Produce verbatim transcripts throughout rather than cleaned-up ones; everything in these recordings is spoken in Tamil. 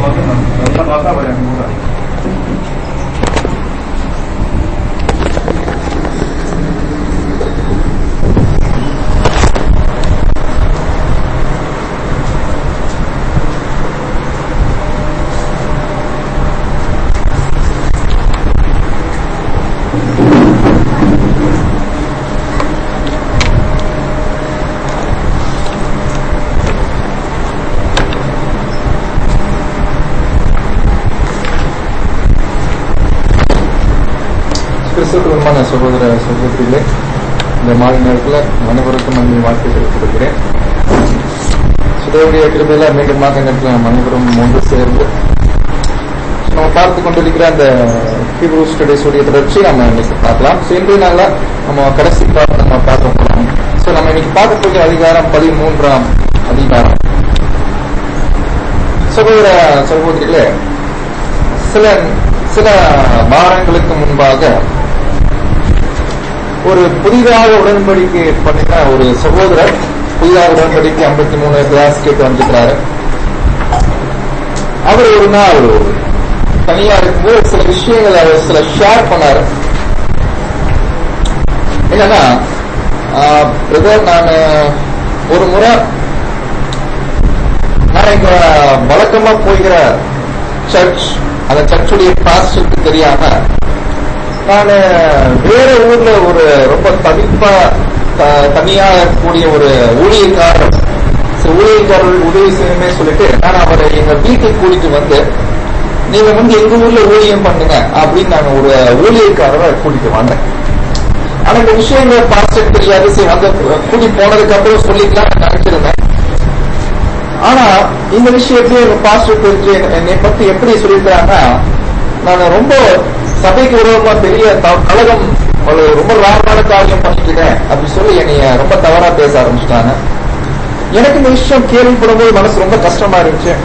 நல்லா பார்த்தா அவர் எனக்கு கூட கிறிஸ்துவமான சகோதர சகோதரிகளே, இந்த மாலை நேரத்தில் அனைவருக்கும் நன்றி வாழ்த்துக்களை கொடுக்கிறேன். சுதேவடைய கிருபையில மீண்டுமாக நேரத்தில் நம்ம அனைவரும் ஒன்று சேர்ந்து நம்ம பார்த்து கொண்டிருக்கிற அந்த ஹீப்ரூ ஸ்டடீஸ் உடைய தொடர்ச்சி நம்ம இன்னைக்கு பார்க்கலாம். இன்றைய நாள்ல நம்ம கடைசி பார்த்து நம்ம பார்க்க போறோம். ஸோ நம்ம இன்னைக்கு பார்க்க போகிற அதிகாரம் பதிமூன்றாம் அதிகாரம். சகோதர சகோதரிகளே, சில சில வாரங்களுக்கு முன்பாக ஒரு புதிதாக உடன்படிக்கை பண்ணின ஒரு சகோதரர் புதிதாக உடன்படிக்கை ஐம்பத்தி மூணு கிளாஸ் கேட்டு வந்துக்கிறாரு. அவர் ஒரு நாள் தனியா இருக்கும்போது சில விஷயங்கள் அவர் சில ஷேர் பண்ணாரு. என்னன்னா, பிரதர், நான் ஒரு முறை நான் இங்க வழக்கமா போகிற சர்ச், அந்த சர்ச்சுடைய பாஸ்டருக்கு தெரியாம நான் வேற ஊர்ல ஒரு ரொம்ப தவிப்பா தனியா இருக்கக்கூடிய ஒரு ஊழியக்காரர் ஊழியக்காரர்கள் உதவி செய்யணுமே சொல்லிட்டு நான் அவரை எங்க வீட்டுக்கு கூட்டிட்டு வந்து, நீங்க வந்து எங்க ஊர்ல ஊழியம் பண்ணுங்க அப்படின்னு நான் ஒரு ஊழியக்காரரை கூட்டிட்டு வந்தேன். ஆனா இந்த விஷயங்கள் பாஸ்டர் தெரியாது. சரி, அந்த கூட்டி போனதுக்கு அப்புறம் சொல்லிக்கலாம் நினைச்சிருந்தேன். ஆனா இந்த விஷயத்தையும் எங்க பாஸ்டர் தெரிஞ்சு என்னை பத்தி எப்படி சொல்லியிருக்காங்கன்னா, நான் ரொம்ப சபைக்கு விரோதமா பெரிய கழகம், ரொம்ப ராவான காரியம் பண்ணிட்டு இருக்கேன் அப்படின்னு சொல்லி என்னைய ரொம்ப தவறா பேச ஆரம்பிச்சுட்டாங்க. எனக்கு இந்த விஷயம் கேள்விப்படும் போது மனசு ரொம்ப கஷ்டமா இருந்துச்சு.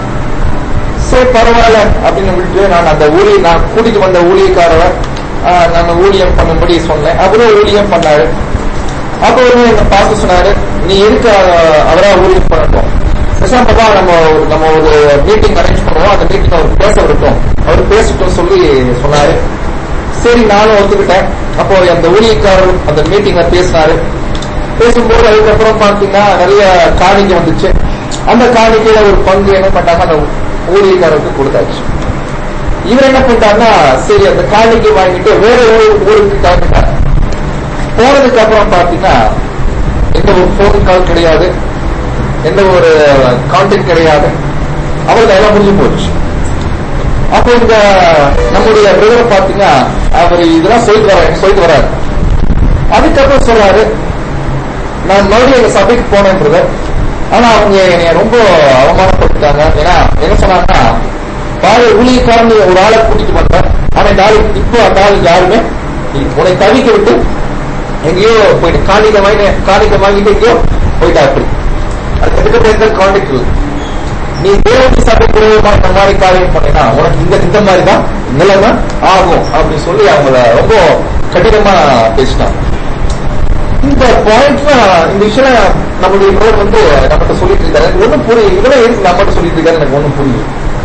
சரி, பரவாயில்ல அப்படின்னு விட்டு நான் அந்த ஊழிய நான் கூட்டிட்டு வந்த ஊழியக்காரரை நான் ஊழியம் பண்ணும்படி சொன்னேன். அவரும் ஊழியம் பண்ணாரு. அப்போ எங்க பாஸ்டர் சொன்னாரு, நீ எதுக்கு அவரா ஊழியம் பண்ணட்டும், பேசாமப்பா நம்ம நம்ம ஒரு மீட்டிங் அரேஞ்ச் பண்ணுவோம், அந்த மீட்டிங் அவர் பேச விட்டோம், அவர் பேசட்டும் சொல்லி சொன்னாரு. சரி, நானும் ஒத்துக்கிட்டேன். அப்போ அந்த ஊழியக்காரர் அந்த மீட்டிங்ல பேசினாரு. பேசும்போது அதுக்கப்புறம் பாத்தீங்கன்னா நிறைய காணிக்கை வந்துச்சு. அந்த காணிக்கையில ஒரு பங்கு என்ன பண்ணாங்க, அந்த ஊழியக்காரருக்கு கொடுத்தாச்சு. இவர் என்ன பண்ணிட்டாருன்னா, சரி அந்த காணிக்கை வாங்கிட்டு வேற ஊருக்கு கிளம்பிட்டார். போனதுக்கு அப்புறம் பாத்தீங்கன்னா எந்த ஒரு போன் கால் கிடையாது, எந்த ஒரு கான்டாக்ட் கிடையாது. அவருக்கு எல்லாம் முடிஞ்சு போச்சு. அப்போ இந்த நம்முடைய பிரதர் பாத்தீங்கன்னா அவர் இதெல்லாம் சொல்லிட்டு வர சொல்லிட்டு வர்றாரு. அதுக்கப்புறம் சொல்றாரு, நான் மறுபடியும் எங்க சபைக்கு போனேன் பிரதர், ஆனா அவங்க என்னைய ரொம்ப அவமானப்பட்டுட்டாங்க. ஏன்னா என்ன சொன்னாங்கன்னா, பாரு ஊழியக்காரன் ஒரு ஆளை கூட்டிட்டு வந்தேன், ஆனா இந்த ஆளு இப்போ அந்த ஆளுக்கு யாருமே உன்னை தவிக்க விட்டு எங்கேயோ போயிட்டு காணிக்க வாங்கி காணிக்க வாங்கிட்டு எங்கேயோ போயிட்டா. அப்படி அதுக்கப்புறம் எந்த கான்டாக்ட் இல்லை. நீ தேவனுடைய சபைக்கு இந்த மாதிரி காரியம் பண்ணினா உனக்கு இந்த இந்த மாதிரி தான் நிலைமை ஆகும் அப்படின்னு சொல்லி அவங்கள ரொம்ப கடினமா பேசினாங்க. இந்த பாயிண்ட்ல இந்த விஷயம் நம்மளுடைய ரோட் வந்து நம்மகிட்ட சொல்லிட்டு இருக்காரு. எனக்கு ஒன்னும் புரியும், இதெல்லாம் இருக்கு நம்மகிட்ட சொல்லிட்டு இருக்காரு, எனக்கு ஒன்னும் புரியும்.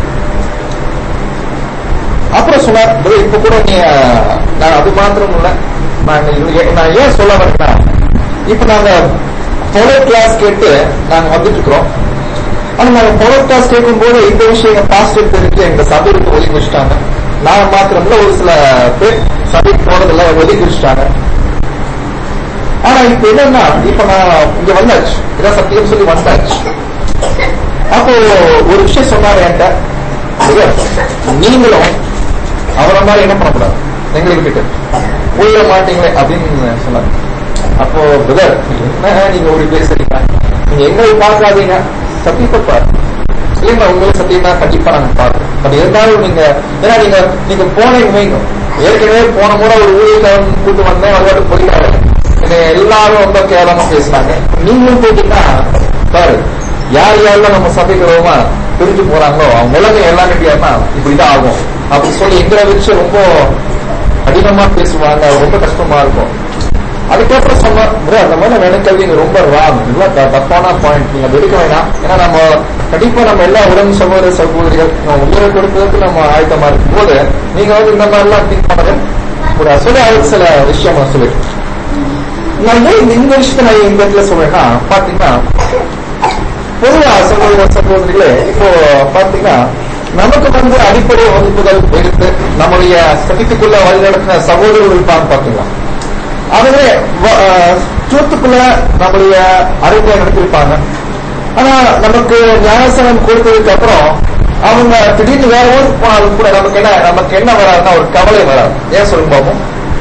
அப்புறம் சொன்னார், இப்ப கூட நீ நான் அது மாத்திரம் இல்ல, நான் ஏன் சொல்ல வரேன்னா, இப்ப நாங்க பொலட் கிளாஸ் கேட்டு நாங்க வந்துட்டு இருக்கிறோம். ஆனா நாங்க பொலட் கிளாஸ் கேட்கும் போது இந்த விஷயம் பாஸ்டர் தெரிஞ்சு எங்க சபைக்கு ஒதுக்கி வச்சுட்டாங்க. நான் மாத்திரம்ல ஒரு சில பேர் சபைக்கு போனதுல ஒதுக்கி வச்சுட்டாங்க. ஆனா இப்ப என்னன்னா, இப்ப நான் இங்க வந்தாச்சு, இதான் சத்தியம் சொல்லி வந்தாச்சு. அப்போ ஒரு விஷயம் சொன்னாரு என்கிட்ட, நீங்களும் அவரை மாதிரி என்ன பண்ணக்கூடாது, எங்களை விட்டுட்டு போயிட மாட்டீங்களே அப்படின்னு சொன்னாங்க. அப்போ பிரதர், என்ன நீங்க ஒரு பேசுறீங்க, நீங்க எங்களை பார்க்காதீங்க, சத்தியத்தை பாரு இல்லைங்களா, உங்களுக்கு சத்தியமா கண்டிப்பா நாங்க பாருங்க. பட் இருந்தாலும் நீங்க ஏன்னா நீங்க நீங்க போனீங்க வைங்க, ஏற்கனவே போன முறை ஒரு ஊழியக்காரன் கூட்டு வந்தேன், அதோட போயிட்டாரு, எல்லாரும் ரொம்ப கேவலமா பேசினாங்க. நீங்களும் போட்டீங்கன்னா பாரு, யார் யாரெல்லாம் நம்ம சபைக்கிறோமா பிரிஞ்சு போறாங்களோ அவங்க உலகம் எல்லாம் கட்டியாருன்னா இப்படிதான் ஆகும் அப்படின்னு சொல்லி எங்களை வச்சு ரொம்ப கடினமா பேசுவாங்க. ரொம்ப கஷ்டமா இருக்கும். அதுக்கப்புறம் சொன்னோம் அந்த மாதிரி நினைக்கிறது நீங்க ரொம்ப ராங், இல்ல தப்பான பாயிண்ட், நீங்க அது எடுக்க வேணாம். ஏன்னா நம்ம கண்டிப்பா நம்ம எல்லா உடன் சகோதர சகோதரிகள் உங்களை கொடுப்பதற்கு நம்ம ஆயத்தமா இருக்கும் போது நீங்க வந்து இந்த மாதிரி எல்லாம் திங்க் பண்ணது ஒரு அசோட சில விஷயம் சொல்லிட்டு நான் ஏன் இந்த இந்த விஷயத்த நான் இந்த இடத்துல சொல்றேன்னா பாத்தீங்கன்னா பொதுவா சகோதர சகோதரிகளே இப்போ பாத்தீங்கன்னா நமக்கு வந்து அடிப்படை வகுப்புகள் எடுத்து நம்முடைய சகித்துக்குள்ள வழிநடத்தின சகோதரர்கள் இருப்பாங்க பாத்தீங்களா, அதுவே சூத்துக்குள்ள நம்முடைய அறிவுரை நடத்திருப்பாங்க. ஆனா நமக்கு ஞானசனம் கொடுத்ததுக்கு அப்புறம் அவங்க திடீர்னு வேற ஊருக்கு போனாலும் கூட நமக்கு என்ன நமக்கு என்ன வராதுன்னா ஒரு கவலை வராது. ஏன் சொல்லுங்க பாப்போம்.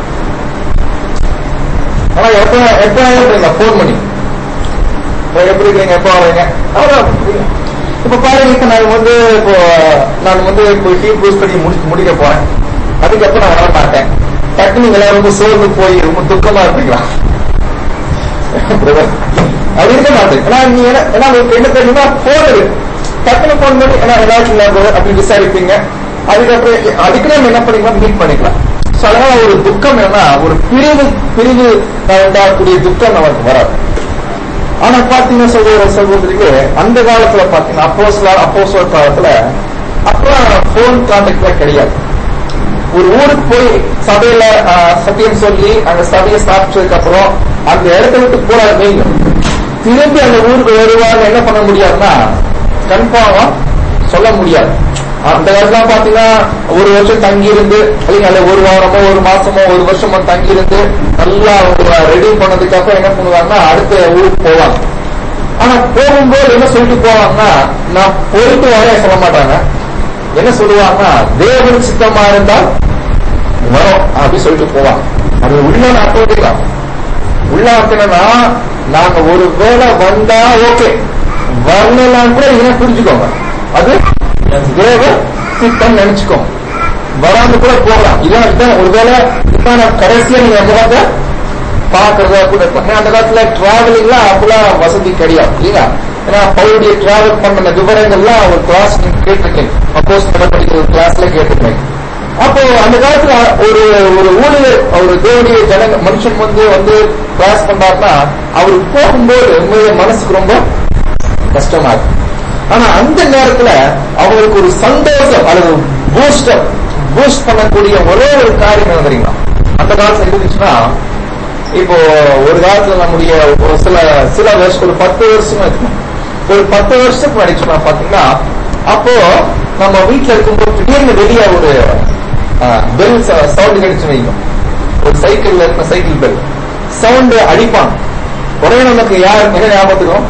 ஆனா எப்ப எப்ப போன் பண்ணி எப்படி இருக்கீங்க, எப்போ வரீங்க, அவ்வளவு இப்ப பாருங்க. இப்ப நான் வந்து இப்போ நான் வந்து இப்போ ஹீப்ரூஸ் படி முடிச்சு முடிக்க போறேன், அதுக்கப்புறம் நான் வர மாட்டேன். டக்கு நீங்க எல்லாரும் ரொம்ப சோர்ந்து போய் ரொம்ப துக்கமா இருப்பீங்களா? அப்படி இருக்க மாட்டேன். ஏன்னா நீங்க ஏன்னா உங்களுக்கு என்ன தெரியுமா போறது டக்குனு போன் பண்ணி ஏன்னா எல்லாருக்கும் அப்படி விசாரிப்பீங்க. அதுக்கப்புறம் அதுக்கு நம்ம என்ன பண்ணிக்கலாம், மீட் பண்ணிக்கலாம். சோ அதனால ஒரு துக்கம் என்னன்னா ஒரு பிரிவு பிரிவு உண்டாகக்கூடிய துக்கம் நமக்கு வராது. ஆனா பாத்தீங்கன்னா சகோதர சகோதரிக்கு அந்த காலத்துல பாத்தீங்கன்னா அப்போஸ்ல அப்போஸ்ல காலத்துல அப்புறம் போன் கான்டாக்ட்ல கிடையாது. ஒரு ஊருக்கு போய் சபையில சத்தியம் சொல்லி அந்த சபையை ஸ்தாபிச்சதுக்கு அப்புறம் அந்த இடத்த விட்டு போறாரு திரும்பி அந்த ஊருக்கு வருவாங்க என்ன பண்ண முடியாதுன்னா கன்ஃபார்மா சொல்ல முடியாது. அந்த காலத்துல பாத்தீங்கன்னா ஒரு வருஷம் தங்கி இருந்து அல்ல ஒரு வாரமோ ஒரு மாசமோ ஒரு வருஷமோ தங்கி இருந்து நல்லா ரெடி பண்ணதுக்கு அப்புறம் என்ன பண்ணுவாங்கன்னா அடுத்த ஊருக்கு போவாங்க. ஆனா போகும்போது என்ன சொல்லிட்டு போவாங்கன்னா நான் போயிட்டு வர சொல்ல மாட்டாங்க. என்ன சொல்லுவாங்கன்னா தேவன் சித்தமா இருந்தால் வரும் அப்படி சொல்லிட்டு போவாங்க. அது உள்ள அர்த்தம் உள்ள அர்த்தம்னா நாங்க ஒரு வேளை வந்தா ஓகே, வரலாம் கூட என்ன புரிஞ்சுக்கோங்க, அது தேவ சித்தம் நினைச்சுக்கோங்க. வராம கூட போகலாம். இதான் இதான் ஒருவேளை இப்ப நான் கடைசியா நீங்க அந்த காலத்துல பாக்குறதா கூட இருப்பாங்க. அந்த காலத்துல டிராவலிங்லாம் அப்பெல்லாம் வசதி கிடையாது இல்லையா? ஏன்னா பவுடைய டிராவல் பண்ண விவரங்கள்லாம் ஒரு கிளாஸ் நீங்க கேட்டிருக்கேன், அப்போஸ் படிக்கிற ஒரு கிளாஸ்ல கேட்டிருக்கேன். அப்போ அந்த காலத்துல ஒரு ஒரு ஊழியர் ஒரு தேவடைய ஜன மனுஷன் வந்து வந்து கிளாஸ் பண்ணாருன்னா அவருக்கு போகும்போது உண்மைய மனசுக்கு ரொம்ப கஷ்டமா இருக்கு. ஆனா அந்த நேரத்துல அவங்களுக்கு ஒரு சந்தோஷம் அல்லது பூஸ்டர் பூஸ்ட் பண்ணக்கூடிய ஒரே ஒரு காரியம் என்ன தெரியுமா அந்த காலத்துல இருந்துச்சுன்னா, இப்போ ஒரு காலத்துல நம்முடைய ஒரு சில சில வருஷம் ஒரு பத்து வருஷமா இருக்கும், ஒரு பத்து வருஷத்துக்கு முன்னாடி சொன்னா பாத்தீங்கன்னா அப்போ நம்ம வீட்டுல இருக்கும்போது திடீர்னு வெளியே ஒரு பெல் சவுண்ட் கிடைச்சு வைக்கும். ஒரு சைக்கிள்ல இருக்க சைக்கிள் பெல் சவுண்ட் அடிப்பான். உடனே நமக்கு யார் என்ன ஞாபகத்துக்கும்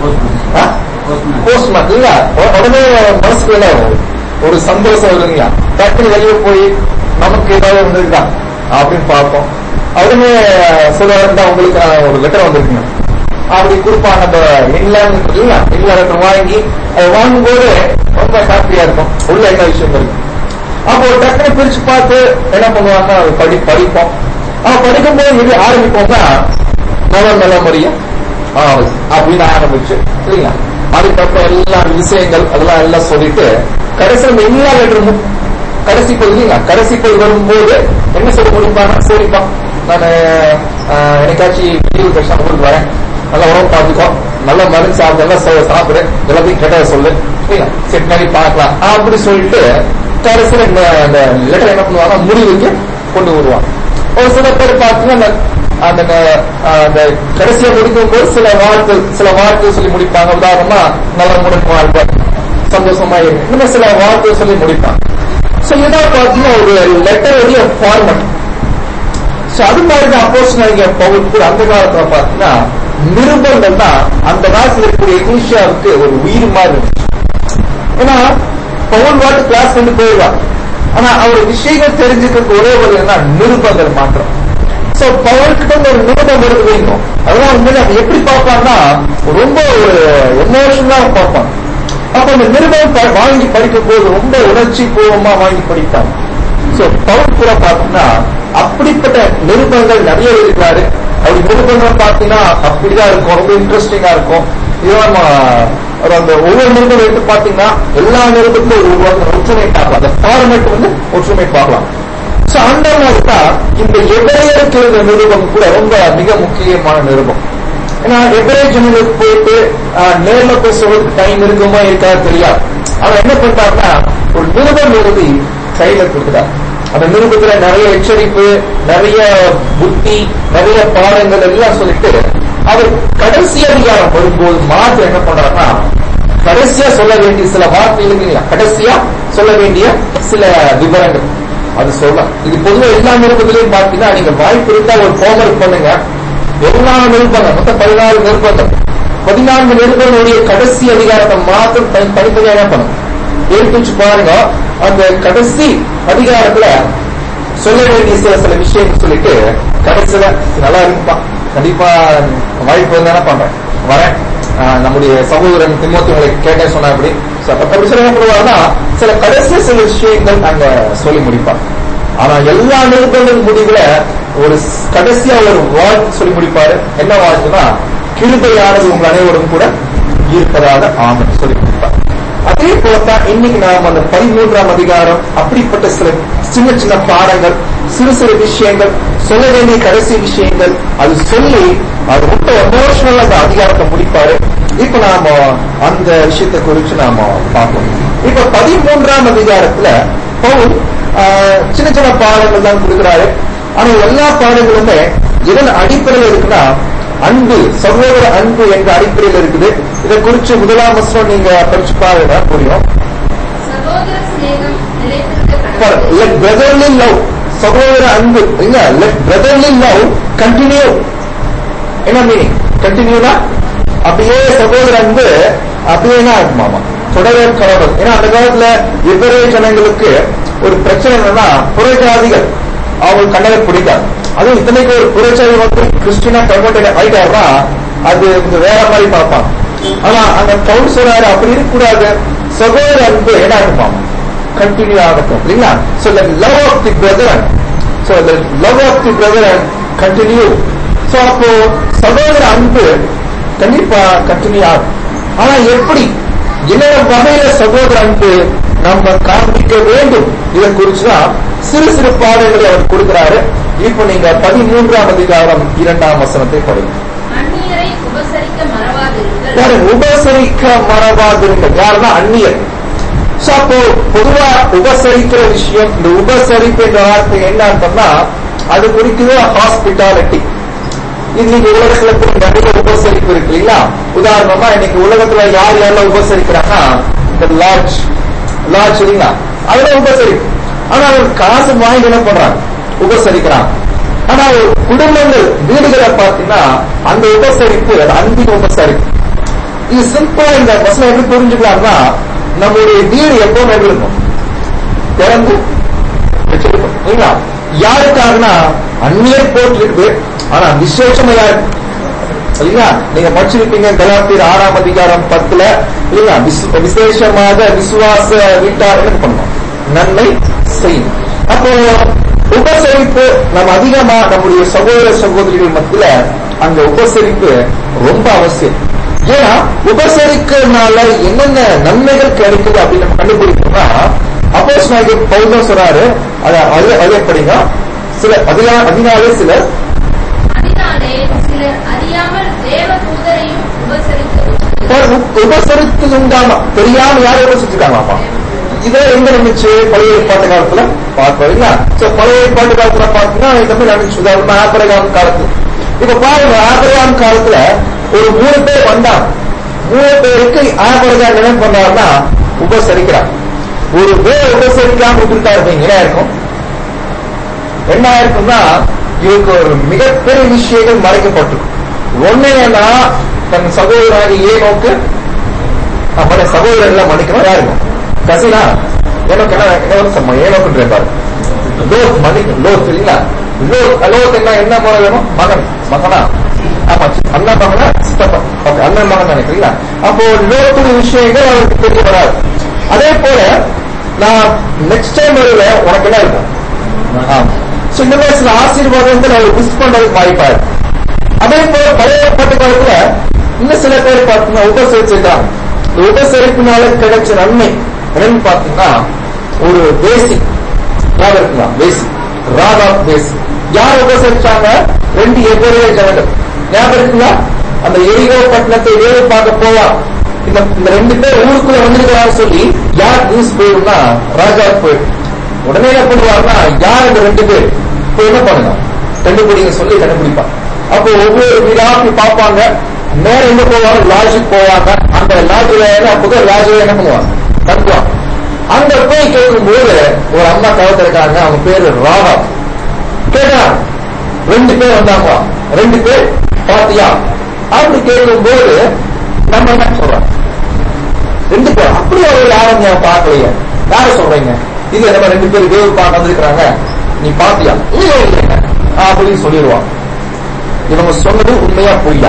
போஸ்ட்மேன் இல்ல, உடனே மனசுக்குள்ள ஒரு சந்தோஷம் வருதுங்களா, டக்குனு வெளியே போய் நமக்கு ஏதாவது வந்திருக்கா அப்படின்னு பார்ப்போம். உடனே சொல்லுவாங்க உங்களுக்கு ஒரு லெட்டர் வந்திருக்குங்க அப்படி கொடுப்பான். நம்ம இங்கிலாந்து இல்ல இங்கிலாந்து வாங்கி அதை வாங்கும்போது ரொம்ப ஹாப்பியா இருக்கும். உள்ள என்ன விஷயம் இருக்கு அப்போ டக்குனு பிரிச்சு பார்த்து என்ன பண்ணுவாங்கன்னா படி படிப்போம். ஆனா படிக்கும் போது இது ஆரம்பிப்போம்னா நல்ல நல்ல முறையும் அப்படின்னு ஆரம்பிச்சு இல்லைங்களா. அதுக்கப்புறம் எல்லா விஷயங்கள் அதெல்லாம் எல்லாம் சொல்லிட்டு கடைசியில் எல்லா லெட்டரும் கடைசி போய் இல்லைங்களா கடைசி போய் வரும்போது என்ன சொல்ல முடிப்பாங்க, சரிப்பா நான் எனக்காச்சும் லீவு கிடைச்சா ஊருக்கு வரேன், நல்லா உடம்பு பார்த்துக்கோ, நல்லா மருந்து சாப்பிடு, நல்லா சாப்பிடு, எல்லாத்தையும் கேட்டதை சொல்லு இல்லைங்களா, செட் பண்ணி பார்க்கலாம் அப்படி சொல்லிட்டு கடைசியில் இந்த லெட்டர் என்ன பண்ணுவாங்க முடிவுக்கு கொண்டு வருவாங்க. ஒரு சில பேர் பார்த்தீங்கன்னா அந்த கடைசியா முடிக்கும் போது சில வாழ்த்து சில வாழ்த்து சொல்லி முடிப்பாங்க. உதாரணமா நல்ல முடிக்குமா இருப்பார், சந்தோஷமா இருக்கு, இன்னும் சில வாழ்த்து சொல்லி முடிப்பாங்க. சோ இதான் பார்த்தீங்கன்னா ஒரு லெட்டருடைய ஃபார்மட். சோ அது மாதிரி அப்போஸ்தலனாகிய பவுல் கூட அந்த காலத்துல பார்த்தீங்கன்னா நிருபங்கள் தான் அந்த காலத்துல இருக்கக்கூடிய எக்லீசியாவுக்கு ஒரு உயிர் மாதிரி இருந்துச்சு. ஏன்னா பவுல் வாட்டு கிளாஸ் கொண்டு போயிடுவார், ஆனா அவர் விஷயங்கள் தெரிஞ்சுக்கிறதுக்கு ஒரே ஒரு என்ன நிருபங்கள் மாத்திரம். சோ பவுல்கிட்ட ஒரு நிருபம் வருது வைக்கும், அதெல்லாம் உண்மையில எப்படி பார்ப்பாங்கன்னா ரொம்ப ஒரு எமோஷனலா பார்ப்பாங்க. அப்ப அந்த நிருபம் வாங்கி படிக்கும் போது ரொம்ப உணர்ச்சி பூர்வமா வாங்கி படிப்பாங்க. சோ பவுல் கூட பார்த்தீங்கன்னா அப்படிப்பட்ட நிருபங்கள் நிறைய இருக்கிறாரு. அப்படி நிருபங்கள் பார்த்தீங்கன்னா அப்படிதான் இருக்கும், ரொம்ப இன்ட்ரெஸ்டிங்கா இருக்கும். இதெல்லாம் அந்த ஒவ்வொரு நிருபம் எடுத்து பாத்தீங்கன்னா எல்லா நிருபத்துக்கும் ஒற்றுமை பார்க்கலாம், அந்த ஃபார்மேட் வந்து ஒற்றுமை பார்க்கலாம். அந்த மாதிரிதான் இந்த எபிரேயருக்கு இந்த நிருபம் கூட ரொம்ப மிக முக்கியமான நிருபம். ஏன்னா எபிரேய ஜனங்களுக்கு போயிட்டு நேர்ல போய் சொல்றதுக்கு டைம் இருக்குமா இருக்காது தெரியாது. அவன் என்ன பண்றாருன்னா ஒரு நிருபம் எழுதி கையில கொடுக்குறார். அந்த நிருபத்துல நிறைய எச்சரிப்பு, நிறைய புத்தி, நிறைய பாடங்கள் எல்லாம் சொல்லிட்டு அவர் கடைசி அதிகாரம் வரும்போது மாத்திரம் என்ன பண்றாருன்னா கடைசியா சொல்ல வேண்டிய சில வார்த்தைகள் இல்லையா, கடைசியா சொல்ல வேண்டிய சில விவரங்கள் அது சொல்ல. இது பொதுவாக எல்லா நிருபத்திலையும் பார்த்தீங்கன்னா நீங்க வாய்ப்பு இருந்தா ஒரு ஹோம்வொர்க் பண்ணுங்க. எல்லா நிருபங்கள் மொத்தம் பதினாறு நிருபங்கள், பதினான்கு நிருபங்களுடைய கடைசி அதிகாரத்தை மாத்திரம் தனித்தனியா என்ன பண்ணும் எடுத்து வச்சு பாருங்க. அந்த கடைசி அதிகாரத்துல சொல்ல வேண்டிய சில சில விஷயங்கள் சொல்லிட்டு கடைசியில நல்லா இருக்குப்பா, கண்டிப்பா வாய்ப்பு இருந்தா பண்றேன் வரேன், நம்முடைய சகோதரன் திமோத்தி உங்களுக்கு கேட்க சொன்னா அப்படி அப்படி சொல்ல என்ன பண்ணுவாங்கன்னா சில கடைசி சில விஷயங்கள் நாங்க சொல்லி முடிப்பார். ஆனா எல்லா நிருபங்கள் முடிவுல ஒரு கடைசியா ஒரு வாழ்த்து சொல்லி முடிப்பாரு. என்ன வாழ்த்துனா கிருபையானது உங்கள் அனைவரும் கூட இருப்பதாக ஆமென் சொல்லி முடிப்பார். அதே போலத்தான் இன்னைக்கு நாம் அந்த பதிமூன்றாம் அதிகாரம் அப்படிப்பட்ட சில சின்ன சின்ன பாடங்கள், சிறு சிறு விஷயங்கள், சொல்ல வேண்டிய கடைசி விஷயங்கள் அது சொல்லி அது ரொம்ப எமோஷனல் அந்த அதிகாரத்தை முடிப்பாரு. இப்ப நாம அந்த விஷயத்தை குறிச்சு நாம பார்ப்போம். இப்ப பதிமூன்றாம் அதிகாரத்துல பவுல் சின்ன சின்ன பாடங்கள் தான் கொடுக்கிறாரு. ஆனா எல்லா பாடங்களுமே இதன் அடிப்படையில் இருக்குன்னா அன்பு, சகோதர அன்பு என்ற அடிப்படையில் இருக்குது. இதை குறிச்சு முதலாம் வசனம் நீங்க படிச்சு பாருங்க புரியும். சகோதர அன்பு இல்ல, லெட் பிரதர்லி லவ் கண்டினியூ. என்ன மீனிங் கண்டினியூனா அப்படியே சகோதர அன்பு அப்படியே என்ன ஆகுமாமா தொடர கடவுள். ஏன்னா அந்த காலத்துல எபிரேய ஜனங்களுக்கு ஒரு பிரச்சனை என்னன்னா புறஜாதிகள் அவங்க கண்டதை பிடிக்காது. அதுவும் இத்தனைக்கு ஒரு புறஜாதி வந்து கிறிஸ்டினா கன்வெர்ட் ஆயிட்டாருன்னா அது வேற மாதிரி பார்ப்பாங்க. ஆனா அந்த பவுல் சொல்றாரு அப்படி இருக்கக்கூடாது, சகோதர அன்பு என்ன ஆகுமாமா கண்டினியூ ஆகட்டும் இல்லைங்களா. So the love of the brethren, so the love of the brethren continue. So அப்போ சகோதர அன்பு கண்டிப்பா கண்டினியூ ஆகும். ஆனா எப்படி என்னென்ன வகையில சகோதர அன்பு நம்ம காண்பிக்க வேண்டும் இதை குறிச்சுதான் சிறு சிறு பாடங்களை அவர் கொடுக்கிறாரு. இப்ப நீங்க பதிமூன்றாம் அதிகாரம் இரண்டாம் வசனத்தை படிங்க. உபசரிக்க மறவாதிருங்கள். யாருன்னா அந்நியர். அப்போ பொதுவா உபசரிக்கிற விஷயம், இந்த உபசரிப்பு என்ற வார்த்தை என்னன்னு சொன்னா அது குறிக்குது ஹாஸ்பிட்டாலிட்டி. இன்னைக்கு உலகத்துல நிறைய உபசரிப்பு இருக்கு இல்லைங்களா. உதாரணமா இன்னைக்கு உலகத்துல யார் யாரெல்லாம் உபசரிக்கிறாங்கன்னா இந்த லாட்ஜ் லாட்ஜ் இல்லைங்களா, அதெல்லாம் உபசரிப்பு. ஆனா அவர் காசு வாங்கி என்ன பண்றாங்க உபசரிக்கிறாங்க. ஆனா குடும்பங்கள் வீடுகளை பார்த்தீங்கன்னா அந்த உபசரிப்பு அன்பின் உபசரிப்பு. இது சிம்பிளா இந்த வசனம் எப்படி புரிஞ்சுக்கலாம்னா நம்மளுடைய வீடு எப்பவும் எப்படி இருக்கும் திறந்து வச்சிருக்கோம் இல்லைங்களா. யாருக்காகனா அந்நியர் போட்டு ஆனா விசேஷமா யாரு இல்லைங்களா. நீங்க படிச்சிருப்பீங்க கலாத்தியர் ஆறாம் அதிகாரம் பத்துல இல்லைங்களா, விசேஷமாக விசுவாச வீட்டார் என்ன பண்ணணும் நன்மை செய்யும். அப்போ உபசரிப்பு நம்ம அதிகமா நம்முடைய சகோதர சகோதரிகள் மத்தியில அந்த உபசரிப்பு ரொம்ப அவசியம். ஏன்னா உபசரிக்கிறதுனால என்னென்ன நன்மைகள் கிடைக்குது அப்படின்னு நம்ம கண்டுபிடிக்கணும்னா அப்போஸ்தலனாகிய பவுல் சொல்றாரு. அதை அதே படிங்க. சில அதனாலே சிலர் உபசரித்து உண்டாமா தெரியாம யாரும் உபசரிச்சிருக்காங்களாப்பா. இதே எங்க நினைச்சு பழைய ஏற்பாட்டு காலத்துல பார்ப்பீங்களா. பழைய ஏற்பாட்டு காலத்துல பார்த்தீங்கன்னா தமிழ் நினைச்சு உதாரணமா ஆபிரகாம் காலத்துல இப்ப பாருங்க. ஆபிரகாம் காலத்துல ஒரு மூணு பேர் வந்தாங்க. மூணு பேருக்கு ஆபிரகாம் என்ன பண்றாருன்னா உபசரிக்கிறார். ஒரு பேர் உபசரிக்காம விட்டுருக்கா இருப்பீங்க என்ன இருக்கும் என்ன இருக்கும்னா இவருக்கு ஒரு மிகப்பெரிய விஷயங்கள் மறைக்கப்பட்டிருக்கும். ஒன்னு என்னன்னா தன் சகோதரனாக ஏனோக்கு அப்ப சகோதரர்கள் மன்னிக்கணும் யாருக்கும் கசினா ஏனோக்கு என்ன ஏனோக்குன்ற பாரு லோத் மன்னிக்கும் லோத் இல்லைங்களா. லோத் லோத் என்ன என்ன போல வேணும் மகன் மகனா ஆமா அண்ணன் மகனா சித்தப்பன் ஓகே அண்ணன் மகன் நினைக்கிறீங்களா. அப்போ லோத்துடைய விஷயங்கள் அவருக்கு தெரிய வராது. அதே போல நான் நெக்ஸ்ட் டைம் வருவ உனக்கு என்ன இருக்கும் இந்த மாதிரி சில ஆசீர்வாதங்கள் அவர் மிஸ் பண்றதுக்கு வாய்ப்பாரு. அதே போல பழைய ஏற்பாட்டு காலத்துல இன்னும் சில பேர் பார்த்தீங்கன்னா உபசரிச்சிருக்காங்க. இந்த உபசரிப்பினால கிடைச்ச நன்மை என்னன்னு பாத்தீங்கன்னா ஒரு பேசி யாரும் இருக்கலாம் பேசி ராகாப் தேச. யார் உபசரிச்சாங்க? ரெண்டு எபிரேய ஜனங்கள். ஞாபகம் இருக்குங்களா? அந்த எரிகோ பட்டணத்தை வேறு பார்க்க போவான். இந்த இந்த ரெண்டு பேர் ஊருக்குள்ள வந்திருக்கிறான்னு சொல்லி யார் நியூஸ் போயிடும்னா ராஜா போயிடும். உடனே என்ன பண்ணுவாருன்னா, யார் இந்த ரெண்டு பேர் இப்போ என்ன பண்ணுங்க கண்டுபிடிங்க சொல்லி கண்டுபிடிப்பான். அப்போ ஒவ்வொரு வீடா போய் பார்ப்பாங்க. நேர எங்க போவாங்க? லாட்ஜுக்கு போவாங்க. அந்த லாட்ஜில புகழ் லாட்ஜில என்ன பண்ணுவாங்க? தட்டுவாங்க. அங்க போய் கேட்கும் போது ஒரு அம்மா கவத்திருக்காங்க. அவங்க பேரு ராகா. கேட்டா ரெண்டு பேர் வந்தாங்க. ரெண்டு பேர் பாத்தியா அப்படி கேட்கும் போது நம்ம என்ன சொல்றோம்? ரெண்டு பேர் அப்படி ஒரு யாரும் பார்க்கலையே, யார சொல்றீங்க? இல்ல நம்ம ரெண்டு பேர் வேவு பார்க்க வந்திருக்கிறாங்க, நீ பாத்தியா? இல்லைங்க அப்படின்னு சொல்லிடுவாங்க. இவங்க சொன்னது உண்மையா பொய்யா?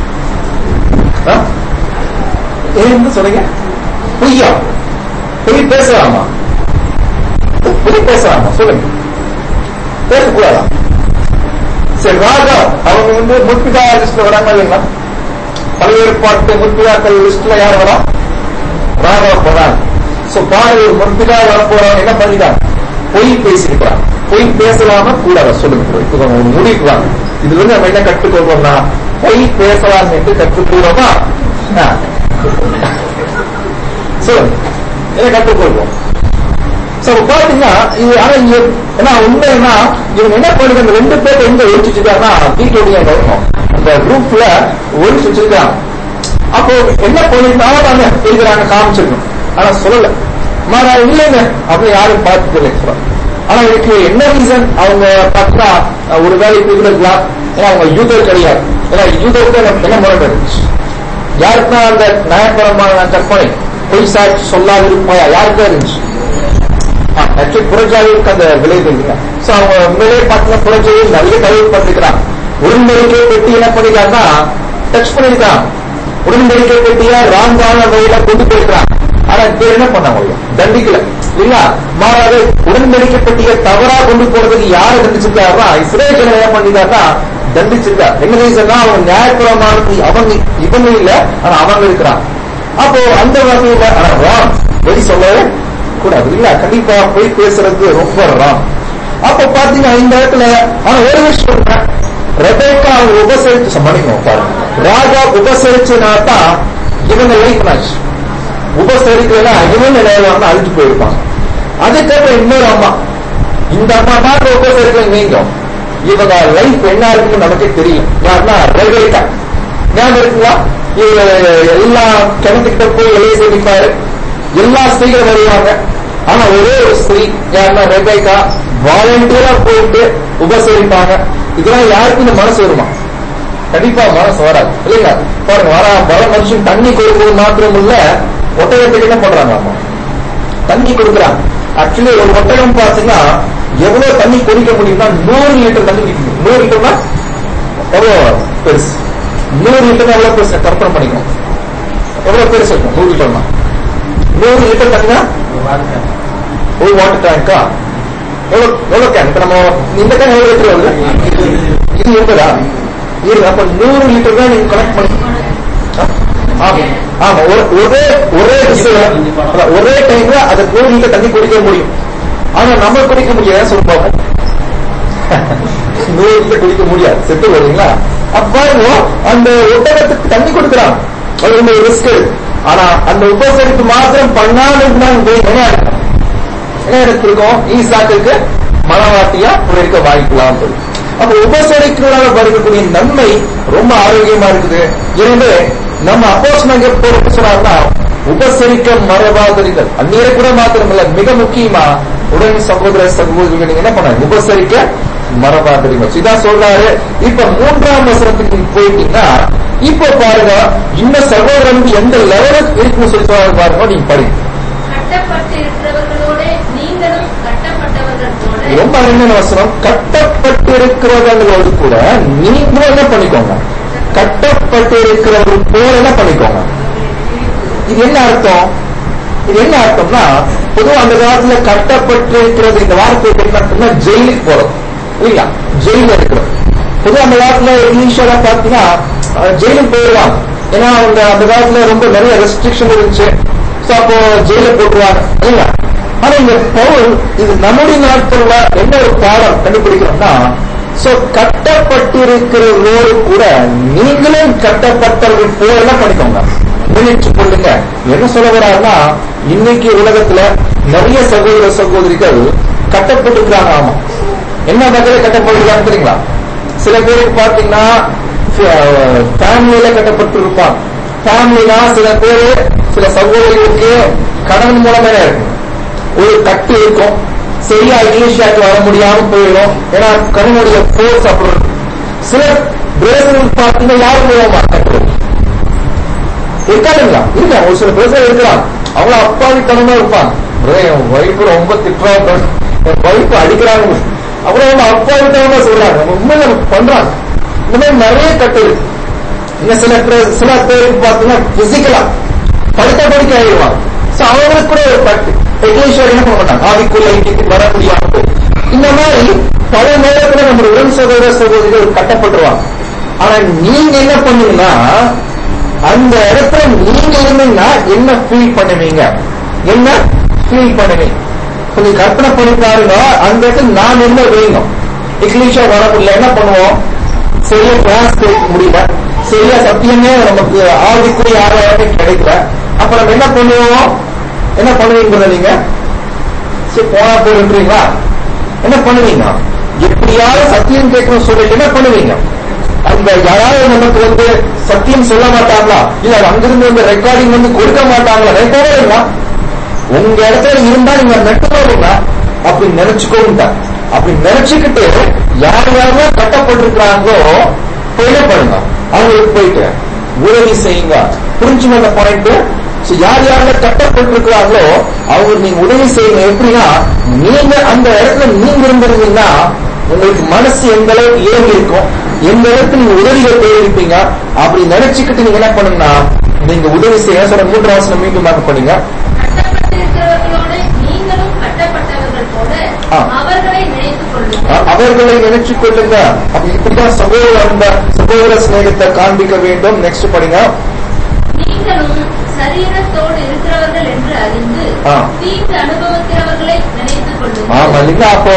ஏன்னு சொல்றீங்க? பொய்யா? பொய் பேசலாமா? பொய் பேசலாமா? சொல்லுங்க. பேசக்கூடாதா? சரி, ராஜா அவங்க வந்து முற்பிதா லிஸ்ட்ல வராங்க இல்லைங்களா? பல்வேறுபாட்டு முற்பிதாக்கள் லிஸ்ட்ல யார் வரா? ராஜா போறாங்க. சோ பாரு, முற்பிதா வர போறவங்க என்ன பண்ணிட்டாங்க? பொய் பேசிருக்கிறாங்க. பொய் பேசலாம கூடாத சொல்லுங்க. இப்போ முடிவுக்கு வாங்க. இது வந்து நம்ம என்ன கற்றுக்கொள்வோம்னா, பொய் பேசலாம் என்று கற்றுக்கொள்வோமா? சொல்லுங்க, என்ன கற்றுக்கொள்வோம்? பாத்தீங்கன்னா இது ஆனா இங்க ஏன்னா உண்மைன்னா இவங்க என்ன பண்ணுது, அந்த ரெண்டு பேர் எங்க ஒழிச்சு வச்சிருக்காங்கன்னா வீட்டுடைய அந்த குரூப்ல ஒழிச்சு வச்சிருக்காங்க. அப்போ என்ன பண்ணிருந்தாங்க இருக்கிறாங்க, காமிச்சிருக்கணும். ஆனா சொல்லல, மாறா இல்லைங்க அப்படின்னு யாரும் பார்த்துட்டு இல்லை. ஆனா இதுக்கு என்ன ரீசன்? அவங்க பார்த்தா ஒரு வேலைக்கு இருக்கலாம். ஏன்னா அவங்க யூதர் கிடையாது. ஏன்னா யூதருக்கு என்ன முறை இருந்துச்சு? யாருக்குன்னா அந்த நியாயபரமான கற்பனை பொய் சாட்சி சொல்லாது இருப்பாயா யாருக்கா இருந்துச்சு? ஆக்சுவலி புரட்சியாளருக்கு அந்த விளைவு இல்லைங்க. சோ அவங்க உண்மையிலே பார்த்தா புரட்சியில் நிறைய தகவல் பண்ணிருக்கிறாங்க. உடன்படிக்கை பெட்டி என்ன பண்ணிருக்காங்கன்னா டச் பண்ணிருக்காங்க. உடன்படிக்கை பெட்டியா ராங்கான வகையில கொண்டு போயிருக்கிறாங்க. ஆனா பேர் என்ன பண்ணாங்க? தண்டிக்கல இல்லைங்களா? மாறாது உடன்படிக்கை பெட்டியை தவறா கொண்டு போறதுக்கு யாரு தண்டிச்சிருக்காருன்னா இஸ்ரேல் ஜனங்க என்ன பண்ணிருக்காருன்னா தண்டிச்சிருக்காரு. என்ன ரீசன்னா அவங்க நியாயபுரமானது அவங்க இவங்க இல்ல, ஆனா அவங்க இருக்கிறாங்க. அப்போ அந்த வகையில ஆனா ராம் வெளி சொல்லவே கூடாது இல்ல, கண்டிப்பா போய் பேசுறது ரொம்ப ராம். அப்ப பாத்தீங்கன்னா இந்த இடத்துல ஆனா ஒரு விஷயம், ரெபேக்கா அவங்க உபசரிச்சு சமாளிக்கணும் பாருங்க. ராஜா உபசரிச்சுனாதான் இவங்க லைஃப் ஆச்சு. உபசரிக்கலன்னா இவங்க நிலையில அழிஞ்சு போயிருப்பாங்க. அதுக்கப்புறம் இன்னொரு அம்மா, இந்த அம்மா தான் உபசரிக்கல நீங்க இவங்க லைஃப் என்ன இருக்குன்னு நமக்கே தெரியும். யாருன்னா ரெபேக்கா. ஞாபகம் இருக்குங்களா? இவங்க எல்லா கிணத்துக்கிட்ட போய் இலையை சேமிப்பாரு. எல்லா ஸ்திரீகளும் வருவாங்க. ஆனா ஒரே ஒரு ஸ்திரீ யாருன்னா ரெபேக்கா வாலண்டியரா போயிட்டு உபசரிப்பாங்க. இதெல்லாம் யாருக்கு இந்த மனசு வருமா? கண்டிப்பா மனசு வராது இல்லைங்களா? பாருங்க, வர வர மனுஷன் தண்ணி கொடுக்கிறது மாத்திரம் இல்ல, ஒட்டகத்துக்கு என்ன பண்றாங்க? அம்மா தண்ணி கொடுக்குறாங்க. ஆக்சுவலி ஒரு ஒட்டகம் பாத்தீங்கன்னா எவ்வளவு தண்ணி குடிக்க முடியும்னா நூறு லிட்டர் தண்ணி குடிக்க முடியும். நூறு லிட்டர்னா எவ்வளவு பெருசு? நூறு லிட்டர் எவ்வளவு பெருசு கற்பனை பண்ணிக்கணும். எவ்வளவு பெருசு இருக்கும் நூறு லிட்டர்னா? நூறு லிட்டர் தண்ணினா ஒரு வாட்டர் டேங்கா எவ்வளவு எவ்வளவு கேன்? இப்ப நம்ம இந்த கேன் எவ்வளவு லிட்டர் வருது? இது இருபதா? இருக்கு. அப்ப நூறு லிட்டர் தான் நீங்க கனெக்ட் பண்ணி ஆமா ஒரே ஒரே ஒரே டைம்ல அதை நூறு லிட்டர் தண்ணி குடிக்க முடியும். ஆனா நம்ம குடிக்க முடியாது சொல்லுவாங்க. நூறு லிட்டர் குடிக்க முடியாது, செத்து வருவீங்களா? அப்ப அந்த ஒட்டகத்துக்கு தண்ணி கொடுக்குறாங்க, அது ரொம்ப ரிஸ்க். ஆனா அந்த உபசரிப்பு மாத்திரம் பண்ணாலும் என்ன இருக்கும்? ஈசாக்கு மனவாட்டியா இருக்க வாய்க்கலாம். அப்ப உபசரிக்கிறதால வருகக்கூடிய நன்மை ரொம்ப ஆரோக்கியமா இருக்குது. எனவே நம்ம அப்போஸ்தலர்கள் சொன்னார்னா உபசரிக்க மறவாதீர்கள். அந்நியரை கூட மாத்திரம் இல்ல, மிக முக்கியமா உடன் சகோதர சகோதரிகள் நீங்க என்ன பண்ணாங்க? உபசரிக்க மறவாதீர்கள். இதான் சொல்றாரு. இப்ப மூன்றாம் வசனத்துக்கு போயிட்டீங்கன்னா இப்ப பாருங்க, இன்னும் சகோதரன் எந்த லெவலுக்கு இருக்குன்னு சொல்லி சொல்றாரு பாருங்க. நீங்க படிங்க. ரொம்ப அருமையான வசனம். கட்டப்பட்டிருக்கிறவர்களோடு கூட நீங்களும் என்ன பண்ணிக்கோங்க? கட்டப்பட்டிருக்கிறவர்கள் போல என்ன பண்ணிக்கோங்க? இது என்ன அர்த்தம்? இது என்ன அர்த்தம்னா, பொதுவா அந்த காலத்துல கட்டப்பட்டிருக்கிறது இந்த வார்த்தை ஜெயிலுக்கு போறது இல்லையா? ஜெயில இருக்கிறது. பொதுவா அந்த காலத்துல இங்கிலீஷ்ல பாத்தீங்கன்னா ஜெயிலுக்கு போயிடுவாங்க. ஏன்னா அவங்க அந்த காலத்துல ரொம்ப நிறைய ரெஸ்ட்ரிக்ஷன் இருந்துச்சு. அப்போ ஜெயில போட்டுருவாங்க இல்லையா? ஆனா இங்க பவுல் இது நம்முடைய நாட்கள்ல என்ன ஒரு பாடம் கண்டுபிடிக்கிறோம்னா, சோ கட்டப்பட்டிருக்கிறவரோடு கூட நீங்களும் கட்டப்பட்டவர்கள் போல என்ன பண்ணிக்கோங்க, முயற்சி கொள்ளுங்க. என்ன சொல்ல வர்றாருன்னா, இன்னைக்கு உலகத்துல நிறைய சகோதர சகோதரிகள் கட்டப்பட்டிருக்கிறாங்க. ஆமா, என்ன வகையில கட்டப்பட்டிருக்காங்க தெரியுங்களா? சில பேருக்கு பாத்தீங்கன்னா ஃபேமிலியில கட்டப்பட்டு இருப்பாங்க. ஃபேமிலினா சில பேரு சில சகோதரிகளுக்கு கணவன் மூலமே இருக்கும், ஒரு கட்டு இருக்கும், சரியா இங்கிலீஷாக்கு வர முடியாம போயிடும், ஏன்னா கணவனுடைய போர்ஸ் அப்படி. சில பிரதர்கள் பார்த்தீங்கன்னா யாரும் மூலமா இருக்காதுங்களா? இருக்க ஒரு சில பிரதர் இருக்கலாம், அவங்க அப்பாவித்தனமா இருப்பாங்க. என் ஒய்ஃபு ரொம்ப திட்டுறாங்க, என் ஒய்ஃபு அடிக்கிறாங்க, அப்புறம் அவங்க அப்பாவித்தனமா சொல்றாங்க, உண்மையில பண்றாங்க. இந்த மாதிரி நிறைய கட்டு இருக்கு. இன்னும் சில சில பேருக்கு பார்த்தீங்கன்னா பிசிக்கலா படிக்க படிக்க ஆயிடுவாங்க. அவங்களுக்கு கூட ஒரு கட்டு என்ன பண்ண மாட்டாங்க, ஆவிக்குள்ள வர முடியாது. இந்த மாதிரி பல நேரத்துல நம்ம உடன் சகோதர சகோதரிகள் கட்டப்பட்டுருவாங்க. ஆனா நீங்க என்ன பண்ணீங்கன்னா, அந்த இடத்துல நீங்க இருந்தீங்கன்னா என்ன ஃபீல் பண்ணுவீங்க, என்ன ஃபீல் பண்ணுவீங்க? கொஞ்சம் கற்பனை பண்ணி பாருங்க. அந்த இடத்துல நான் என்ன வேணும், இங்கிலீஷா வர முடியல, என்ன பண்ணுவோம்? சரியா கிளாஸ் கேட்க முடியல, சரியா சத்தியமே நமக்கு ஆவிக்குரிய யாராவது கிடைக்கல. அப்ப நம்ம என்ன பண்ணுவோம், என்ன பண்ணுவீங்க? நீங்க போனா போறீங்களா? என்ன பண்ணுவீங்க? எப்படியாவது சத்தியம் கேட்கணும் சொல்லிட்டு என்ன பண்ணுவீங்க? அந்த யாராவது நமக்கு வந்து சத்தியம் சொல்ல மாட்டாங்களா, இல்ல அங்கிருந்து வந்து ரெக்கார்டிங் வந்து கொடுக்க மாட்டாங்களா, போவீங்களா? உங்க இடத்துல இருந்தா நீங்க நட்டு போவீங்களா? அப்படி நினைச்சுக்கோங்க. அப்படி நினைச்சுக்கிட்டு யார் யாரெல்லாம் கட்டப்பட்டிருக்கிறாங்களோ போய் பண்ணுங்க, அவங்களுக்கு போயிட்டு உதவி செய்யுங்க. புரிஞ்சுங்க அந்த பாயிண்ட்? யார் யாரெல்லாம் கட்டப்பட்டிருக்கிறாங்களோ அவங்களுக்கு நீங்க உதவி செய்யுங்க. எப்படின்னா, நீங்க அந்த இடத்துல நீங்க இருந்திருந்தீங்கன்னா உங்களுக்கு மனசு எந்த அளவுக்கு ஏறி இருக்கும், எந்த அளவுக்கு நீங்க உதவியை தேடிப்பீங்க. அப்படி நினைச்சுக்கிட்டு நீங்க என்ன பண்ணுங்கன்னா நீங்க உதவி செய்ய சொல்ற மூன்று வாசனம் மீண்டும் பண்ணுங்க. அவர்களை நினைச்சு கொள்ளுங்க. அப்ப இப்படிதான் சகோதர சகோதர ஸ்நேகத்தை காண்பிக்க வேண்டும். நெக்ஸ்ட் படிங்க. சரீரத்தோடு இருக்கிறவர்கள் என்று அறிந்து தீங்கு அனுபவிக்கிறவர்களை நினைத்துக் கொள்ளுங்கள். ஆமா இல்லைங்களா? அப்போ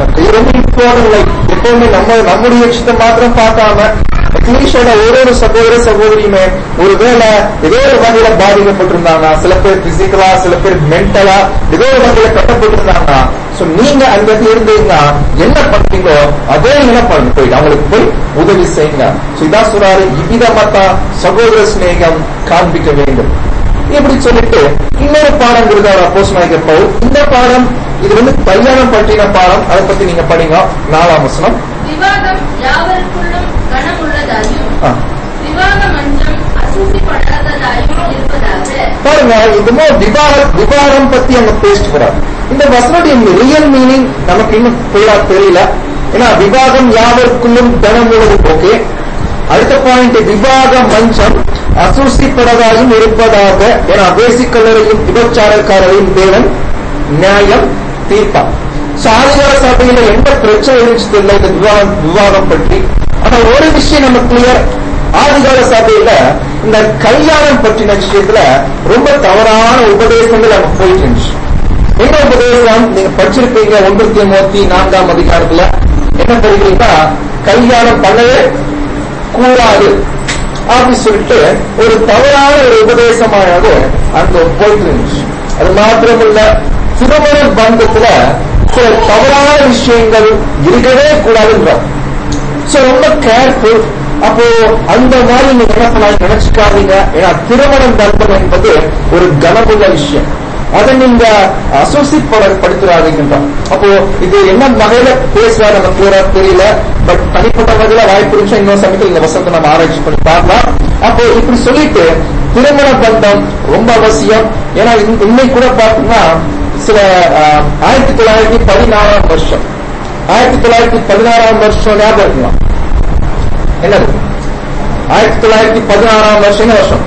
எப்பவுமே நம்ம நம்முடைய இஷ்டத்தை மாத்திரம் பார்க்காம அட்லீஸ்டோட ஒரு ஒரு சகோதர சகோதரியுமே ஒருவேளை ஏதோ ஒரு வகையில பாதிக்கப்பட்டிருந்தாங்க, சில பேர் பிசிக்கலா, சில பேர் மென்டலா ஏதோ ஒரு வகையில கட்டப்பட்டிருந்தாங்க. சோ நீங்க அந்த இருந்தீங்கன்னா என்ன பண்றீங்களோ அதே என்ன பண்ணு போயிட்டு அவங்களுக்கு போய் உதவி செய்யுங்க. இதான் சொல்றாரு, இவ்விதமாத்தா சகோதர ஸ்நேகம் காண்பிக்க வேண்டும். இப்படி சொல்லிட்டு இன்னொரு பாடம் கொடுத்தாரு அப்போஸ்தலனாகிய பவுல். இந்த பாடம் இது வந்து கல்யாணம் பற்றின பாடம். அதை பத்தி நீங்க படிங்க. நாலாம் வசனம். விவாதம் யாவருக்குள்ளும் கனம் உள்ளதாயும் விவாத மஞ்சம் அசூசிப்படாததாயும் இருப்பதாக. பாருங்க, இதுமோ விவாதம் விவாதம் பத்தி அங்க பேசிட்டு போறாரு. இந்த வசனுடைய ரியல் மீனிங் நமக்கு இன்னும் ஃபுல்லா தெரியல. ஏன்னா விவாதம் யாவருக்குள்ளும் கனம் உள்ளது. ஓகே, அடுத்த பாயிண்ட், விவாத மஞ்சம் அசூசிப்படாதாயும் இருப்பதாக. ஏன்னா அபேசிக்கலரையும் விபச்சாரக்காரரையும் தேவன் நியாயம் தீர்ப்பார். சாதிகார சபையில எந்த பிரச்சனை இருந்துச்சு தெரியல இந்த விவாதம் விவாதம் பற்றி. ஆனா ஒரு விஷயம் நம்ம கிளியர், ஆதிகால சபையில இந்த கல்யாணம் பற்றின விஷயத்துல ரொம்ப தவறான உபதேசங்கள் அங்க போயிட்டு இருந்துச்சு. என்ன உபதேசம் நீங்க படிச்சிருப்பீங்க, ஒன்று தீமோத்தி நான்காம் அதிகாரத்துல என்ன படிக்கிறீங்கன்னா, கல்யாணம் பண்ணவே கூடாது அப்படின்னு சொல்லிட்டு ஒரு தவறான ஒரு உபதேசமாக அங்க போயிட்டு இருந்துச்சு. அது மாத்திரமல்ல, திருமண பந்தத்துல சில தவறான விஷயங்கள் இருக்கவே கூடாதுன்றார். ரொம்ப கேர்ஃபுல். அப்போ அந்த மாதிரி நீங்க என்ன பண்ண நினைச்சுக்காதீங்க. ஏன்னா திருமணம் பந்தம் என்பது ஒரு கனமுள்ள விஷயம், அதை நீங்க அசோசியப்படுத்துறாதீங்க. அப்போ இது என்ன வகையில பேசுறாரு நம்ம கிளியரா தெரியல. பட் தனிப்பட்ட வகையில வாய்ப்பு இருந்துச்சு இன்னொரு சமயத்தில் இந்த வசத்தை நம்ம ஆராய்ச்சி பண்ணி பார்க்கலாம். அப்போ இப்படி சொல்லிட்டு திருமண பந்தம் ரொம்ப அவசியம். ஏன்னா இன்னைக்கு கூட பாத்தீங்கன்னா சில ஆயிரத்தி தொள்ளாயிரத்தி பதினாறாம் வருஷம் ஆயிரத்தி தொள்ளாயிரத்தி பதினாறாம் வருஷம் ஞாபகம் இருக்கலாம். என்னது ஆயிரத்தி தொள்ளாயிரத்தி பதினாறாம் வருஷம் என்ன வருஷம்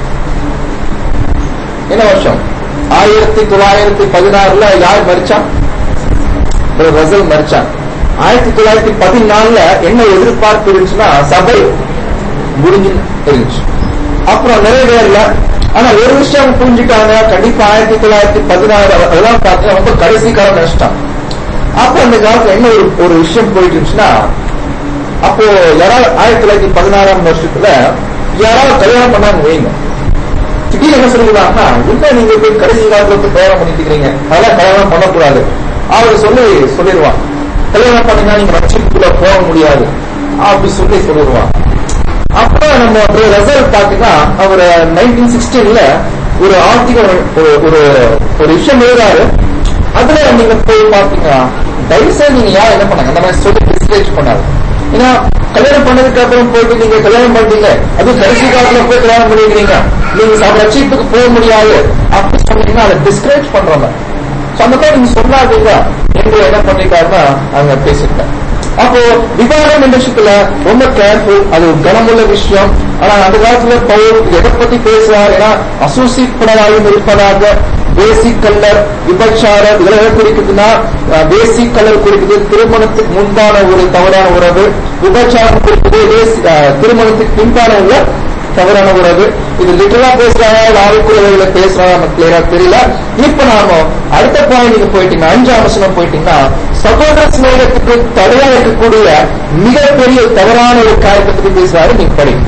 என்ன வருஷம் ஆயிரத்தி தொள்ளாயிரத்தி பதினாறுல யார் மரிச்சா? ரசல் மரிச்சான். ஆயிரத்தி தொள்ளாயிரத்தி பதினாலுல என்ன எதிர்பார்ப்பு இருந்துச்சுன்னா சபை முடிஞ்சு இருந்துச்சு. அப்புறம் நிறைவேறல. ஆனா ஒரு விஷயம் புரிஞ்சுட்டாங்க, கண்டிப்பா ஆயிரத்தி தொள்ளாயிரத்தி பதினாறு அதெல்லாம் பார்த்து ரொம்ப கடைசி காலம் நினைச்சிட்டான். அப்ப அந்த காலத்துல என்ன ஒரு ஒரு விஷயம் போயிட்டு இருந்துச்சுன்னா, அப்போ யாராவது ஆயிரத்தி தொள்ளாயிரத்தி பதினாறாம் வருஷத்துல யாராவது கல்யாணம் பண்ணாங்க வைங்க, திடீர்னு என்ன சொல்லிடுவாங்கன்னா, என்ன நீங்க போய் கடைசி காலத்துல கல்யாணம் பண்ணிட்டு இருக்கிறீங்க, அதெல்லாம் கல்யாணம் பண்ணக்கூடாது அவர் சொல்லி சொல்லிடுவான். கல்யாணம் பண்ணீங்கன்னா நீங்க ரட்சிப்புக்குள்ள போக முடியாது அப்படி சொல்லி சொல்லிடுவான். அப்ப நம்ம ரிசல்ட் பாத்தீங்கன்னா அவர் நைன்டீன் சிக்ஸ்டீன்ல ஒரு ஆர்டிகல் ஒரு ஒரு விஷயம் எழுதாரு. அதுல நீங்க போய் பாத்தீங்கன்னா தயவுசெய்து நீங்க யாரும் என்ன பண்ணாங்க அந்த மாதிரி சொல்லி டிஸ்கரேஜ் பண்ணாரு. ஏன்னா கல்யாணம் பண்ணதுக்கு அப்புறம் போயிட்டு நீங்க கல்யாணம் பண்றீங்க, அதுவும் கடைசி காலத்துல போய் கல்யாணம் பண்ணிக்கிறீங்க, நீங்க ரட்சிப்புக்கு போக முடியாது அப்படி சொன்னீங்கன்னா அதை டிஸ்கரேஜ் பண்றாங்க. அந்த மாதிரி நீங்க சொல்லாதீங்க என்று என்ன பண்ணிட்டாருன்னா அங்க பேசிட்டேன். அப்போ விவாதம் என்ற விஷயத்துல ரொம்ப கேர்ஃபுல், அது ஒரு கனமுள்ள விஷயம். ஆனா அந்த காலத்துல பவுல் எதை பத்தி பேசுறாரு, ஏன்னா அசோசியப்படாமல் இருப்பதாக, பேசிக் கல்லர், விபச்சாரம் இதெல்லாம் எதை குறிக்குதுன்னா, பேசிக் கல்லர் குறிக்குது திருமணத்துக்கு முன்பான ஒரு தவறான உறவு, விபச்சாரம் குறிக்குது திருமணத்துக்கு பின்பான உள்ள தவறான உறவு. இது லிட்டரலா பேசுறாங்க ஆவிக்குரிய பேசுறாங்க நமக்கு கிளியரா தெரியல. இப்ப நாம அடுத்த பாயிண்ட் நீங்க போயிட்டீங்கன்னா, அஞ்சாம் வசனம் போயிட்டீங்கன்னா, சகோதர சிநேகத்துக்கு தடையா இருக்கக்கூடிய மிகப்பெரிய தவறான ஒரு காரியத்தை பத்தி பேசுறாரு. நீங்க படிங்க.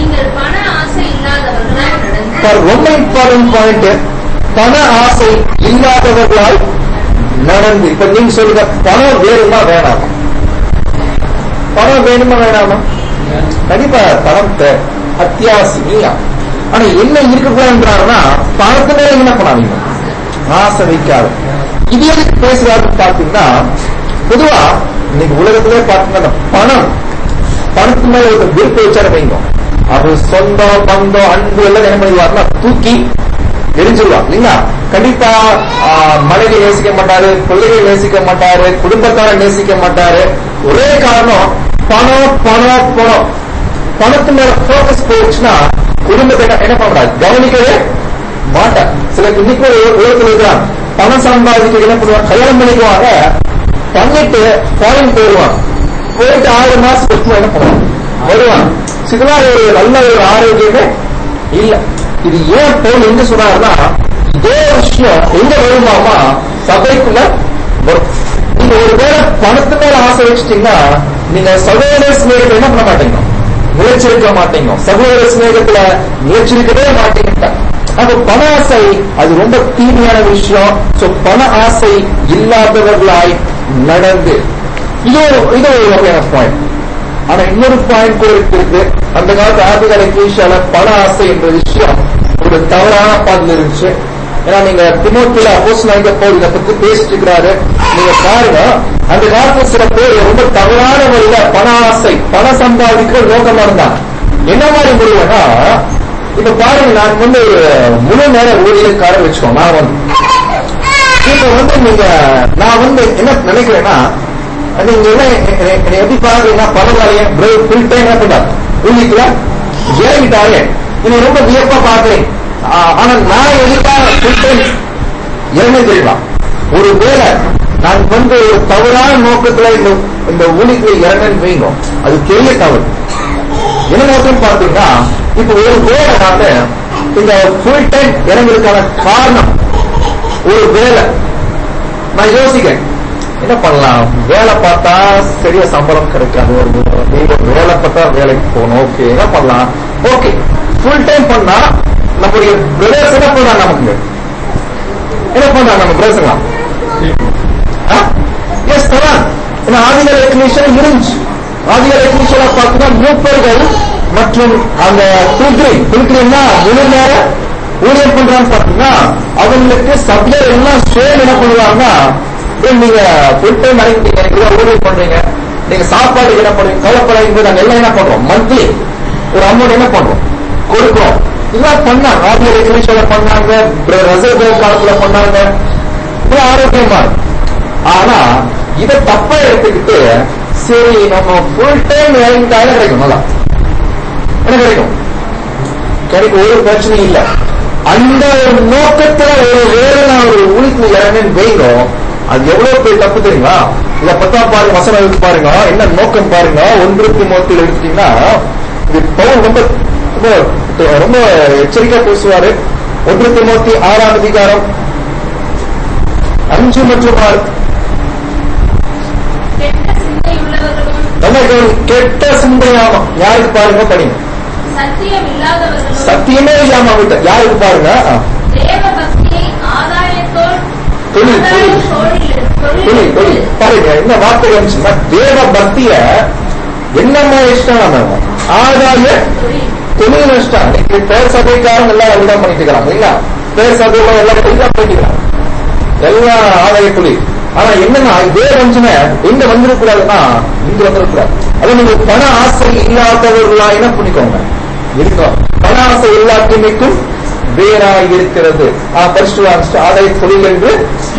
ரொம்ப இம்பார்ட்டன்ட் பாயிண்ட், பண ஆசை இல்லாதவர்களால் நடந்து. இப்ப நீங்க சொல்லுங்க, பணம் வேணுமா வேணாமா? பணம் வேணுமா வேணாமா? கண்டிப்பா பணம் அத்தியாவசியம். ஆனா என்ன இருக்கக்கூடாதுன்னா, பணத்து மேல என்ன பண்ணாதீங்க, ஆசை வைக்காது. இது எதுக்கு பேசுறாருன்னு பாத்தீங்கன்னா, பொதுவா இன்னைக்கு உலகத்திலே பாத்தீங்கன்னா பணம் பணத்து மேல ஒரு விருப்ப வச்சார வைங்க, அது சொந்தம் பந்தம் அன்பு எல்லாம் என்ன பண்ணிடுவாருன்னா தூக்கி எரிஞ்சிருவாங்க இல்லைங்களா? கண்டிப்பா மனைவி நேசிக்க மாட்டாரு, பிள்ளைகள் நேசிக்க மாட்டாரு, குடும்பத்தார நேசிக்க மாட்டாரு. ஒரே காரணம் பணம் பணம் பணம். பணத்து மேல போக்கஸ் போயிடுச்சுன்னா குடும்பத்தை என்ன பண்றாரு, கவனிக்கவே மாட்டார். சிலருக்கு இன்னைக்கு உலகத்தில் இருக்கிறாங்க, பணம் சம்பாதிக்க என்ன பண்ணுவாங்க, கல்யாணம் பண்ணிக்குவாங்க, பண்ணிட்டு ஃபாரின் போயிடுவாங்க, போயிட்டு ஆறு மாசத்துக்கு என்ன பண்ணுவாங்க வருவாங்க. இதெல்லாம் ஒரு நல்ல ஒரு ஆரோக்கியமே இல்ல. இது ஏன் போல் எங்க சொன்னாருன்னா, இதே விஷயம் எங்க வருமாமா சபைக்குள்ள வரும். நீங்க ஒரு வேளை பணத்து மேல ஆசை வச்சுட்டீங்கன்னா, நீங்க சகோதர சிநேகத்தை என்ன பண்ண மாட்டீங்க, முயற்சிருக்க மாட்டீங்க, சகோதர சிநேகத்துல முயற்சிருக்கவே மாட்டீங்க. அப்ப பண ஆசை அது ரொம்ப தீமையான விஷயம். சோ பண ஆசை இல்லாதவர்களாய் நடந்து, இது இது ஒரு வகையான பாயிண்ட். ஆனா இன்னொரு பாயிண்ட் கூட இருக்கு. அந்த காலத்து ஆதிகால கிரீஷால பண ஆசை என்ற விஷயம் ஒரு தவறான பாதையில் இருந்துச்சு. ஏன்னா நீங்க திமோத்தில அப்போஸ்தலனாகிய பவுல் இதை பத்தி பேசிட்டு இருக்கிறாரு. நீங்க பாருங்க, அந்த காலத்துல சில பேர் ரொம்ப தவறான வழியில பண ஆசை பணம் சம்பாதிக்கிற நோக்கமா இருந்தாங்க. என்ன மாதிரி முடிவுனா, இப்ப பாருங்க, நான் வந்து ஒரு முழு நேர ஊழியக்காரர் வச்சுக்கோங்க. நான் வந்து இப்ப வந்து நீங்க நான் வந்து என்ன நினைக்கிறேன்னா, நீங்க என்ன எப்படி பாக்குறீங்கன்னா, பரவாயில்லையே ஃபுல் டைம் என்ன பண்ணாரு ஊழியத்துல ஏறிட்டாரு, நீங்க ரொம்ப வியப்பா பாக்குறீங்க. ஆனா நான் எதுக்காக ஃபுல் டைம் இறங்க தெரியலாம். ஒரு வேலை நான் வந்து ஒரு தவறான நோக்கத்துல இந்த ஊழியத்துல இறங்கன்னு வைங்க, அது பெரிய தவறு. என்ன நோக்கம் பார்த்தீங்கன்னா, இப்ப ஒரு வேலை நான் இந்த ஃபுல் டைம் இறங்குறதுக்கான காரணம் ஒரு வேலை. நான் யோசிக்கிறேன் என்ன பண்ணலாம், வேலை பார்த்தா சரியா சம்பளம் கிடைக்காது, வேலை பார்த்தா வேலைக்கு போகணும், ஓகே என்ன பண்ணலாம், ஓகே ஃபுல் டைம் பண்ணா நம்முடைய பிரதர்ஸ் என்ன பண்றாங்க, நமக்கு என்ன பண்றாங்க நம்ம பிரதர்ஸ் எஸ் தரான். ஏன்னா ஆதிகால எக்னிஷன் இருந்துச்சு. ஆதிகால எக்னிஷனா பார்த்தீங்கன்னா மூப்பர்கள் மற்றும் அந்த பில்கிரிம் பில்கிரிம்னா முழு நேர ஊழியம் பண்றான்னு பாத்தீங்கன்னா, அவங்களுக்கு சப்ளையர் எல்லாம் சேர்ந்து என்ன பண்ணுவாங்கன்னா, நீங்க ஃபுல் டைம் அடைக்கிறீங்க, நீங்க ஊழியம் பண்றீங்க, நீங்க சாப்பாடு என்ன பண்ணுவீங்க கவலைப்படாது, நாங்க எல்லாம் என்ன பண்றோம், மந்த்லி ஒரு அமௌண்ட் என்ன பண்றோம் கொடுக்கிறோம். இதெல்லாம் பண்ணாங்க, ஆதிகால எக்னிஷன்ல பண்ணாங்க, ரிசர்வ் காலத்துல பண்ணாங்க, ஆரோக்கியமா இருக்கு. ஆனா இதை தப்பா எடுத்துக்கிட்டு, சரி நம்ம ஃபுல் டைம் இறங்கிட்டாலே கிடைக்கும், நல்லா என்ன கிடைக்கும் கிடைக்கும் ஒரு பிரச்சனையும் இல்லை. அந்த ஒரு நோக்கத்துல ஒரு வேற நான் ஒரு ஊழியத்துல இறங்கன்னு வைங்க, அது எவ்வளவு பேர் தப்பு தெரியுங்களா? இதை பத்தா பாருங்க, வசனம் பாருங்க, என்ன நோக்கம் பாருங்க. ஒன்று திமோத்தியில் எடுத்துட்டீங்கன்னா, இது பவுல் ரொம்ப ரொம்ப ரொம்ப எச்சரிக்கை பேசுவாரு. ஒன்று தீமோத்தி ஆறாம் அதிகாரம் அஞ்சு மற்றும் ஆறு. கெட்ட சிந்தையாம யாருக்கு பாருங்க படிங்க. சத்தியமே இல்லாம விட்ட யாருக்கு பாருங்க. தொழில் தொழில் தொழில் பாருங்க என்ன வார்த்தை வந்துச்சுன்னா தேவ பக்திய என்னமா இஷ்டம் ஆதாய தொழில் இஷ்டம். பேர் சபைக்காரங்க எல்லாம் எல்லாம் பண்ணிட்டு இருக்கிறாங்க இல்லைங்களா? பேர் சபையோட எல்லாம் பண்ணிக்கிறாங்க எல்லாம் ஆதாய தொழில். ஆனா என்னன்னா இதே வஞ்சுன எங்க வந்துடக்கூடாதுன்னா இங்க வந்துடக்கூடாது. அது நீங்க பண ஆசை இல்லாதவர்களா என்ன பண்ணிக்கோங்க இருக்கும். பண ஆசை எல்லாத்தையுமைக்கும் வேறாக இருக்கிறது. ஆதாய தொழில் என்று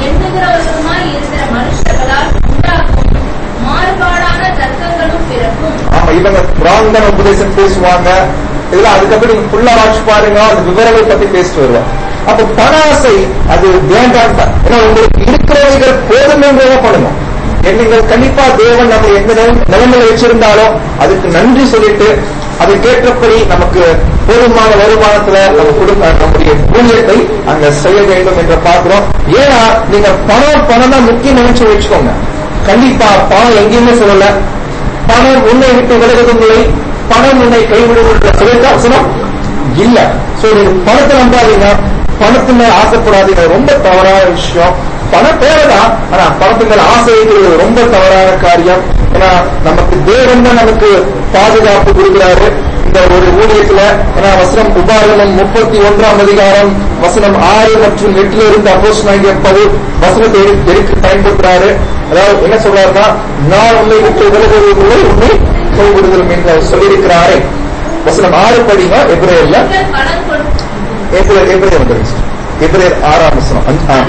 ஆமா இவங்க பிராங்கன உபதேசம் பேசுவாங்க. இதெல்லாம் அதுக்கப்புறம் நீங்க ஃபுல்லா வாட்ச் பாருங்க, அந்த விவரங்களை பத்தி பேசிட்டு வருவாங்க. அப்ப பண ஆசை அது வேண்டாம். ஏன்னா உங்களுக்கு இருக்கிறவர்கள் போதுமென்றத பண்ணணும். நீங்கள் கண்டிப்பா தேவன் நம்ம எந்த நிலைமையில வச்சிருந்தாலும் அதுக்கு நன்றி சொல்லிட்டு அதை கேட்டபடி நமக்கு போதுமான வருமானத்துல நம்ம கொடுக்க நம்முடைய ஊழியத்தை அங்க செய்ய வேண்டும் என்று பார்க்கிறோம். ஏன்னா நீங்க பணம் பணம் தான் முக்கியம் நினைச்சு வச்சுக்கோங்க. கண்டிப்பா பணம் எங்கேயுமே சொல்லல பணம் உன்னை விட்டு விலகுவதில்லை, பணம் உன்னை கைவிடுவதில்லை சொல்லிட்டாசனம் இல்ல. சோ நீங்க பணத்தை நம்பாதீங்க, பணத்து மேல ஆசைப்படாதீங்க. ரொம்ப தவறான விஷயம். பணம் தேவைதான், ஆனா பணத்து மேல ஆசை வைக்கிறது ரொம்ப தவறான காரியம். ஏன்னா நமக்கு தேவன் தான் நமக்கு பாதுகாப்பு கொடுக்கிறாரு இந்த ஒரு ஊழியத்துல. ஏன்னா வசனம் உபாகமம் முப்பத்தி ஒன்றாம் அதிகாரம் வசனம் ஆறு மற்றும் எட்டுல இருந்து அப்போஸ்தலனாகிய பவுல் வசனத்தை எதுக்கு பயன்படுத்துறாரு. அதாவது என்ன சொல்றாருன்னா, நான் உன்னை விட்டு விலகுவதில்லை, உன்னை கைவிடுதலும் என்று சொல்லியிருக்கிறாரே. வசனம் ஆறு படிங்க. எபிரேயர்ல எபிரேயர் எபிரேயர் வந்துருச்சு. எபிரேயர் ஆறாம் வசனம்.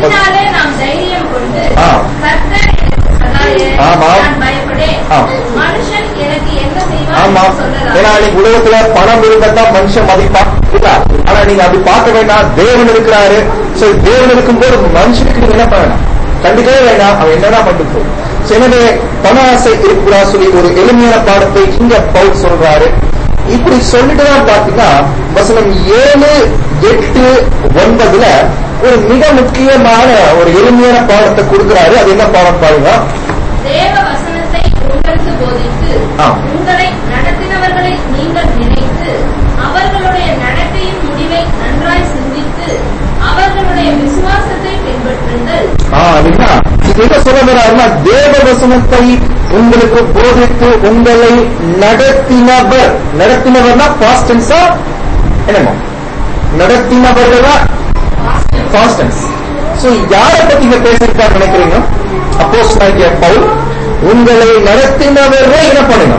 ஆமா ஆமா ஏன்னா நீங்க உலகத்துல பணம் இருந்தா மனுஷன் மதிப்பான் இல்ல. ஆனா நீங்க அப்படி பார்க்க வேண்டாம், தேவன் இருக்கிறாரு. தேவன் இருக்கும் போது மனுஷனுக்கு நீங்க என்ன பண்ணலாம் கண்டிப்பே வேண்டாம். அவன் என்னன்னா பண்ணிட்டு. எனவே பண ஆசை இருக்கிறா சொல்லி ஒரு எளிமையான பாடத்தை இங்க பவுல் சொல்றாரு. இப்படி சொல்லிட்டுதான் பாத்தீங்கன்னா வசனம் ஏழு எட்டு ஒன்பதுல ஒரு மிக முக்கியமான ஒரு எளிமையான பாடத்தை கொடுக்கிறாரு. அது என்ன பாடம் பாருங்க. தேவ வசனத்தை உங்களுக்கு போதித்து உங்களை நடத்தினவர்களை நீங்கள் நினைத்து அவர்களுடைய நடக்கையின் முடிவை நன்றாய் சிந்தித்து அவர்களுடைய விசுவாசத்தை பின்பற்றுங்கள். என்ன சொல்ல வர்றாருன்னா, தேவ வசனத்தை உங்களுக்கு போதித்து உங்களை நடத்தினவர். நடத்தினவர்னா பாஸ்ட் டென்ஸா என்னமோ நடத்தினவர்களா பாஸ்ட் டென்ஸ். சோ யாரை பத்தி இங்க பேசியிருக்காரு நினைக்கிறீங்க? அப்போஸ்தலனாகிய பவுல் உங்களை நடத்தினவர்களே என்ன பண்ணுங்க.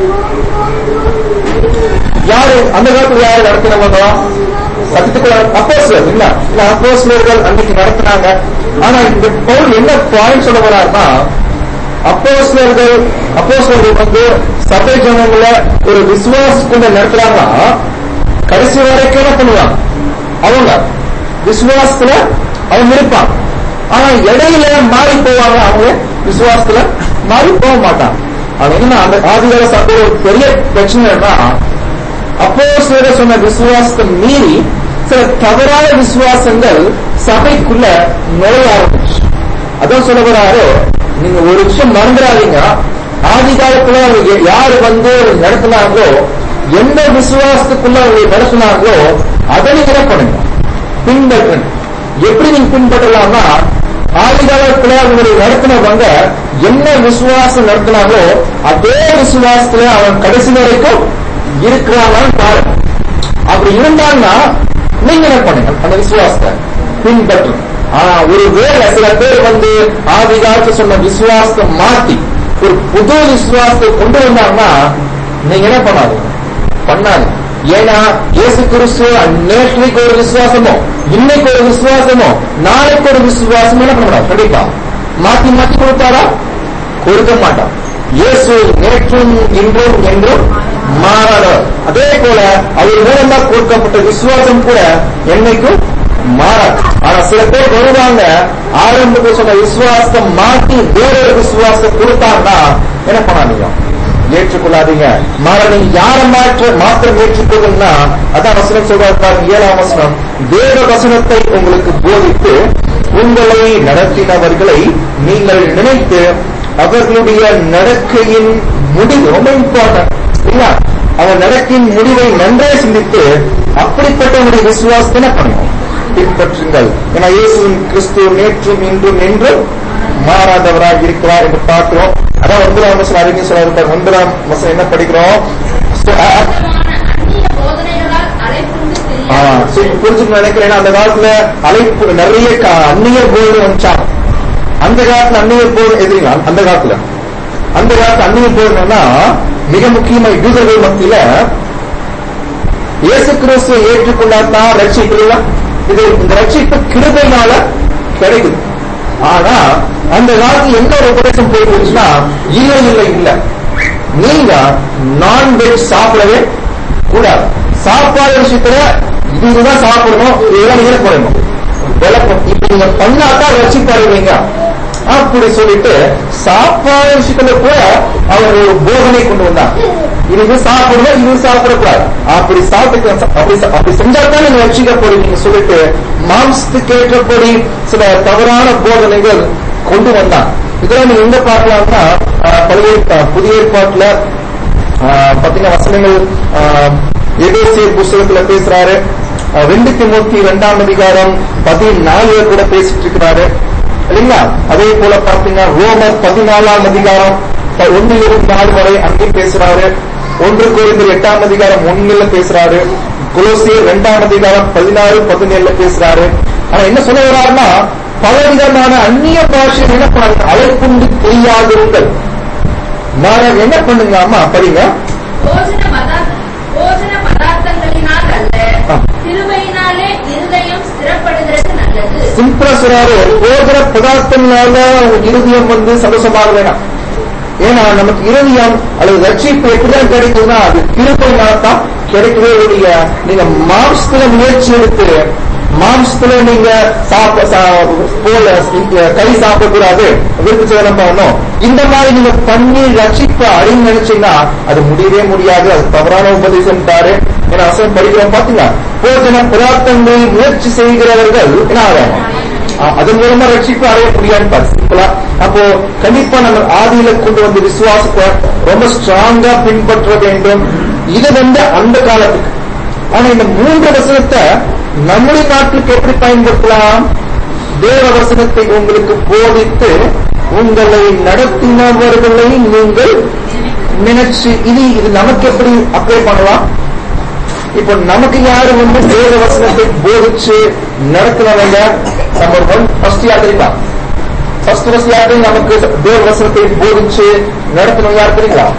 யாரு அந்த காலத்துல யாரு நடத்தினவங்களா? சத்தியத்துக்குள்ள அப்போஸ்தலர் இல்ல இல்ல அப்போஸ்தலர்கள் அன்னைக்கு நடத்தினாங்க. ஆனா இந்த பவுல் என்ன பாயிண்ட் சொல்ல வர்றாருன்னா, அப்போஸ்தலர்கள் அப்போஸ்தலர்கள் வந்து சபை ஜனங்களை ஒரு விசுவாசத்துக்குள்ள நடத்துறாங்கன்னா கடைசி வரைக்கும் என்ன பண்ணுவாங்க? அவங்க விசுவாசத்துல அவங்க இருப்பாங்க. ஆனா இடையில மாறி போவாங்க. அவங்க விசுவாசத்துல மாறி போக மாட்டாங்க. அது என்ன அந்த ஆதிகால சபை ஒரு பெரிய பிரச்சனைனா, அப்போஸ்தலர் சொன்ன விசுவாசத்தை மீறி சில தவறான விசுவாசங்கள் சபைக்குள்ள நுழைய ஆரம்பிச்சு. அதான் சொல்ல வராரு, நீங்க ஒரு விஷயம் மறந்துடாதீங்க. ஆதி காலத்துல யாரு வந்து நடத்தினாங்களோ, எந்த விசுவாசத்துக்குள்ள அவங்க நடத்தினாங்களோ அதை நீங்க என்ன பண்ணுங்க, பின்பற்றணும். எப்படி நீங்க பின்பற்றலாம்னா, ஆதி காலத்துல அவங்களுடைய நடத்தினவங்க என்ன விசுவாசம் நடத்தினாங்களோ அதே விசுவாசத்துல அவன் கடைசி வரைக்கும் இருக்கிறாங்கன்னு பாருங்க. அப்படி இருந்தாங்கன்னா நீங்க என்ன பண்ணுங்க, அந்த விசுவாசத்தை பின்பற்றணும். ஆனா ஒரு வேளை சில பேர் வந்து ஆதி காலத்துல சொன்ன விசுவாசத்தை மாத்தி ஒரு புது விசுவாசத்தை கொண்டு வந்தாங்கன்னா நீங்க என்ன பண்ணாது பண்ணாது. ஏன்னா இயேசு கிறிஸ்து நேற்றைக்கு ஒரு விசுவாசமோ இன்னைக்கு ஒரு விசுவாசமோ நாளைக்கு ஒரு விசுவாசமோ என்ன பண்ண மாட்டார். கண்டிப்பா மாத்தி மாத்தி கொடுத்தாரா? கொடுக்க மாட்டார். இயேசு நேற்றும் இன்றும் என்றும் மாறாதவர். அதே போல அவர் மூலமா கொடுக்கப்பட்ட விசுவாசம் கூட என்னைக்கும் மாறாது. ஆனா சில பேர் வருவாங்க, ஆரம்பத்தில் சொன்ன விசுவாசத்தை மாற்றி வேறொரு விசுவாசத்தை கொடுத்தாங்கன்னா என்ன பண்ணாதீங்க, ஏற்றுக்கொள்ளாதீங்க. மாற நீங்க யாரை மாற்ற மாத்திரம் ஏற்றுக்கொள்ளுன்னா அதான் வசனம் சொல்றாரு, ஏழாம் வசனம், தேவ வசனத்தை உங்களுக்கு போதித்து உங்களை நடத்தினவர்களை நீங்கள் நினைத்து அவர்களுடைய நடக்கையின் முடிவு ரொம்ப இம்பார்ட்டன்ட் இல்லையா, அவர் நடக்கையின் முடிவை நன்றே சிந்தித்து அப்படிப்பட்ட விசுவாசத்தை என்ன பண்ணுவோம், பின்பற்றுங்கள். ஏன்னா இயேசுவின் கிறிஸ்து நேற்றும் இன்றும் என்றும் மாறாதவராக இருக்கிறார் என்று பார்க்கிறோம். அதான் ஒன்பதாம் வசனம் அறிஞர் சொல்றாரு. ஒன்பதாம் வசனம் என்ன படிக்கிறோம், புரிஞ்சுக்கணும் நினைக்கிறேன். அந்த காலத்துல அழைப்பு நிறைய அந்நிய போது வந்துச்சாங்க. அந்த காலத்துல அந்நிய போது எதிரிங்க அந்த காலத்துல அந்த காலத்துல அந்நிய போதுன்னா மிக முக்கியமா யூதர்கள் மத்தியில இயேசு கிறிஸ்துவை ஏற்றுக்கொண்டாதான் ரட்சிப்பு. இது இந்த ரட்சிப்பு கிருபையினால கிடைக்குது. ஆனா அந்த காலத்துல என்ன ஒரு உபதேசம் போயிருந்துச்சுன்னா, இல்லை இல்லை இல்ல நீங்க நான்வெஜ் சாப்பிடவே கூடாது, சாப்பாடு விஷயத்துல இது இதுதான் சாப்பிடணும், இதெல்லாம் நீங்க போடணும், இப்ப நீங்க பண்ணாதான் ரட்சிப்பாடுவீங்க அப்படி சொல்லிட்டு சாப்பாடு விஷயத்துல கூட அவர் ஒரு போதனை கொண்டு வந்தாங்க. இது சாப்பிடணும், இது சாப்பிடக்கூடாது, அப்படி சாப்பிட்டு அப்படி செஞ்சாதான் நீங்க ரட்சிக்க போறீங்க சொல்லிட்டு மாம்சத்துக்கு ஏற்றபடி சில தவறான போதனைகள் கொண்டு வந்தாங்க. இதெல்லாம் நீங்க எங்க பார்க்கலாம்னா பழைய புதிய ஏற்பாட்டுல பாத்தீங்கன்னா வசனங்கள் எபேசியர் புஸ்தகத்துல பேசுறாரு, ரெண்டு திமோத்தி இரண்டாம் அதிகாரம் பதினாலுல கூட பேசிட்டு இருக்கிறாரு இல்லைங்களா. அதே போல பாத்தீங்கன்னா ரோமர் பதினாலாம் அதிகாரம் ஒன்னில் இருந்து நாலு வரை அங்கே பேசுறாரு, ஒன்று கொரிந்தியர் எட்டாம் அதிகாரம் ஒன்னுல பேசுறாரு, கொலோசியர் இரண்டாம் அதிகாரம் பதினாறு பதினேழுல பேசுறாரு. ஆனா என்ன சொல்ல வர்றாருன்னா, பலவிதமான அந்நிய பாஷை என்ன பண்ணாங்க, அழைப்புண்டு தெரியாதிருங்கள். நான் என்ன பண்ணுங்களாமா படிங்க, சிம்பிளா சொல்றாரு, போகிற பதார்த்தங்களால இருதயம் வந்து சந்தோஷமாக வேணாம். ஏன்னா நமக்கு இருதயம் அல்லது ரட்சிப்பு எப்படிதான் கிடைக்குதுன்னா அது கிருபையினால்தான் கிடைக்கவே இல்லைய. நீங்க மாம்சத்துல முயற்சி எடுத்து மாம்சத்துல நீங்க போல கை சாப்பிடக்கூடாது, விருப்ப சேதம் பண்ணணும், இந்த மாதிரி நீங்க பண்ணி ரட்சிப்ப அழின்னு நினைச்சீங்கன்னா அது முடியவே முடியாது. அது தவறான உபதேசம் தாரு. ஏன்னா அவசரம் படிக்கிறோம் பாத்தீங்களா, போஜன பதார்த்தங்களை முயற்சி செய்கிறவர்கள் என்ன ஆகும், அதன் மூலமா ரட்சிப்பு அடைய முடியாது சிம்பிளா. அப்போ கண்டிப்பா நம்ம ஆதியில கொண்டு வந்து விசுவாசத்தை ரொம்ப ஸ்ட்ராங்கா பின்பற்ற வேண்டும். இது வந்து அந்த காலத்துக்கு. ஆனா இந்த மூன்று வசனத்தை நம்முடைய நாட்டுக்கு எப்படி பயன்படுத்தலாம், தேவ வசனத்தை உங்களுக்கு போதித்து உங்களை நடத்தினவர்களை நீங்கள் நினைச்சு, இது இது நமக்கு எப்படி அப்ளை பண்ணலாம். இப்ப நமக்கு யாரு வந்து தேவ வசனத்தை போதிச்சு நடத்தினவங்க, நம்பர் ஒன் ஃபர்ஸ்ட் யார் தெரியுமா, ஃபர்ஸ்ட் ஃபர்ஸ்ட் யாரு நமக்கு தேவ வசனத்தை போதிச்சு நடத்தினவங்க யார் தெரியுங்களா,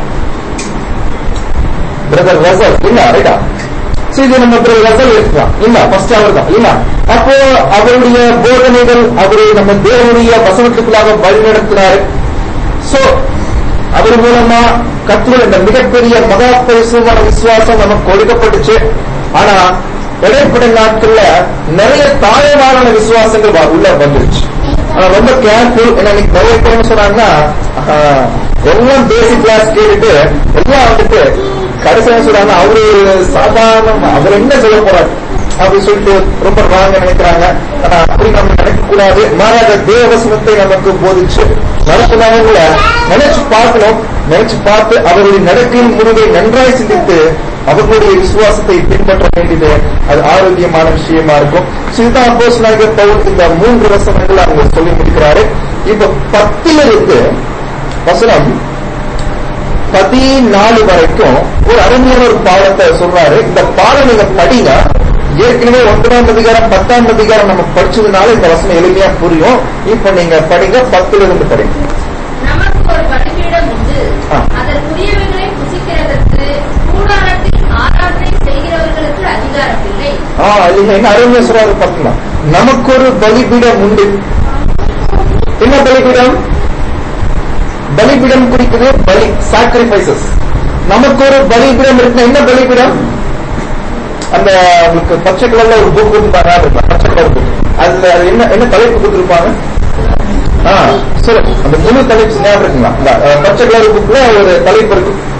பிரதர் ரசல் இல்ல ரைட்டா. இது நம்ம ரசல் இருக்கலாம் இல்ல, ஃபர்ஸ்ட் அவர் தான் இல்ல. அப்போ அவருடைய போதனைகள் அவரு நம்ம தேவனுடைய வசனத்துக்குள்ளாக வழி நடத்தினாரு. சோ அவர் மூலமா கர்த்தர் இந்த மிகப்பெரிய மகா பரிசுமான விசுவாசம் நமக்கு கொடுக்கப்பட்டுச்சு. ஆனா இடைப்பட்ட நாட்கள்ல நிறைய தாழ்வான விசுவாசங்கள் உள்ள வந்துருச்சு. ஆனா ரொம்ப கேர்ஃபுல். ஏன்னா இன்னைக்கு நிறைய பேர் சொன்னாங்கன்னா எல்லாம் பேசிக் கிளாஸ் கேட்டுட்டு எல்லாம் வந்துட்டு கடைசியா சொல்றாங்க அவரு சாதாரண அவர் என்ன சொல்ல போறாரு அப்படி சொல்லிட்டு ரொம்ப ராங்க நினைக்கிறாங்க. அப்படி நம்ம நினைக்க கூடாது. மாறாக தேவவசனத்தை நமக்கு போதிச்சு நடத்தினவங்கள நினைச்சு பார்க்கணும். நினைச்சு பார்த்து அவருடைய நடக்கையின் முடிவை நன்றாய் சிந்தித்து அவர்களுடைய விசுவாசத்தை பின்பற்ற வேண்டியது அது ஆரோக்கியமான விஷயமா இருக்கும். இதுதான் அப்போஸ்தலனாகிய பவுல் இந்த மூன்று வசனங்கள் அவங்க சொல்லி முடிக்கிறாரு. இப்ப பத்துல இருந்து வசனம் பதினாலு வரைக்கும் ஒரு அருமையான ஒரு பாடத்தை சொல்றாரு. இந்த பாடம் நீங்க படிங்க. ஏற்கனவே ஒன்பதாம் அதிகாரம் பத்தாம் அதிகாரம் நம்ம படிச்சதுனால இந்த வசனம் எளிமையா புரியும். இப்ப நீங்க படிங்க, பத்துல இருந்து படிங்க. நமக்கு ஒரு பலிபீடம் உண்டு, அதற்குரியவைகளை புசிக்கிறதற்கு கூடாரத்தில் ஆராதனை செய்கிறவர்களுக்கு அதிகாரம் இல்லை. என்ன அருமையா சொல்றாரு பாத்தீங்களா, நமக்கு ஒரு பலிபீடம் உண்டு. என்ன பலிபீடம்? பலிபீடம் குறிக்கிறது பலி, சாக்ரிஃபைசஸ். நமக்கு ஒரு பலிபீடம் இருக்கு. என்ன பலிபீடம்? அந்த உங்களுக்கு பச்சை கலர்ல ஒரு புக் கொடுத்துருப்பாங்க, பச்சை கலர் புக். அதுல என்ன என்ன தலைப்பு கொடுத்துருப்பாங்க? ஆஹ் சொல்லு, அந்த முழு தலைப்பு ஞாபகம் இருக்குங்களா? பச்சை கலர் புக்ல ஒரு தலைப்பு இருக்கு.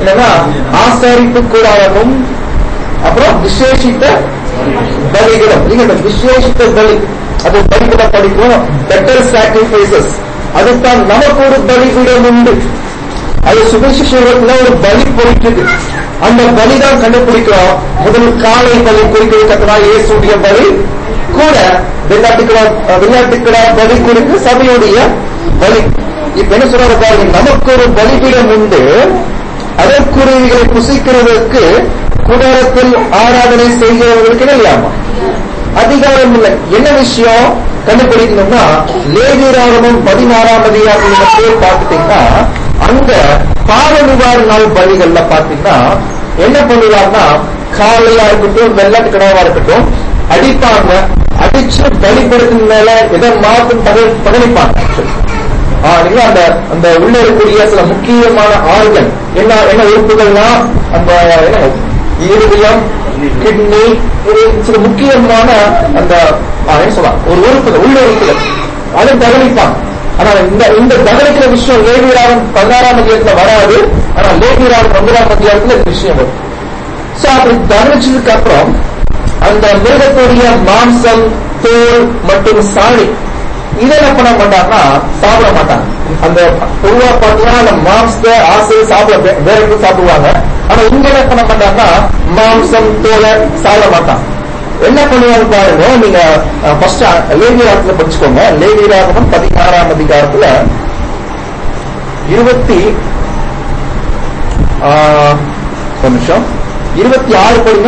என்னன்னா ஆசாரிப்பு கூடாரமும் அப்புறம் விசேஷித்த பலிகளும். நீங்க விசேஷித்த பலி அது பலிகளை படிக்கும். பெட்டர் சாக்ரிஃபைசஸ், அதுதான் நமக்கு ஒரு பலிபீடம் உண்டு. அது சுவிசேஷத்துல ஒரு பலி போயிட்டு அந்த பலிதான் கண்டுபிடிக்கிறோம். முதல் காலை பலி குறிக்கிறதுனா இயேசுடைய பலி கூட வெள்ளாட்டுக்கிடா வெள்ளாட்டுக்கிடா பலி குறித்து சபையுடைய பலி. இப்ப என்ன சொல்றாரு பாருங்க, நமக்கு ஒரு பலிபீடம் உண்டு, அதற்குரியவைகளை புசிக்கிறதுக்கு கூடாரத்தில் ஆராதனை செய்கிறவர்களுக்கு என்ன இல்லாமா அதிகாரம் இல்லை. என்ன விஷயம் கண்டுபிடிக்கணும்னா லேவியராகமம் பதினாறாம் அதிகாரத்தை பார்த்துட்டீங்கன்னா அங்க பாவ நிவாரண நாள் பலிகள்ல பாத்தீங்கன்னா என்ன பண்ணுவாங்கன்னா காலையா இருக்கட்டும் வெள்ளாட்டு கிடாவா இருக்கட்டும் அடிப்பாங்க. அடிச்சு பலிபடுத்தின மேல எதை மாற்றும் பகலிப்பாங்க. அந்த அந்த உள்ள இருக்கக்கூடிய சில முக்கியமான ஆர்கன் என்ன என்ன உறுப்புகள்னா அந்த இருதயம், கிட்னி, சில முக்கியமான அந்த என்ன சொல்லலாம் ஒரு உறுப்புகள் உள்ள உறுப்புகள் அதை தகவலிப்பாங்க. ஆனா இந்த இந்த தகவலிக்கிற விஷயம் லேவியராகம் பதினாறாம் அதிகாரத்துல வராது. ஆனா லேவியராகம் ஒன்பதாம் அதிகாரத்துல இந்த விஷயம் வரும். சோ அப்படி தகவலிச்சதுக்கு அப்புறம் அந்த மிருகத்துடைய மாம்சம், தோல் மற்றும் சாணி இதெல்லாம் பண்ண மாட்டாங்கன்னா சாப்பிட மாட்டாங்க. அந்த பொதுவா பார்த்தீங்கன்னா அந்த மாம்சத்தை ஆசையை சாப்பிட வேற எதுவும் சாப்பிடுவாங்க. ஆனா இங்க என்ன பண்ண மாட்டாங்கன்னா மாம்சம், தோலை சாப்பிட மாட்டாங்க. என்ன பண்ணுவாங்க பாருங்க, நீங்க ஃபர்ஸ்ட் லேவியராகத்துல படிச்சுக்கோங்க. லேவியராகம் பதினாறாம் அதிகாரத்துல இருபத்தி நிமிஷம் இருபத்தி ஆறு படிங்க.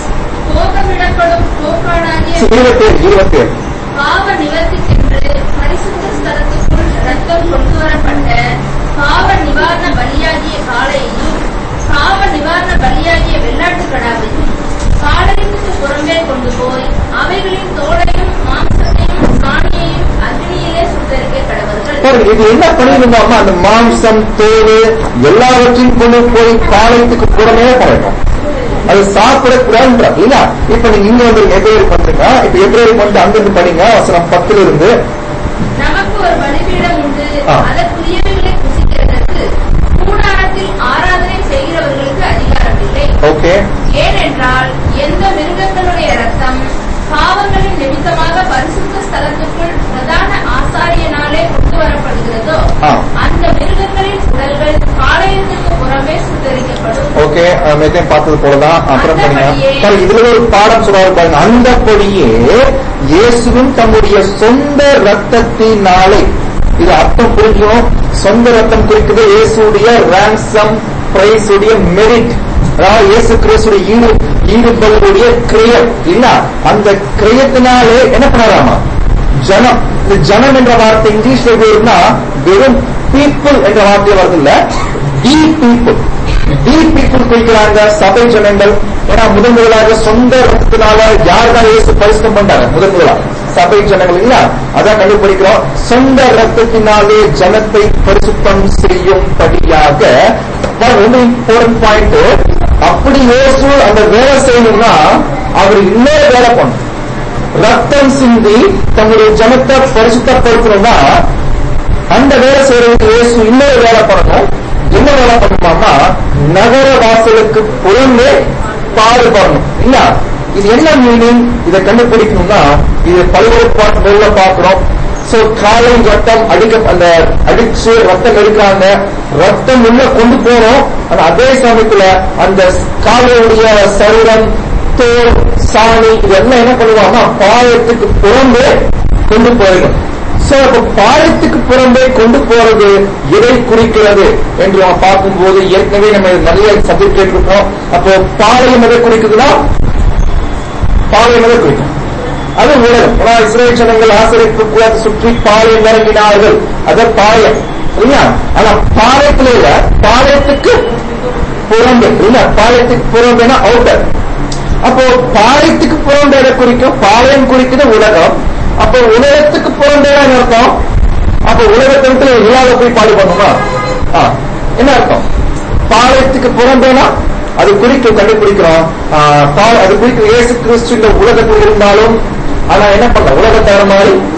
இருபத்தி ஏழு இருபத்தி ஏழு பாவ நிவர்த்திக்கென்று பரிசுத்த ஸ்தலத்துக்குள் ரத்தம் கொண்டு வரப்பட்ட பாவ நிவாரண பலியாகிய காளையையும் பாவ நிவாரண பலியாகிய வெள்ளாட்டு கடாவையும் காளையத்துக்கு புறம்பே கொண்டு போய் அவைகளின் தோலையும் மாம்சத்தையும் சாணியையும் அக்னியிலே சுட்டரிக்க கடவர்கள். இது என்ன பண்ணிருந்தோம்னா அந்த மாம்சம், தோல் எல்லாவற்றையும் கொண்டு போய் காளையத்துக்கு புறமே போயிடும். அது சாப்பிடக்கூடாது இல்ல. இப்ப நீங்க இங்க வந்து எதிரி பண்றீங்க. இப்ப எதிரி பண்ணிட்டு அங்கிருந்து படிங்க வசனம் பத்துல இருந்து. நமக்கு ஒரு பலிபீடம் உண்டு, அதற்குரியவைகளை புசிக்கிறதற்கு கூடாரத்தில் ஆராதனை செய்கிறவர்களுக்கு அதிகாரம் இல்லை. ஓகே. ஏனென்றால் எந்த மிருகங்களுடைய ரத்தம் பாவங்களின் நிமித்தமாக பரிசுத்த ஸ்தலத்துக்குள் பிரதான ஆசாரியனாலே கொண்டு வரப்படுகிறதோ அந்த மிருகங்களின் உடல்கள் காளையத்துக்கு புறமே சுத்தரிக்கப்படும். ஓகே, மேத்தையும் பார்த்தது போலதான். அப்புறம் பாருங்க, இதுல ஒரு பாடம் சொல்றாரு பாருங்க. அந்த படியே இயேசுவும் தம்முடைய சொந்த ரத்தத்தினாலே, இது அர்த்தம் புரிஞ்சும். சொந்த ரத்தம் குறிக்குது இயேசுடைய ரான்சம் பிரைஸ் உடைய மெரிட். அதாவது இயேசு கிறிஸ்துடைய ஈடு ஈடுபடுடைய கிரியம் இல்ல. அந்த கிரியத்தினாலே என்ன பண்ணலாமா ஜனம். இந்த ஜனம் என்ற வார்த்தை இங்கிலீஷ்ல எப்படின்னா வெறும் பீப்புள் என்ற வார்த்தை வருது இல்ல, டி பீப்புள். டி பீப்புள் குறிக்கிறாங்க சபை ஜனங்கள். ஏன்னா முதன் முதலாக சொந்த ரத்தத்தினால யாருதான் இயேசு பரிசுத்தம் பண்றாங்க? முதன் முதலாக சபை ஜனங்கள் இல்ல. அதான் கண்டுபிடிக்கிறோம். சொந்த ரத்தத்தினாலே ஜனத்தை பரிசுத்தம் செய்யும்படியாக. ரொம்ப இம்பார்ட்டன்ட் பாயிண்ட். அப்படி இயேசு அந்த வேலை செய்யணும்னா அவர் இன்னொரு வேலை பண்ணும். ரத்தம் சிந்தி தங்களுடைய ஜனத்தை பரிசுத்தப்படுத்தணும்னா அந்த வேலை செய்யறதுக்கு இயேசு இன்னொரு வேலை பண்ணணும். என்ன வேலை பண்ணுமாமா? நகர வாசலுக்கு புறம்பே பாடுபடணும் இல்ல. இது என்ன மீனிங்? இதை கண்டுபிடிக்கணும்னா இது பல்வேறு பாட்டுகள்ல பாக்குறோம். சோ காலை ரத்தம் அடிக்க அந்த அடிச்சு ரத்தம் எடுக்கிறாங்க. ரத்தம் உள்ள கொண்டு போறோம். ஆனா அதே சமயத்துல அந்த காலையுடைய சரீரம், தோல், சாணி இதெல்லாம் என்ன பண்ணுவாங்கன்னா பாயத்துக்கு புறம்பே கொண்டு போயிடும். சோ அப்ப பாயத்துக்கு புறம்பே கொண்டு போறது எதை குறிக்கிறது என்று நம்ம பார்க்கும்போது ஏற்கனவே நம்ம நிறைய சப்ஜெக்ட் கேட்டிருக்கோம். அப்போ பாளையம் எதை குறிக்குதுன்னா பாளையம் எதை குறிக்கும்? அது உலகம். இஸ்ரேல் ஜனங்கள் ஆசிரியப்பு கூட சுற்றி பாளையம் இறங்கினார்கள். அது பாளையம் இல்லையா. ஆனா பாளையத்துல இல்ல, பாளையத்துக்கு புறம்பு இல்ல. பாளையத்துக்கு புறம்புனா அவுட்டர். அப்போ பாளையத்துக்கு புறம்பு எதை குறிக்கும்? பாளையம் குறிக்குது உலகம். அப்போ உலகத்துக்கு புறம்பேனா அர்த்தம்? அப்போ உலகத்திற்கு இல்லாத போய் பாடு பண்ணுமா? என்ன அர்த்தம்? பாளையத்துக்கு புறம்பேனா அது குறிக்கும். கண்டுபிடிக்கிறோம். அது குறிக்கும் இயேசு கிறிஸ்து இந்த உலகத்தில் இருந்தாலும் ஆனா என்ன பண்ண உலகத்தர மாதிரி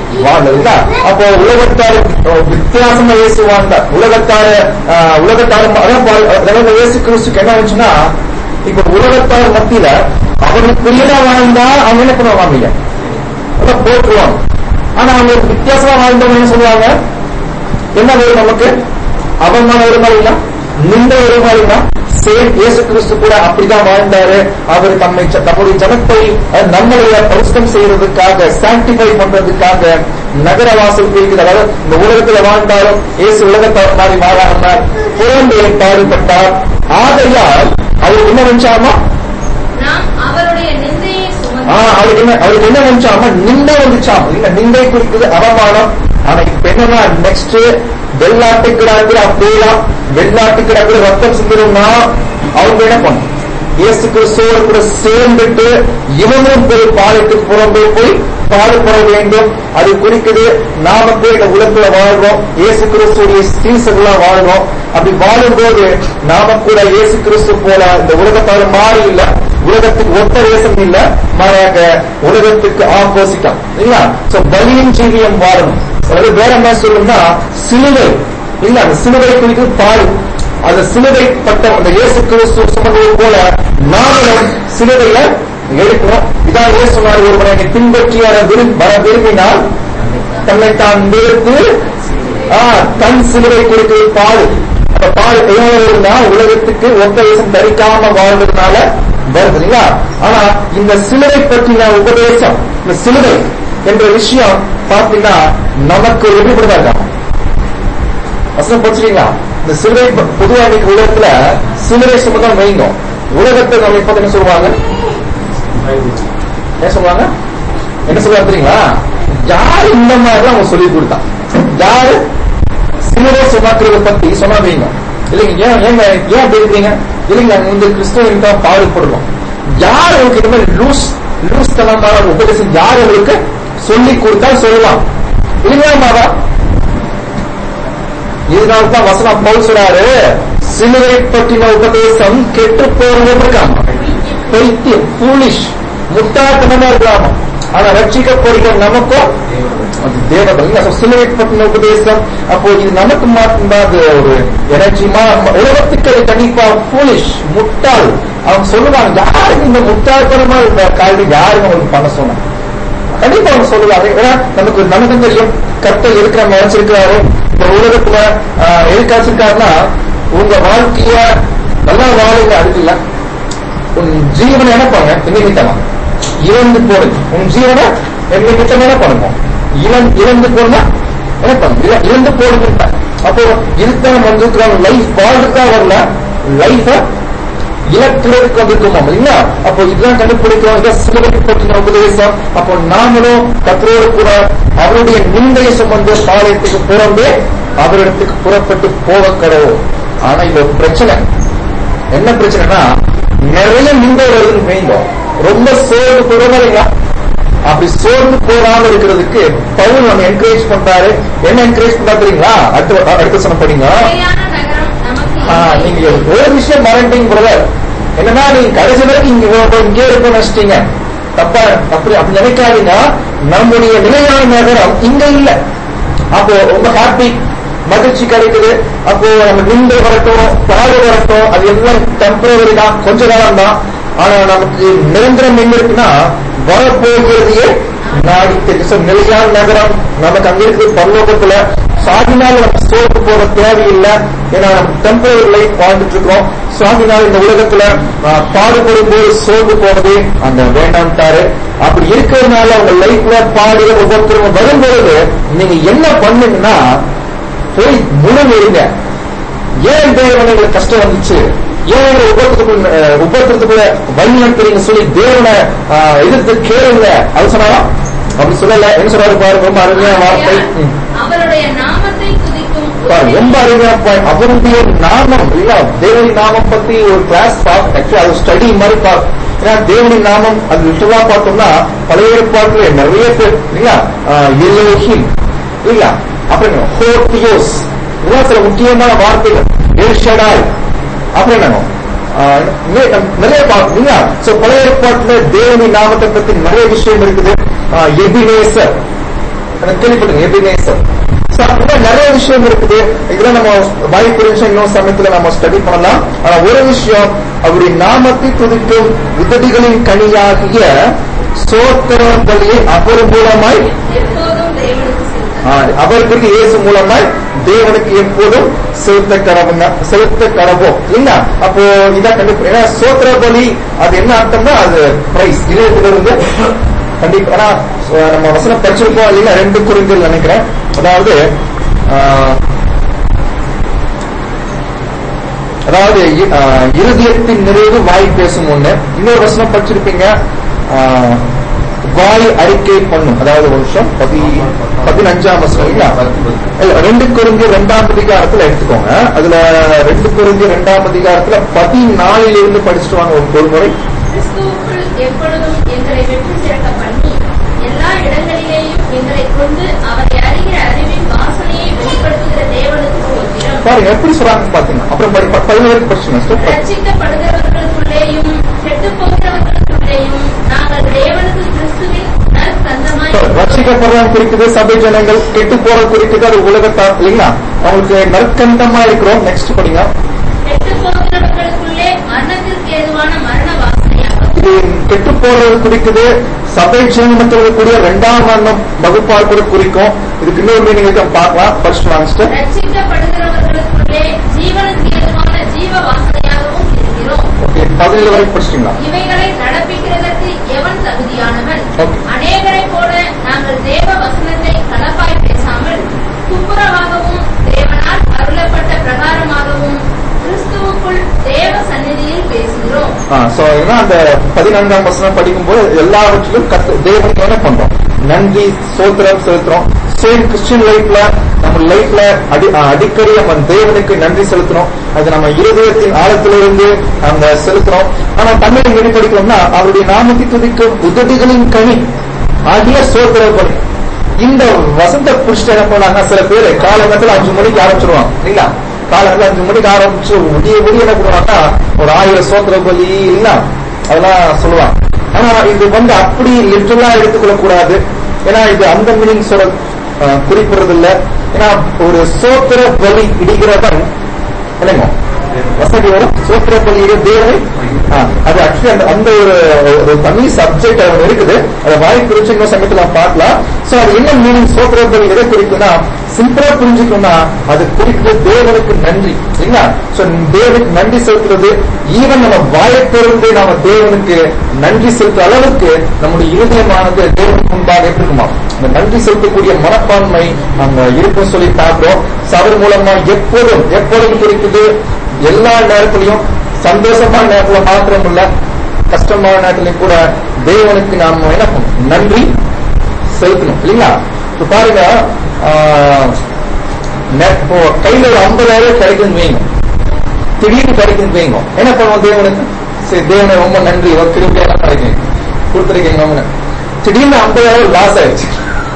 வாழ்ந்ததுங்களா? அப்போ உலகத்தாரு வித்தியாசமா இயேசு வாழ்ந்தார். உலகத்தாரு உலகத்தாரு அதாவது இயேசு கிறிஸ்துக்கு என்ன ஆச்சுன்னா, இப்ப உலகத்தார் மத்தியில அவனுக்கு பிரியதா வாழ்ந்தா அவங்க என்ன பண்ணுவாங்க, போட்டுருவாங்க. ஆனா அவங்க வித்தியாசமா வாழ்ந்தவங்க என்ன சொல்லுவாங்க, என்ன வரும் நமக்கு? அவமான வருமா இல்ல, நிந்த வருமா இல்ல? சேம் இயேசு கிறிஸ்து கூட அப்படிதான் வாழ்ந்தாரு. அவர் தம்மை தம்முடைய ஜனத்தை நம்மளைய பரிசுத்தம் செய்யறதுக்காக, சாங்டிஃபை பண்றதுக்காக நகரவாசல் இருக்குது. அதாவது இந்த உலகத்துல வாழ்ந்தாலும் இயேசு உலகத்தை மாறி வாழாம புறம்பே பாடுபட்டார். ஆகையால் அவருக்கு என்ன நினைச்சாமா, அவருடைய நிந்தையை அவருக்கு என்ன அவருக்கு என்ன நினைச்சாமா, நிந்தை வந்துச்சாம். இல்ல, நிந்தை குறிக்குது அவமானம். ஆனா இப்ப என்னன்னா, நெக்ஸ்ட் வெள்ளாட்டு கிடாக்குற அப்படியெல்லாம் வெள்ளாட்டு கிடாக்குற ரத்தம் சிந்தணும்னா அவங்க என்ன பண்ணும், இயேசு கிறிஸ்துவோடு கூட சேர்ந்துட்டு இவனும் போய் பாலத்துக்கு புறம்பே போய் பாடுபட வேண்டும். அது குறிக்குது நாம போய் இந்த உலகத்துல வாழ்றோம், இயேசு கிறிஸ்துடைய சீசர்களா வாழ்றோம். அப்படி வாழும்போது நாம கூட இயேசு கிறிஸ்து போல இந்த உலகத்தால மாறி இல்ல, உலகத்துக்கு ஒத்த தேசம் இல்ல, மாறாக உலகத்துக்கு ஆப்போசிட்டா இல்ல. சோ பலியின் ஜீவியம் வாழணும். அது வேற என்ன சொல்லணும்னா, சிலுவை இல்ல, அந்த சிலுவை குறித்து பாடு. அந்த சிலுவை பட்ட அந்த இயேசு கிறிஸ்து சுமந்தது போல நாமளும் சிலுவையில எடுக்கணும். இதான் இயேசு சொன்னார், ஒருவனை என்னை பின்பற்றி வர விரும்பினால் தன்னை தான் நிறுத்து தன் சிலுவை குறித்து பாடு. அந்த பாடு எவ்வளவுனா உலகத்துக்கு ஒத்த தேசம் தரிக்காம வாழ்றதுனால வருது இல்லையா? ஆனா இந்த சிலுவை பற்றின உபதேசம், இந்த சிலுவை என்ற விஷயம் பார்த்தீங்கன்னா நமக்கு எப்படிப்பட்டதா இருக்காங்க வசனம் படிச்சுட்டீங்களா? இந்த சிலுவை பொதுவா இன்னைக்கு உலகத்துல சிலுவை சுமதான் வைங்க. உலகத்தை நம்ம இப்ப என்ன சொல்லுவாங்க, என்ன சொல்லுவாங்க, என்ன சொல்லுவாங்க தெரியுங்களா? யாரு இந்த மாதிரி அவங்க சொல்லி கொடுத்தா, யாரு சிலுவை சுமக்கிறத பத்தி சொன்னா வைங்க. இல்லைங்க, ஏன் ஏங்க ஏன் அப்படி இருக்கீங்க? இல்லைங்க, இந்த கிறிஸ்துவன் தான் பாடுபடுறோம். யார் உங்களுக்கு இந்த மாதிரி லூஸ் லூஸ் தனமான உபதேசம் யார் உங்களுக்கு சொல்லி கொடுத்தா சொல்லலாம் இல்லைங்களா? இதனால்தான் வசனம் பவுல் சொல்றாரு, சிலுவை பற்றின உபதேசம் கெட்டு போறவங்க இருக்காம, பைத்தியம், ஃபூலிஷ், முட்டாள்தனமா இருக்காம. ஆனா ரட்சிக்கப்படுகிற நமக்கும் தேவதம் சிலுவை பற்றின உபதேசம். அப்போ இது நமக்கு மாற்று ஒரு எனர்ஜிமா, உலகத்துக்கு அது கண்டிப்பா ஃபூலிஷ், முட்டாள். அவங்க சொல்லுவாங்க, யாருக்கு இந்த முட்டாள்தனமா இந்த கால்வி யாருக்கு அவங்களுக்கு பண்ண சொன்னாங்க, கண்டிப்பா அவங்க சொல்லுவாங்க. ஏன்னா நமக்கு நமக்கு தெரியும், கர்த்தர் இருக்கிற நினைச்சிருக்கிறாரு இந்த உலகத்துல எதுக்காச்சிருக்காருன்னா, உங்க வாழ்க்கைய நல்லா வாழுங்க, அதுக்கு இல்ல உன் ஜீவனை என்ன பண்ணுங்க, நிமித்தமா இழந்து போடுங்க. உன் ஜீவனை நிமித்தம் என்ன பண்ணுங்க, இழந்து இழந்து போடுனா என்ன பண்ணுங்க, இழந்து போடுங்க. அப்போ இதுதான் வந்திருக்கிறாங்க, லைஃப் வாழ்றதுக்கா வரல, லைஃப இலக்கிறதுக்கு வந்திருக்கோம் இல்லைங்களா? அப்போ இதுதான் கண்டுபிடிக்கிறோம், இதை சிலுவை பற்றின உபதேசம். அப்போ நாமளும் கர்த்தரோடு கூட அவருடைய நிந்தையை சுமந்து பாளையத்துக்கு புறம்பே அவரிடத்துக்கு புறப்பட்டு போக கடவுள். ஆனா இது ஒரு பிரச்சனை. என்ன பிரச்சனைனா, நிறைய நிந்தை வருதுன்னு வைந்தோம், ரொம்ப சோர்ந்து போறவங்க. அப்படி சோர்ந்து போகாம இருக்கிறதுக்கு பவுல் நம்ம என்கரேஜ் பண்றாரு. என்ன என்கரேஜ் பண்றா தெரியுங்களா? அடுத்த அடுத்த சொன்ன படிங்க. நீங்க ஒரு விஷயம் மறந்துட்டீங்க பிரதர், என்னன்னா நீங்க கடைசி வரைக்கும் இங்க இங்கே இருக்க நினைச்சிட்டீங்க. தப்பா அப்படி அப்படி நினைக்காதீங்க. நம்முடைய நிலையான நகரம் இங்க இல்ல. அப்போ ரொம்ப ஹாப்பி, மகிழ்ச்சி கிடைக்குது. அப்போ நம்ம நின்று வரட்டும், பாடு வரட்டும், அது எல்லாம் டெம்பரரி தான், கொஞ்ச காலம் தான். ஆனா நமக்கு நிரந்தரம் எங்க இருக்குன்னா, வரப்போகிறதையே நாடி தெரியும். நிலையான நகரம் நமக்கு அங்க இருக்குது பரலோகத்துல. சாகினால் நம்ம சோர்ந்து போற தேவையில்லை. ஏன்னா நம்ம டெம்பரரி லைஃப் வாழ்ந்துட்டு இருக்கிறோம். சாகினால் இந்த உலகத்துல பாடுபடும் போது சோர்ந்து போனது அந்த வேண்டாம்ட்டாரு. அப்படி இருக்கிறதுனால அவங்க லைஃப்ல பாடுகள் ஒவ்வொருத்தரும் வரும்பொழுது நீங்க என்ன பண்ணுங்கன்னா, போய் முழுமைங்க. ஏன் தேவன் உங்களுக்கு கஷ்டம் வந்துச்சு, ஏன் உபத்திரத்துக்குள்ள உபத்திரத்துக்குள்ள வழிநடத்துறீங்க சொல்லி தேவனை எதிர்த்து கேளுங்க. அது சொன்னாரா? அப்படி சொல்லல. என்ன சொல்றாரு பாருங்க, ரொம்ப அருமையான வார்த்தை. அவருடைய நாமத்தை துதிக்கும் ரொம்ப அருமையா, அவருடைய நாமம் இல்ல, தேவனி நாமம் பத்தி ஒரு கிளாஸ் ஆக்சுவலி அது ஸ்டடி மாதிரி பார்க்க. ஏன்னா தேவனி நாமம் அது லிட்டரலா பார்த்தோம்னா பழைய ஏற்பாட்டுல நிறைய பேர் இல்லையா, எலோஹிம் இல்ல, அப்புறம் ஹோத்தியோஸ், இதெல்லாம் சில முக்கியமான வார்த்தைகள். எல்ஷடாய், அப்புறம் என்னங்க நிறைய பார்த்தீங்க. பழைய ஏற்பாட்டுல தேவனி நாமத்தை பத்தி நிறைய விஷயம் இருக்குது. எபினேசர் கேள்விப்பட்டிருக்கீங்க எபினேசர். நிறைய விஷயம் இருக்குது. இதுல நம்ம வாய்ப்பு இன்னும் சமயத்துல நம்ம ஸ்டடி பண்ணலாம். ஆனா ஒரு விஷயம், அவருடைய நாமத்தை துதிக்கும் உதடுகளின் கனியாகிய சோத்திர பலியை அவர் மூலமாய் அவருக்கு இயேசு மூலமாய் தேவனுக்கு எப்போதும் செலுத்த கடவுங்க செலுத்த கடவோம் இல்லைங்களா? அப்போ இதான் கண்டிப்பா சோத்திர பலி அது என்ன அர்த்தம்னா அது பிரைஸ் இதயத்துல இருந்து கண்டிப்பா நம்ம வசனம் படிச்சிருக்கோம் இல்லைங்களா? ரெண்டு குறிஞ்சில் நினைக்கிறேன். அதாவது அதாவது இருதயத்தின் நிறைவு வாய் பேசும் ஒண்ணு. இன்னொரு வசனம் படிச்சிருப்பீங்க, வாய் அறிக்கை பண்ணும். அதாவது ஒரு வருஷம் பதி பதினஞ்சாம் வசனம் இல்ல ரெண்டு குறிஞ்சி இரண்டாம் அதிகாரத்துல எடுத்துக்கோங்க. அதுல ரெண்டு குறிஞ்சி இரண்டாம் அதிகாரத்துல பதினாலில் இருந்து படிச்சுட்டு வாங்க ஒரு முறை. எப்பொழுதும் எங்களை வெற்றி சிறக்க பண்ணி எல்லா இடங்களிலேயும் எங்களை கொண்டு அவரை அறிகிற அறிவின் வாசனையை வெளிப்படுத்துகிற தேவனுக்கு ஸ்தோத்திரம். பாருங்க எப்படி சொல்றாங்க பாத்தீங்கன்னா. அப்புறம் பதினேழு படிச்சுங்க. ரட்சிக்கப்படுகிறவர்களுக்குள்ளேயும் கெட்டு போகிறவர்களுக்குள்ளேயும் நாங்கள் தேவனுக்கு கிறிஸ்துவின் நற்சந்தமாய். ரட்சிக்கப்படுறவங்க குறிக்குது சபை ஜனங்கள், கெட்டு போற குறிக்குது அது உலகத்தா இல்லைங்களா? அவங்களுக்கு நற்கந்தமா இருக்கிறோம். நெக்ஸ்ட் படிங்க. கெட்டு போகிறவர்களுக்குள்ளே மரணத்திற்கு ஏதுவான மரண வாசனையாக. இது கெட்டு போறது குறிக்குது சபை ஜனங்கள் கூடிய இரண்டாம் மரணம் வகுப்பால் கூட குறிக்கும். இதுக்கு இன்னொரு மீனிங் பார்க்கலாம். ஃபர்ஸ்ட் வாங்கிட்டு ரட்சிக்கப்படுகிறவர்களுக்குள்ளே ஜீவனுக்கு ஏதுவான ஜீவ வாசனையாகவும் இருக்கிறோம். பதினேழு வரை படிச்சிட்டீங்களா? இவைகளை நடப்பிக்கிறதற்கு எவன் தகுதியானவன்? அநேகரை போல நாங்கள் தேவ வசனத்தை கலப்பாய் பேசாமல் துப்புரவாகவும் தேவனால் அருளப்பட்ட பிரகாரமாகவும் கிறிஸ்துவுக்குள் தேவ சந்நிதியில் பேசுகிறோம். அந்த பதினான்காம் வசனம் படிக்கும் போது எல்லாவற்றிலும் தேவனுக்கு என்ன பண்றோம்? நன்றி சோத்திரம் செலுத்துறோம். சேம் கிறிஸ்டியன் லைஃப்ல நம்ம லைஃப்ல அடி அடிக்கடி நம்ம தேவனுக்கு நன்றி செலுத்துறோம். அது நம்ம இருதயத்தின் ஆழத்திலிருந்து அந்த செலுத்துறோம். ஆனா தமிழை எப்படி படிக்கணும்னா அவருடைய நாமத்தை துதிக்கும் உதடுகளின் கனி ஆகிய சோத்திர பலி. இந்த வசந்த புஷ்ட என்ன பண்ணாங்க, சில பேர் காலங்கத்துல அஞ்சு மணிக்கு ஆரம்பிச்சிருவாங்க இல்லைங்களா? காலத்துல அஞ்சு மணிக்கு ஆரம்பிச்சு முடிய முடிய என்ன பண்ணுவாங்கன்னா ஒரு ஆயிரம் சோத்திர பலி இல்லைன்னா அதெல்லாம் சொல்லுவாங்க. ஆனா இது வந்து அப்படி லிட்டரலா எடுத்துக்கொள்ள கூடாது. ஏன்னா இது அந்த மீனிங் சொல்ல குறிப்பிடுறது இல்ல. ஏன்னா ஒரு சோத்திர பலி இடிக்கிறவன் என்னங்க வசதி வரும். சோத்திர பலி தேவனை அது ஆக்சுவலி அந்த அந்த ஒரு தனி சப்ஜெக்ட் அவன் இருக்குது. அதை வாய் குறிச்சு இன்னும் சமயத்தில் நாம் பார்க்கலாம். சோ அது என்ன மீனிங் சோத்திர பலி எதை குறிக்குன்னா சிம்பிளா புரிஞ்சுக்கணும்னா அது குறிக்கிறது தேவனுக்கு நன்றி இல்லைங்களா? சோ தேவனுக்கு நன்றி செலுத்துறது ஈவன் நம்ம வாயை திறந்து நாம தேவனுக்கு நன்றி செலுத்துற அளவுக்கு நம்முடைய இருதயமானது தேவனுக்கு முன்பாக இருக்குமா இந்த நன்றி செலுத்தக்கூடிய மனப்பான்மை நம்ம இருக்கும் சொல்லி பார்க்கிறோம். அவர் மூலமா எப்போதும் எப்போதும் குறிக்குது எல்லா நேரத்திலையும் சந்தோஷமான நேரத்துல மாத்திரம் இல்ல கஷ்டமான நேரத்திலையும் கூட தேவனுக்கு நாம என்ன பண்ணணும்? நன்றி செலுத்தணும் இல்லைங்களா? இப்ப பாருங்க, இப்போ கையில ஒரு ஐம்பதாயிரம் கிடைக்குன்னு வைங்க, திடீர்னு கிடைக்குன்னு வைங்க, என்ன பண்ணுவோம்? தேவனுக்கு சரி தேவனை ரொம்ப நன்றி ஒரு திருப்பியெல்லாம் கிடைக்கும் கொடுத்துருக்கீங்க. திடீர்னு ஐம்பதாயிரம் லாஸ் ஆயிடுச்சு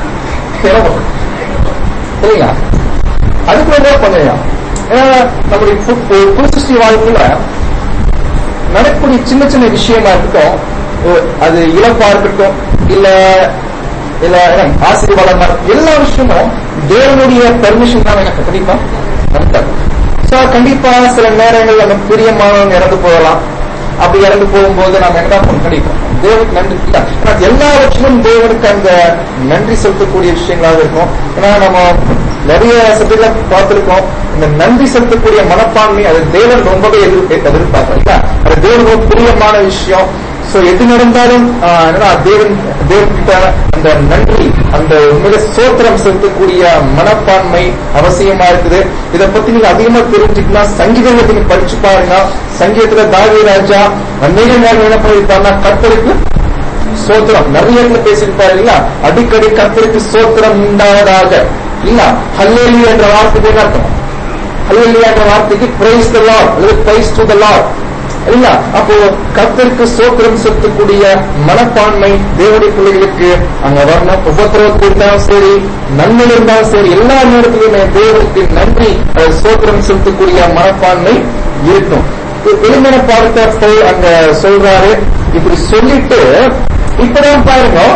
இல்லைங்களா? அதுக்கு என்ன பண்ணலாம்? ஏன்னா நம்முடைய புதுசிருஷ்டி வாழ்க்கையில நடக்கக்கூடிய சின்ன சின்ன விஷயமா இருக்கட்டும், அது இழப்பா இருக்கட்டும் இல்ல இல்ல ஆசீர்வாதமா எல்லா விஷயமும் தேவனுடைய பெர்மிஷன் தான் எனக்கு கண்டிப்பா நடத்தாது. சோ கண்டிப்பா சில நேரங்கள் நம்ம பிரியமானவங்க இறந்து போகலாம். அப்படி இறந்து போகும்போது நம்ம என்ன பண்ண கண்டிப்பா தேவனுக்கு நன்றி இல்ல எல்லாவற்றிலும் தேவனுக்கு அந்த நன்றி செலுத்தக்கூடிய விஷயங்களாக இருக்கும். ஏன்னா நம்ம நிறைய சபைகளை பார்த்திருக்கோம். இந்த நன்றி செலுத்தக்கூடிய மனப்பான்மை அது தேவன் ரொம்பவே எதிர்ப்பு எதிர்பார்க்க அது தேவனுக்கு பிரியமான விஷயம். சோ எது நடந்தாலும் தேவன் தேவன்கிட்ட அந்த நன்றி அந்த உண்மையில சோத்திரம் செலுத்தக்கூடிய மனப்பான்மை அவசியமா இருக்குது. இதை பத்தி நீங்க அதிகமா தெரிஞ்சுக்கலாம். சங்கீதங்களை நீங்க படிச்சு பாருங்க. சங்கீதத்துல தாவீது ராஜா அநேக நேரம் என்ன பண்ணிருப்பாருன்னா கர்த்தருக்கு சோத்திரம் நிறைய இடத்துல பேசியிருப்பாரு இல்ல, அடிக்கடி கர்த்தருக்கு சோத்திரம் உண்டாவதாக இல்ல. ஹல்லேலூயா என்ற வார்த்தைக்கு என்ன அர்த்தம்? ஹல்லேலூயா என்ற வார்த்தைக்கு பிரைஸ் தி லார்ட் அல்லது பிரைஸ் டு தி லார்ட் இல்ல. அப்போ கர்த்தருக்கு சோத்திரம் செலுத்தக்கூடிய மனப்பான்மை தேவனுடைய பிள்ளைகளுக்கு அங்க வரணும். உபத்திரவத்தில் இருந்தாலும் சரி நன்மை இருந்தாலும் சரி எல்லா நேரத்திலுமே தேவனுக்கு நன்றி சோத்திரம் செலுத்தக்கூடிய மனப்பான்மை இருக்கும். எளிமையான பாடத்தை அங்க சொல்றாரு. இப்படி சொல்லிட்டு இப்பதான் பாருங்க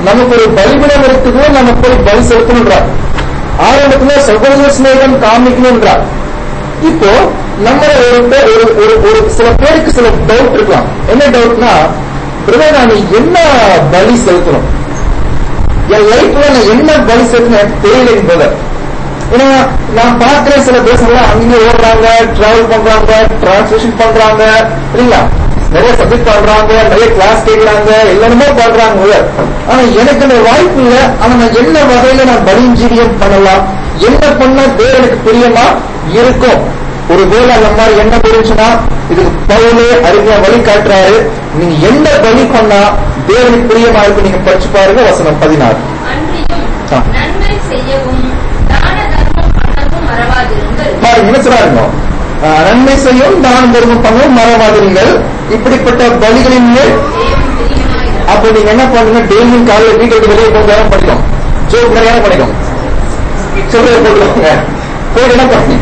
நமக்கு ஒரு பலிபீடம் இருக்குது, நம்ம போய் பலி செலுத்தணுன்றார். ஆரம்பத்துல சகோதர சிநேகம் காமிக்கணும்ன்றார். இப்போ நம்ம ஒரு ஒரு சில பேருக்கு சில டவுட் இருக்கலாம். என்ன டவுட்னா, பிரதர் நான் என்ன பலி செலுத்தணும், என் லைஃப்ல நான் என்ன பலி செலுத்தணும் எனக்கு தெரியல பிரதர். ஏன்னா நான் பார்க்கிறேன் சில பேசுறா அங்கே ஓடுறாங்க, டிராவல் பண்றாங்க, டிரான்ஸ்லேஷன் பண்றாங்க இல்லைங்களா, நிறைய சப்ஜெக்ட் பண்றாங்க, நிறைய கிளாஸ் கேட்கறாங்க, எல்லாருமே பண்றாங்க. ஆனா எனக்கு அந்த வாய்ப்பு இல்லை. ஆனா நான் என்ன வகையில நான் பலிஞ்சீரியம் பண்ணலாம், என்ன பண்ண தேவனுக்கு பிரியமா இருக்கும். ஒருவேளை அந்த மாதிரி என்ன புரிஞ்சுன்னா இதுக்கு பவுலே அருமையா வழி காட்டுறாரு. நீங்க எந்த பலி பண்ணா தேவனுக்கு பிரியமா இருக்கு நீங்க படிச்சு பாருங்க. வசனம் பதினாறு. என்ன சொல்றாங்க, நன்மை செய்யும் தான தர்மம் பண்ணவும் மறவாதிருங்கள், இப்படிப்பட்ட பலிகளின் மேல். அப்ப நீங்க என்ன பண்ணுங்க, டெய்லியும் காலையில் வீட்டுக்கு வெளியே போக படிக்கும், ஜோக் நிறைய படிக்கும், சொல்ல போடுவாங்க, போய் என்ன பண்ணி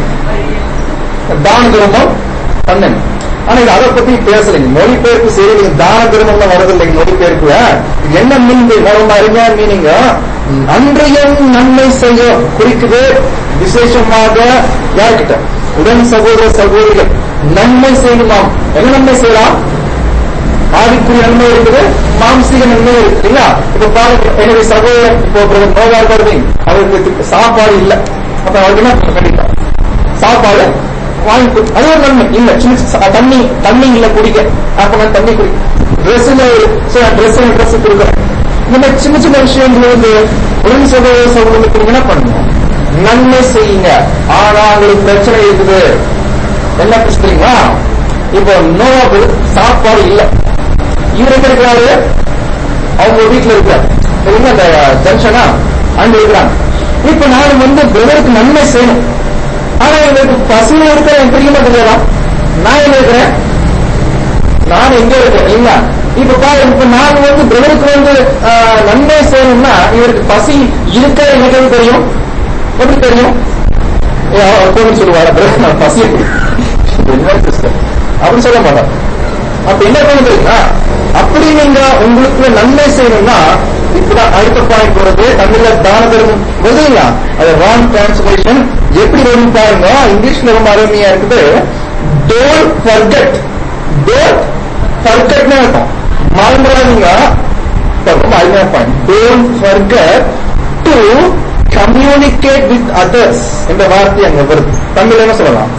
தான தர்மம் பண்ணுங்க. ஆனா இது அதை பத்தி பேசலைங்க. மொழிபெயர்ப்பு சரி, நீங்க தான தர்மம் வருது இல்லைங்க மொழிபெயர்ப்பு. என்ன மீன் அருமையா மீனிங்க, அன்றையும் நன்மை செய்ய குறிக்குது. விசேஷமாக யார்கிட்ட, உடன் சகோதர சகோதரிகள் நன்மை செய்யணுமாம். என்ன நன்மை செய்யலாம், ஆவிக்குரிய நன்மை இருக்குது, மாம்சீக நன்மை இருக்கு இல்லையா. இப்ப பாருங்க, என்னுடைய சகோதரர் இப்போ நோயா வருவீங்க, அவருக்கு சாப்பாடு இல்லை, அப்ப அவருக்கு என்ன கண்டிப்பா சாப்பாடு வாங்கி கொடு, அது ஒரு நன்மை இல்ல. சின்ன தண்ணி தண்ணி இல்ல குடிக்க, அப்ப நான் தண்ணி குடி, ட்ரெஸ் ட்ரெஸ் ட்ரெஸ் கொடுக்குறேன். இந்த மாதிரி சின்ன சின்ன விஷயங்கள் வந்து உடன் சகோதர சகோதரர்களுக்கு என்ன பண்ணுங்க, நன்மை செய்யுங்க. ஆனா உங்களுக்கு பிரச்சனை இருக்குது. என்ன பிரச்சனைங்களா, இப்போ நோவாக்கு சாப்பாடு இல்லை, இவர் எங்க இருக்கிறாரு, அவங்க வீட்டுல இருக்கிறார் சரிங்களா, அந்த ஜங்ஷனா அங்க இருக்கிறாங்க. இப்ப நான் வந்து பிரதருக்கு நன்மை செய்யணும். ஆனா எனக்கு பசங்க இருக்கிற எனக்கு தெரியுமா தெரியாதா, நான் எங்க இருக்கிறேன், நான் எங்க இருக்கேன் இல்லைங்களா. இப்ப பாரு, இப்ப நான் வந்து பிரதருக்கு வந்து நன்மை செய்யணும்னா இவருக்கு பசி இருக்க எனக்கு தெரியும். எப்படி தெரியும், கோவில் சொல்லுவாங்க பசி அப்படின்னு சொல்ல மாட்டாங்க. அப்ப என்ன பண்ணுறீங்களா, அப்படி நீங்க உங்களுக்கு நன்மை செய்யணும்னா இப்பதான் அடுத்த பாயிண்ட் வருது. தமிழ்ல தான தர்மம் வருதுங்களா, அது ராங் டிரான்ஸ்லேஷன். எப்படி வரும் பாருங்க, இங்கிலீஷ்ல ரொம்ப அருமையா இருக்குது. டோன்ட் ஃபர்கெட், டோன்ட் ஃபர்கெட்னு இருக்கும், மறந்துடாதீங்க. ரொம்ப அருமையா point, don't forget to communicate with others என்ற வார்த்தை அங்க வருது. தமிழ் என்ன சொல்லலாம்,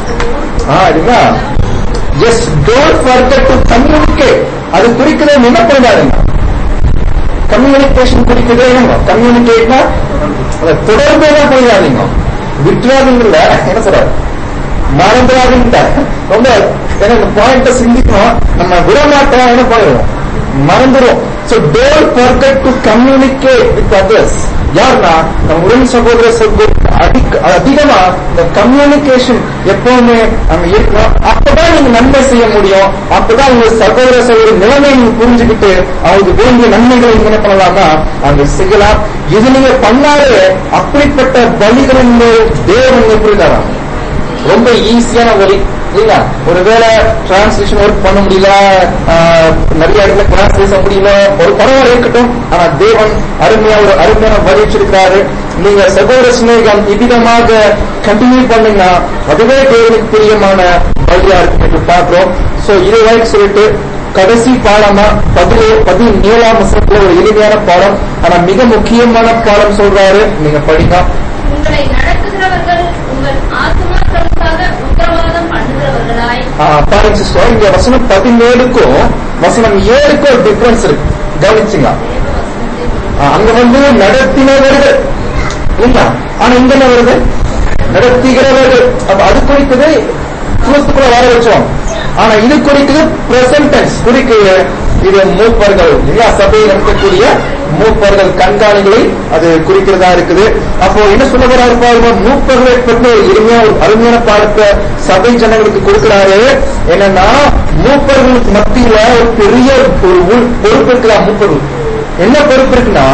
yes don't forget to communicate. அது குறிக்கிறது என்ன பண்ணாதுங்க, கம்யூனிகேஷன் குறிக்கிறது என்னங்க, கம்யூனிகேட்னா தொடர்பே தான் போயிடாதீங்க, விட்டுறாதீங்கல்ல. என்ன சொல்றாரு, மறந்துடாதீங்க. ரொம்ப எனக்கு பாயிண்ட சிந்திக்கணும், நம்ம விடமாட்டோம், என்ன போயிடுவோம், மறந்துடும். So don't forget to communicate with others. யாருன்னா நம்ம உடன் சகோதர சகோதரி அதிகமா இந்த கம்யூனிகேஷன் எப்பவுமே நம்ம இருக்கணும். அப்பதான் நீங்க நன்மை செய்ய முடியும். அப்பதான் உங்க சகோதர சகோதரி நிலைமையை நீங்க புரிஞ்சுக்கிட்டு அவங்களுக்கு வேண்டிய நன்மைகளை நீங்க என்ன பண்ணலாம்னா அங்க செய்யலாம். இது நீங்க பண்ணாலே அப்படிப்பட்ட பலிகளின் தேவன் எப்படி தரான், ரொம்ப ஈஸியான வழி இல்லைங்களா. ஒருவேளை டிரான்ஸ்லேஷன் ஒர்க் பண்ண முடியல, நிறைய இடத்துல கிளாஸ் பேச முடியல, ஒரு பரவாயில்ல இருக்கட்டும். ஆனா தேவன் அருமையா ஒரு அருமையான வழி வச்சிருக்கிறாரு. நீங்க சகோதர சிநேகம் இவ்விதமாக கண்டினியூ பண்ணீங்கன்னா அதுவே தேவனுக்கு பிரியமான வழியா இருக்கு பார்க்கிறோம். சோ இது வரைக்கும் சொல்லிட்டு கடைசி பாடமா பதிலே பதினேழாம் வசனத்துல ஒரு எளிமையான பாடம், ஆனா மிக முக்கியமான பாடம் சொல்றாரு, நீங்க படிங்க. உங்களை நடத்துகிறவர்கள் உங்கள் ஆத்மாக்களுக்காக உத்தரவாதம் பண்ணுகிறவர்களாய். பாருங்க சிஸ்டர், இங்க வசனம் பதினேழுக்கும் வசனம் ஏழுக்கும் ஒரு டிஃபரன்ஸ் இருக்கு, கவனிச்சுங்க. அங்க வந்து நடத்தினவர்கள் இல்ல, ஆனா இங்க என்ன வருது, நடத்துகிறவர்கள். அப்ப அது குறிக்குது கிறிஸ்துக்குள்ள வர வச்சோம். ஆனா இது குறிக்குது பிரசன்ட் டென்ஸ், குறிக்குது இது மூப்பர்கள் இல்லையா, சபையில் இருக்கக்கூடிய மூப்பர்கள் கண்காணிகளை அது குறிக்கிறதா இருக்குது. அப்போ என்ன சொல்ல வராரு பாருங்க, மூப்பர்களை பற்றி எளிமையா ஒரு அருமையான பாடத்தை சபை ஜனங்களுக்கு கொடுக்கிறாரு. என்னன்னா மூப்பர்களுக்கு மத்தியில ஒரு பெரிய ஒரு பொறுப்பு இருக்கலாம். மூப்பர்கள் என்ன பொறுப்பு இருக்குன்னா,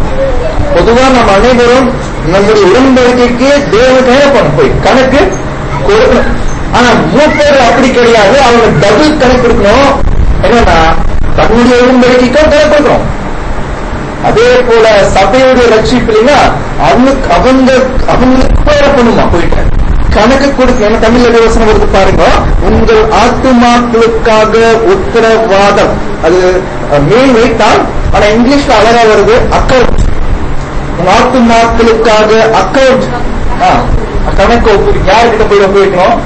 பொதுவா நம்ம அனைவரும் நம்முடைய உடன்படிக்கைக்கு தேவனுக்கு என்ன பண்ண போய் கணக்கு கொடுக்கணும். ஆனா மூப்பர்கள் அப்படி கிடையாது, அவங்க டபுள் கணக்கு கொடுக்கணும். என்னன்னா தன்னுடைய உடன்படிக்கைக்கும் கணக்கு கொடுக்கணும், அதே போல சபையுடைய ரட்சிப்புலீங்கன்னா அவனுக்கு அவங்க அவங்களுக்கு பண்ணுமா போயிட்டு கணக்கு கொடுக்க. என்ன தமிழ்ல யோசனை வருது பாருங்க, உங்கள் ஆத்துமாக்களுக்காக உத்தரவாதம். அது மெயின் வைத்தான், ஆனா இங்கிலீஷ்ல அழகா வருது அக்கௌண்ட். உங்க ஆத்துமாக்களுக்காக அக்கௌண்ட், கணக்கு ஒப்பு. யாருக்கிட்ட போய் ஒப்புவிக்கணும்?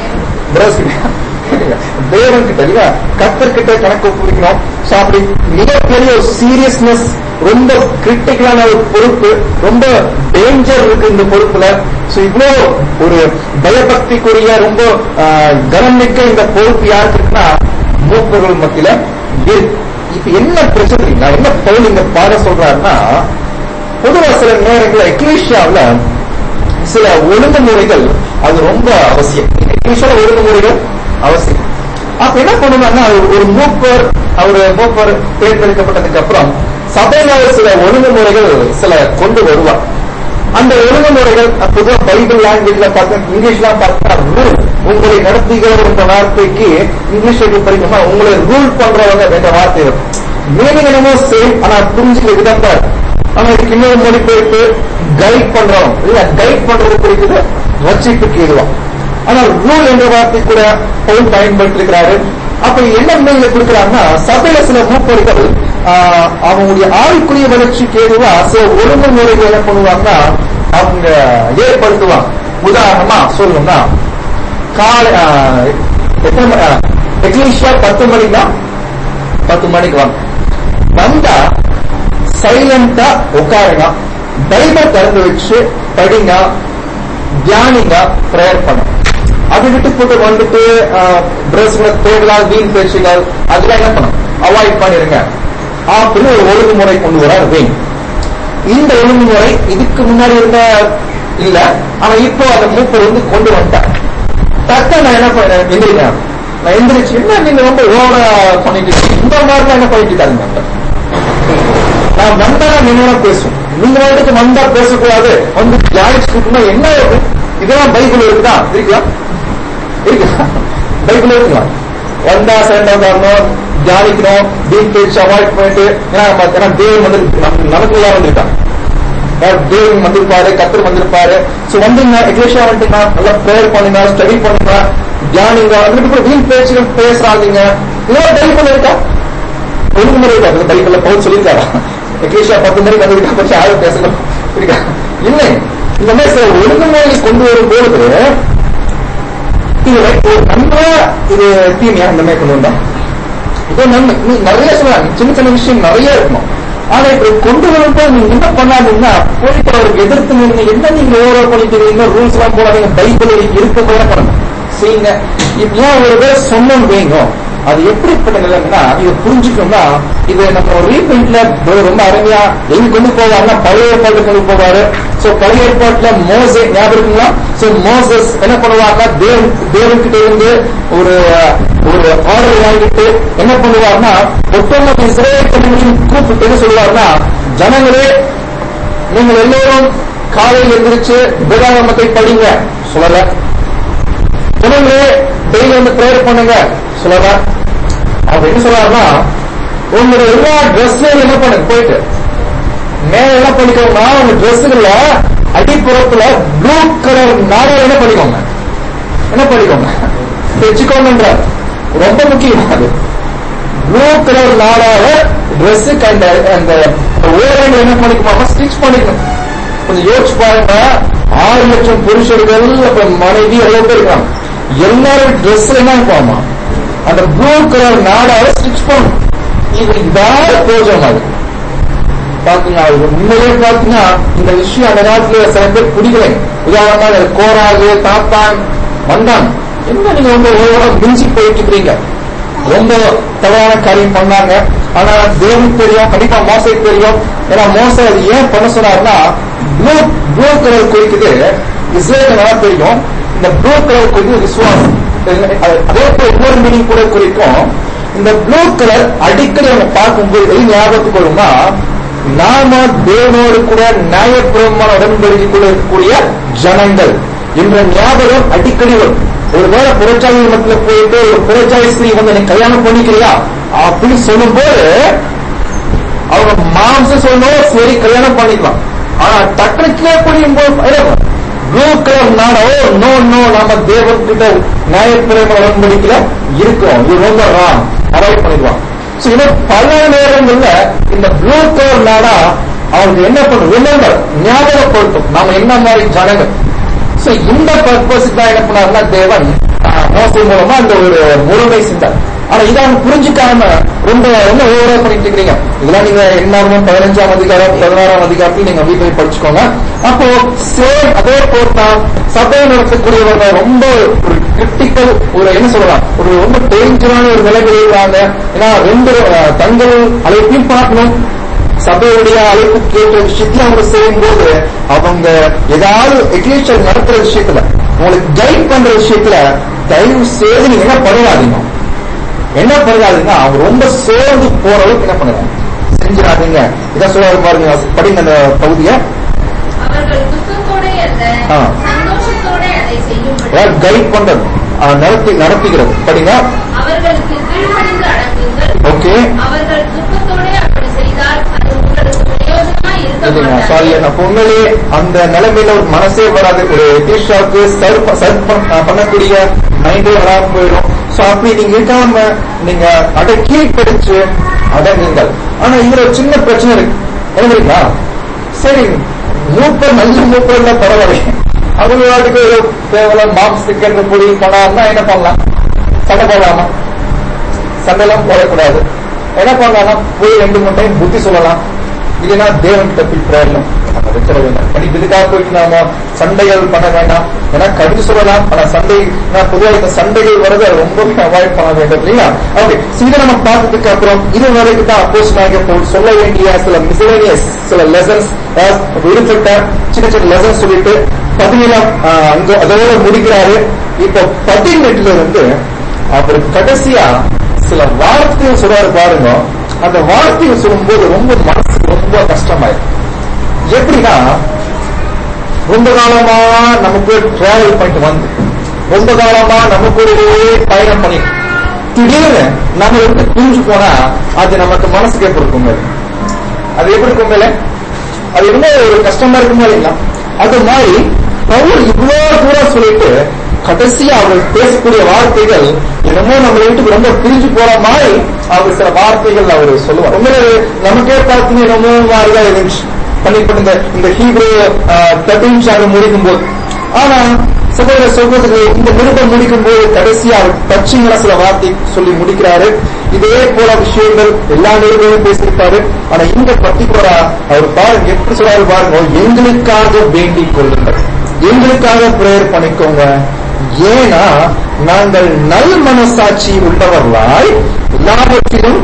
தேவன் கிட்ட இல்லையா, கர்த்தர் கிட்ட கணக்கு ஒப்புவிக்கணும். அப்படி மிகப்பெரிய ஒரு சீரியஸ்னஸ், ரொம்ப கிரிட்டிக்கலான ஒரு பொறுப்பு, ரொம்ப டேஞ்சர் இருக்கு இந்த பொறுப்புல. இவ்வளோ ஒரு பயபக்திக்குரிய ரொம்ப கனம் மிக்க இந்த பொறுப்பு யாருக்கு இருக்குன்னா மூப்பர்கள் மத்தியில இருக்கு. இப்ப என்ன பிரச்சனை, என்ன பவுல் இங்க பாட சொல்றாருன்னா, பொதுவா சில நேரங்களில் எக்லீசியாவுல சில ஒழுங்குமுறைகள் அது ரொம்ப அவசியம். எக்லீசியால ஒழுங்குமுறைகள் அவசியம். அப்ப என்ன பண்ணுவாங்கன்னா, ஒரு மூப்பர் அவரு மூப்பர் தேர்ந்தெடுக்கப்பட்டதுக்கு அப்புறம் சபையில சில ஒழுங்குமுறைகள் சில கொண்டு வருவார். அந்த ஒழுங்குமுறைகள் பொதுவாக பைபிள் லாங்குவேஜ்ல பார்த்தா, இங்கிலீஷ்லாம் பார்த்தா ரூல், உங்களை நடத்துகிற என்ற வார்த்தைக்கு இங்கிலீஷ் படிக்கணும்னா உங்களை ரூல் பண்றவங்க என்ற வார்த்தை வரும். மீனிங் என்னமோ சேம், ஆனா புரிஞ்சுக்க விதம் தான். ஆனா இதுக்கு இன்னொரு மொழிபெயர்ப்பு கைட் பண்றோம் இல்ல, கைட் பண்றது குறிக்குது ரட்சிப்புக்கு எதுவா. ஆனா ரூல் என்ற வார்த்தை கூட பவுல் பயன்படுத்தி இருக்கிறாரு. அப்ப என்ன உண்மையில கொடுக்கிறாங்கன்னா, சபையில சில மூப்பர்கள் அவங்களுடைய ஆவிக்குரிய வளர்ச்சிக்கு ஏதுவா சில ஒழுங்குமுறைகள் என்ன பண்ணுவாங்கன்னா அவங்க ஏற்படுத்துவாங்க. உதாரணமா சொல்லணும்னா, காலை எக்லீசியா பத்து மணிக்கு தான் பத்து மணிக்கு வாங்க, வந்தா சைலண்டா உட்காருங்க, பைபிள் திறந்து வச்சு படிங்க, தியானிங்க, பிரேயர் பண்ண. அது விட்டு போட்டு வந்துட்டு பிரஸ்ல தேடலாம், வீண் பேச்சுகள் அதெல்லாம் என்ன பண்ணும், அவாய்ட் பண்ணிருங்க அப்படின்னு ஒரு ஒழுங்குமுறை கொண்டு வர வீண். இந்த ஒழுங்குமுறை இதுக்கு முன்னாடி இருந்த இல்ல, ஆனா இப்போ அந்த மூப்பர் வந்து கொண்டு வந்துட்டேன். டக்க நான் என்ன பண்ண எந்திரிக்கிறேன், நான் எந்திரிச்சு என்ன நீங்க ரொம்ப ஓவரா பண்ணிட்டு இந்த மாதிரி என்ன பண்ணிட்டு இருக்காங்க. நான் வந்தா நீங்க பேசும், நீங்க வந்துட்டு வந்தா பேசக்கூடாது, வந்து தியானிச்சுட்டு என்ன இருக்கு, இதெல்லாம் பைபிள் இருக்குதா? இருக்கலாம் இருக்கலாம் பைபிள் இருக்கலாம். வந்தா சண்டை வரணும், தியானிக்கணும், வீண் பேச்சு அவாய்ட் பண்ணிட்டு, ஏன்னா தேவன் வந்து நமக்கு எல்லாம் வந்துருக்கான், தேவன் வந்திருப்பாரு, கத்தர் வந்திருப்பாரு. சோ வந்தீங்க எக்லேஷியா வந்துட்டீங்க, நல்லா பிரேயர் பண்ணுங்க, ஸ்டடி பண்ணுங்க, தியானிங்க, அதுக்கு வீண் பேச்சுகள் பேசுறாங்க. இதெல்லாம் பைபிள் இருக்கா? ஒழுங்குமுறை இருக்கா? பைபிள்ல பவுல் சொல்லியிருக்காரா எக்லேஷியா பத்து மணிக்கு வந்திருக்கா பற்றி யாரும் பேசணும் இருக்கா? இல்லை. இந்த மாதிரி சில ஒழுங்குமுறையை கொண்டு வரும்போது இது நன்மை, இது தீமையா இந்த மாதிரி கொண்டு வந்தா இதோ நன்மை. நிறைய சொல்லலாம், சின்ன சின்ன விஷயம் நிறைய இருக்கணும். ஆனா இப்ப கொண்டு வரும்போது நீங்க என்ன பண்ணாதீங்கன்னா, போயிட்டு அவருக்கு எதிர்த்து நீங்க என்ன நீங்க ஓவர் பண்ணிட்டு ரூல்ஸ் எல்லாம் போடாதீங்க, பைபிள் இருக்க கூட பண்ணணும் செய்யுங்க. இப்பெல்லாம் ஒரு பேர் சொன்னோம் வைங்க, அது எப்படிப்பட்ட நிலைன்னா இதை புரிஞ்சுக்கணும்னா, இது நம்ம ரீபிரிண்ட்ல ரொம்ப அருமையா எங்க கொண்டு போவாருன்னா பழைய ஏற்பாடு கொண்டு போவாரு. சோ பழைய ஏற்பாட்டுல மோசே ஞாபகம் இருக்குங்களா? சோ மோசஸ் என்ன பண்ணுவாங்க, தேவன் தேவன்கிட்ட இருந்து ஒரு ஒரு ஆர்டர் வாங்கிட்டு என்ன பண்ணுவாருன்னா, ஒட்டுமொத்த இஸ்ரேல் கூப்பிட்டு என்ன சொல்லுவாருன்னா, ஜனங்களே நீங்கள் எல்லோரும் காலையில் எந்திரிச்சு வேதாகமத்தை படிங்க சொல்லல, ஜனங்களே டெய்லி வந்து பிரேயர் பண்ணுங்க சொல்லல. அவர் என்ன சொல்றாருன்னா, உங்களுடைய எல்லா ட்ரெஸ்லையும் என்ன பண்ணு போயிட்டு மேல என்ன பண்ணிக்கோங்க, உங்க ட்ரெஸ்ஸுல அடிப்புறத்துல ப்ளூ கலர் நாடா என்ன பண்ணிக்கோங்க என்ன பண்ணிக்கோங்க வச்சுக்கோங்க. ரொம்ப முக்கியம் அது. ப்ளூ கலர் நாடாவை ட்ரெஸ் கண்ட அந்த ஓரங்கள் என்ன பண்ணிக்கோமா ஸ்டிச் பண்ணிக்கணும். கொஞ்சம் யோசிச்சு பாருங்க, ஆறு லட்சம் புருஷர்கள் அப்புறம் மனைவி எவ்வளவு பேர் இருக்காங்க, எல்லாரும் ட்ரெஸ்ல என்ன இருப்பாமா அந்த ப்ளூ கலர் நாடாவை ஸ்டிச் பண்ணும். இது இதான பிரயோஜனம் அது பாத்தீங்கன்னா. உண்மையிலே பாத்தீங்கன்னா இந்த விஷயம் அந்த காலத்துல சில பேர் பிடிக்கல. உதாரணமாக கோராகு தாத்தான் வந்தான், என்ன நீங்க ரொம்ப ஓரளவு மிஞ்சி போயிட்டு இருக்கிறீங்க, ரொம்ப தவறான காரியம் பண்ணாங்க. ஆனா தேவனுக்கு தெரியும், கண்டிப்பா மோசைக்கு தெரியும். ஏன்னா மோசை அது ஏன் பண்ண சொன்னாருன்னா, ப்ளூ ப்ளூ கலர் குறிக்குது இஸ்ரேல் நல்லா தெரியும். இந்த ப்ளூ கலர் குறிக்குது விசுவாசம். அதே போல இன்னொரு மீனிங் கூட குறிக்கும். இந்த ப்ளூ கலர் அடிக்கடி அவங்க பார்க்கும்போது ஞாபகத்துக்கு வரும்னா, நாம தேவனோடு கூட நியாயப்பிரமான உடன்படிக்கை கூட இருக்கக்கூடிய ஜனங்கள் என்ற ஞாபகம் அடிக்கடி வரும். ஒருவேளை புறச்சாலை மத்தியில போயிட்டு ஒரு புறச்சாலை ஸ்திரீ வந்து எனக்கு கல்யாணம் பண்ணிக்கிறியா அப்படின்னு சொல்லும் போது அவங்க மாம்சம் சொல்லணும் சரி கல்யாணம் பண்ணிக்கலாம். ஆனா டக்குனு புரியும் போது ப்ளூ கலர் நாடோ நோ நோ நம்ம தேவன் கிட்ட நியாயப்பிரேம உடன்படிக்கல இருக்கோம், இது ரொம்ப அவாய்ட் பண்ணிடுவான். இன்னும் பல நேரங்கள்ல இந்த ப்ளூ கலர் நாடா அவங்களுக்கு என்ன பண்ணும், ரிமெம்பர் ஞாபகப்படுத்தும் நாம என்ன மாதிரி ஜனங்கள். சோ இந்த பர்பஸ் தான் என்ன பண்ணாருன்னா தேவன் மோசை மூலமா அந்த ஒரு முழுமை செஞ்சார். ஆனா இதை அவங்க புரிஞ்சுக்காம ரொம்ப ரொம்ப ஓவரா பண்ணிட்டு இருக்கிறீங்க. இதெல்லாம் நீங்க என்ன பதினஞ்சாம் அதிகாரம் பதினாறாம் அதிகாரத்தில் நீங்க வீட்டை படிச்சுக்கோங்க. அப்போ சேம் அதே போட்டா சபையை நடத்தக்கூடியவர்கள் ரொம்ப ஒரு கிரிட்டிக்கல் ஒரு என்ன சொல்லலாம் ஒரு ரொம்ப டேஞ்சரான ஒரு நிலையில் இருக்காங்க. ஏன்னா ரெண்டு தங்கள் அழைப்பையும் பார்க்கணும், சபையுடைய அழைப்பு கேட்ட விஷயத்தையும் அவங்க செய்யும் போது அவங்க ஏதாவது எக்லீஷன் நடத்துற விஷயத்துல உங்களுக்கு கைட் பண்ற விஷயத்துல தயவு செய்து நீங்க என்ன பண்ணாதீங்க என்ன பண்ணாதீங்க அவங்க ரொம்ப சோர்ந்து போற அளவுக்கு என்ன பண்ணுங்க செஞ்சிடாதீங்க. இதான் சொல்ல பாருங்க, படிங்க அந்த பகுதியை. கைட் பண்றது நடத்தி நடத்துகிறது படிங்க. ஓகே சாரி உண்மையிலே அந்த நிலைமையில ஒரு மனசே வராது, ஒரு டீஷாக்கு சர்வ் சர்வ் பண்ணக்கூடிய மைண்டே வராம போயிடும். சோ அப்படி நீங்க இருக்காம நீங்க அதை கீழ்படிச்சு அடங்குங்கள். ஆனா இதுல ஒரு சின்ன பிரச்சனை இருக்கு எழுதுறீங்களா? சரி மூப்பர் நல்ல மூப்பர்ல பரவாயில்லை, அவங்க வாட்டுக்கு தேவலாம் மாம்சத்துக்கு பொடி பண்ணாருன்னா என்ன பண்ணலாம், சண்டை போடலாமா? சண்டைலாம் போடக்கூடாது. என்ன பண்ணலாம், போய் ரெண்டு மூணு டைம் புத்தி சொல்லலாம், இல்லைன்னா தேவன் கிட்ட போய் பிரயோஜனம் வச்சிட வேண்டாம். இதுக்காக போயிட்டு நாம சண்டைகள் பண்ண வேண்டாம். ஏன்னா கருத்து சொல்லலாம், ஆனா சண்டை பொதுவாக இந்த சண்டைகள் வருது ரொம்ப அவாய்ட் பண்ண வேண்டும் இல்லையா? ஓகே, இதை நம்ம பார்த்ததுக்கு அப்புறம் இது வரைக்கும் தான் அப்போஸ்தலனாகிய சொல்ல வேண்டிய சில மிஸ்லேனியஸ் சில லெசன்ஸ் விடுபட்ட சின்ன சின்ன லெசன்ஸ் சொல்லிட்டு பதினேழாம் அங்க அதோட முடிக்கிறாரு. இப்போ பதினெட்டுல இருந்து அவர் கடைசியா சில வார்த்தைகள் சொல்றாரு பாருங்க. அந்த வார்த்தைகள் சொல்லும் போது ரொம்ப மனசுக்கு ரொம்ப கஷ்டமாயிருக்கு. எப்படின்னா ரொம்ப காலமா நமக்கு டிராவல் பண்ணிட்டு வந்து ரொம்ப காலமா நமக்கு பயணம் பண்ணி திடீர்னு நம்ம வந்து புரிஞ்சு போனா அது நமக்கு மனசுக்கு எப்படி இருக்கும், அது எப்படி இருக்கும், அது ரொம்ப ஒரு கஷ்டமா இருக்குமா இல்லைங்களா? அது மாதிரி பவுல் இவ்வளவு தூரம் சொல்லிட்டு கடைசியா அவர் பேசக்கூடிய வார்த்தைகள் என்னமோ நம்ம வீட்டுக்கு ரொம்ப பிரிஞ்சு போற மாதிரி அவர் சில வார்த்தைகள் அவர் சொல்லுவார். ரொம்ப நமக்கே பார்த்தீங்க என்னமோ மாதிரிதான் இருந்துச்சு பண்ணிட்டு இந்த ஹீப்ரூ தேர்ட்டீன் சாப்டர் முடிக்கும் போது. ஆனா சகோதர சகோதரர்கள் இந்த நிருபம் முடிக்கும் போது கடைசியா அவர் டச்சிங்கான சில வார்த்தை சொல்லி முடிக்கிறாரு. இதே போல விஷயங்கள் எல்லா நிருபங்களும் பேசியிருப்பாரு. ஆனா இந்த பர்டிகுலரா அவர் பாருங்க எப்படி சொல்றாரு பாருங்க, எங்களுக்காக வேண்டிக் கொள்ளுங்கள், எங்களுக்காக பிரேயர் பண்ணிக்கோங்க, ஏன்னா நாங்கள் நல் மனசாட்சி உள்ளவர்களாய் எல்லாவற்றிலும்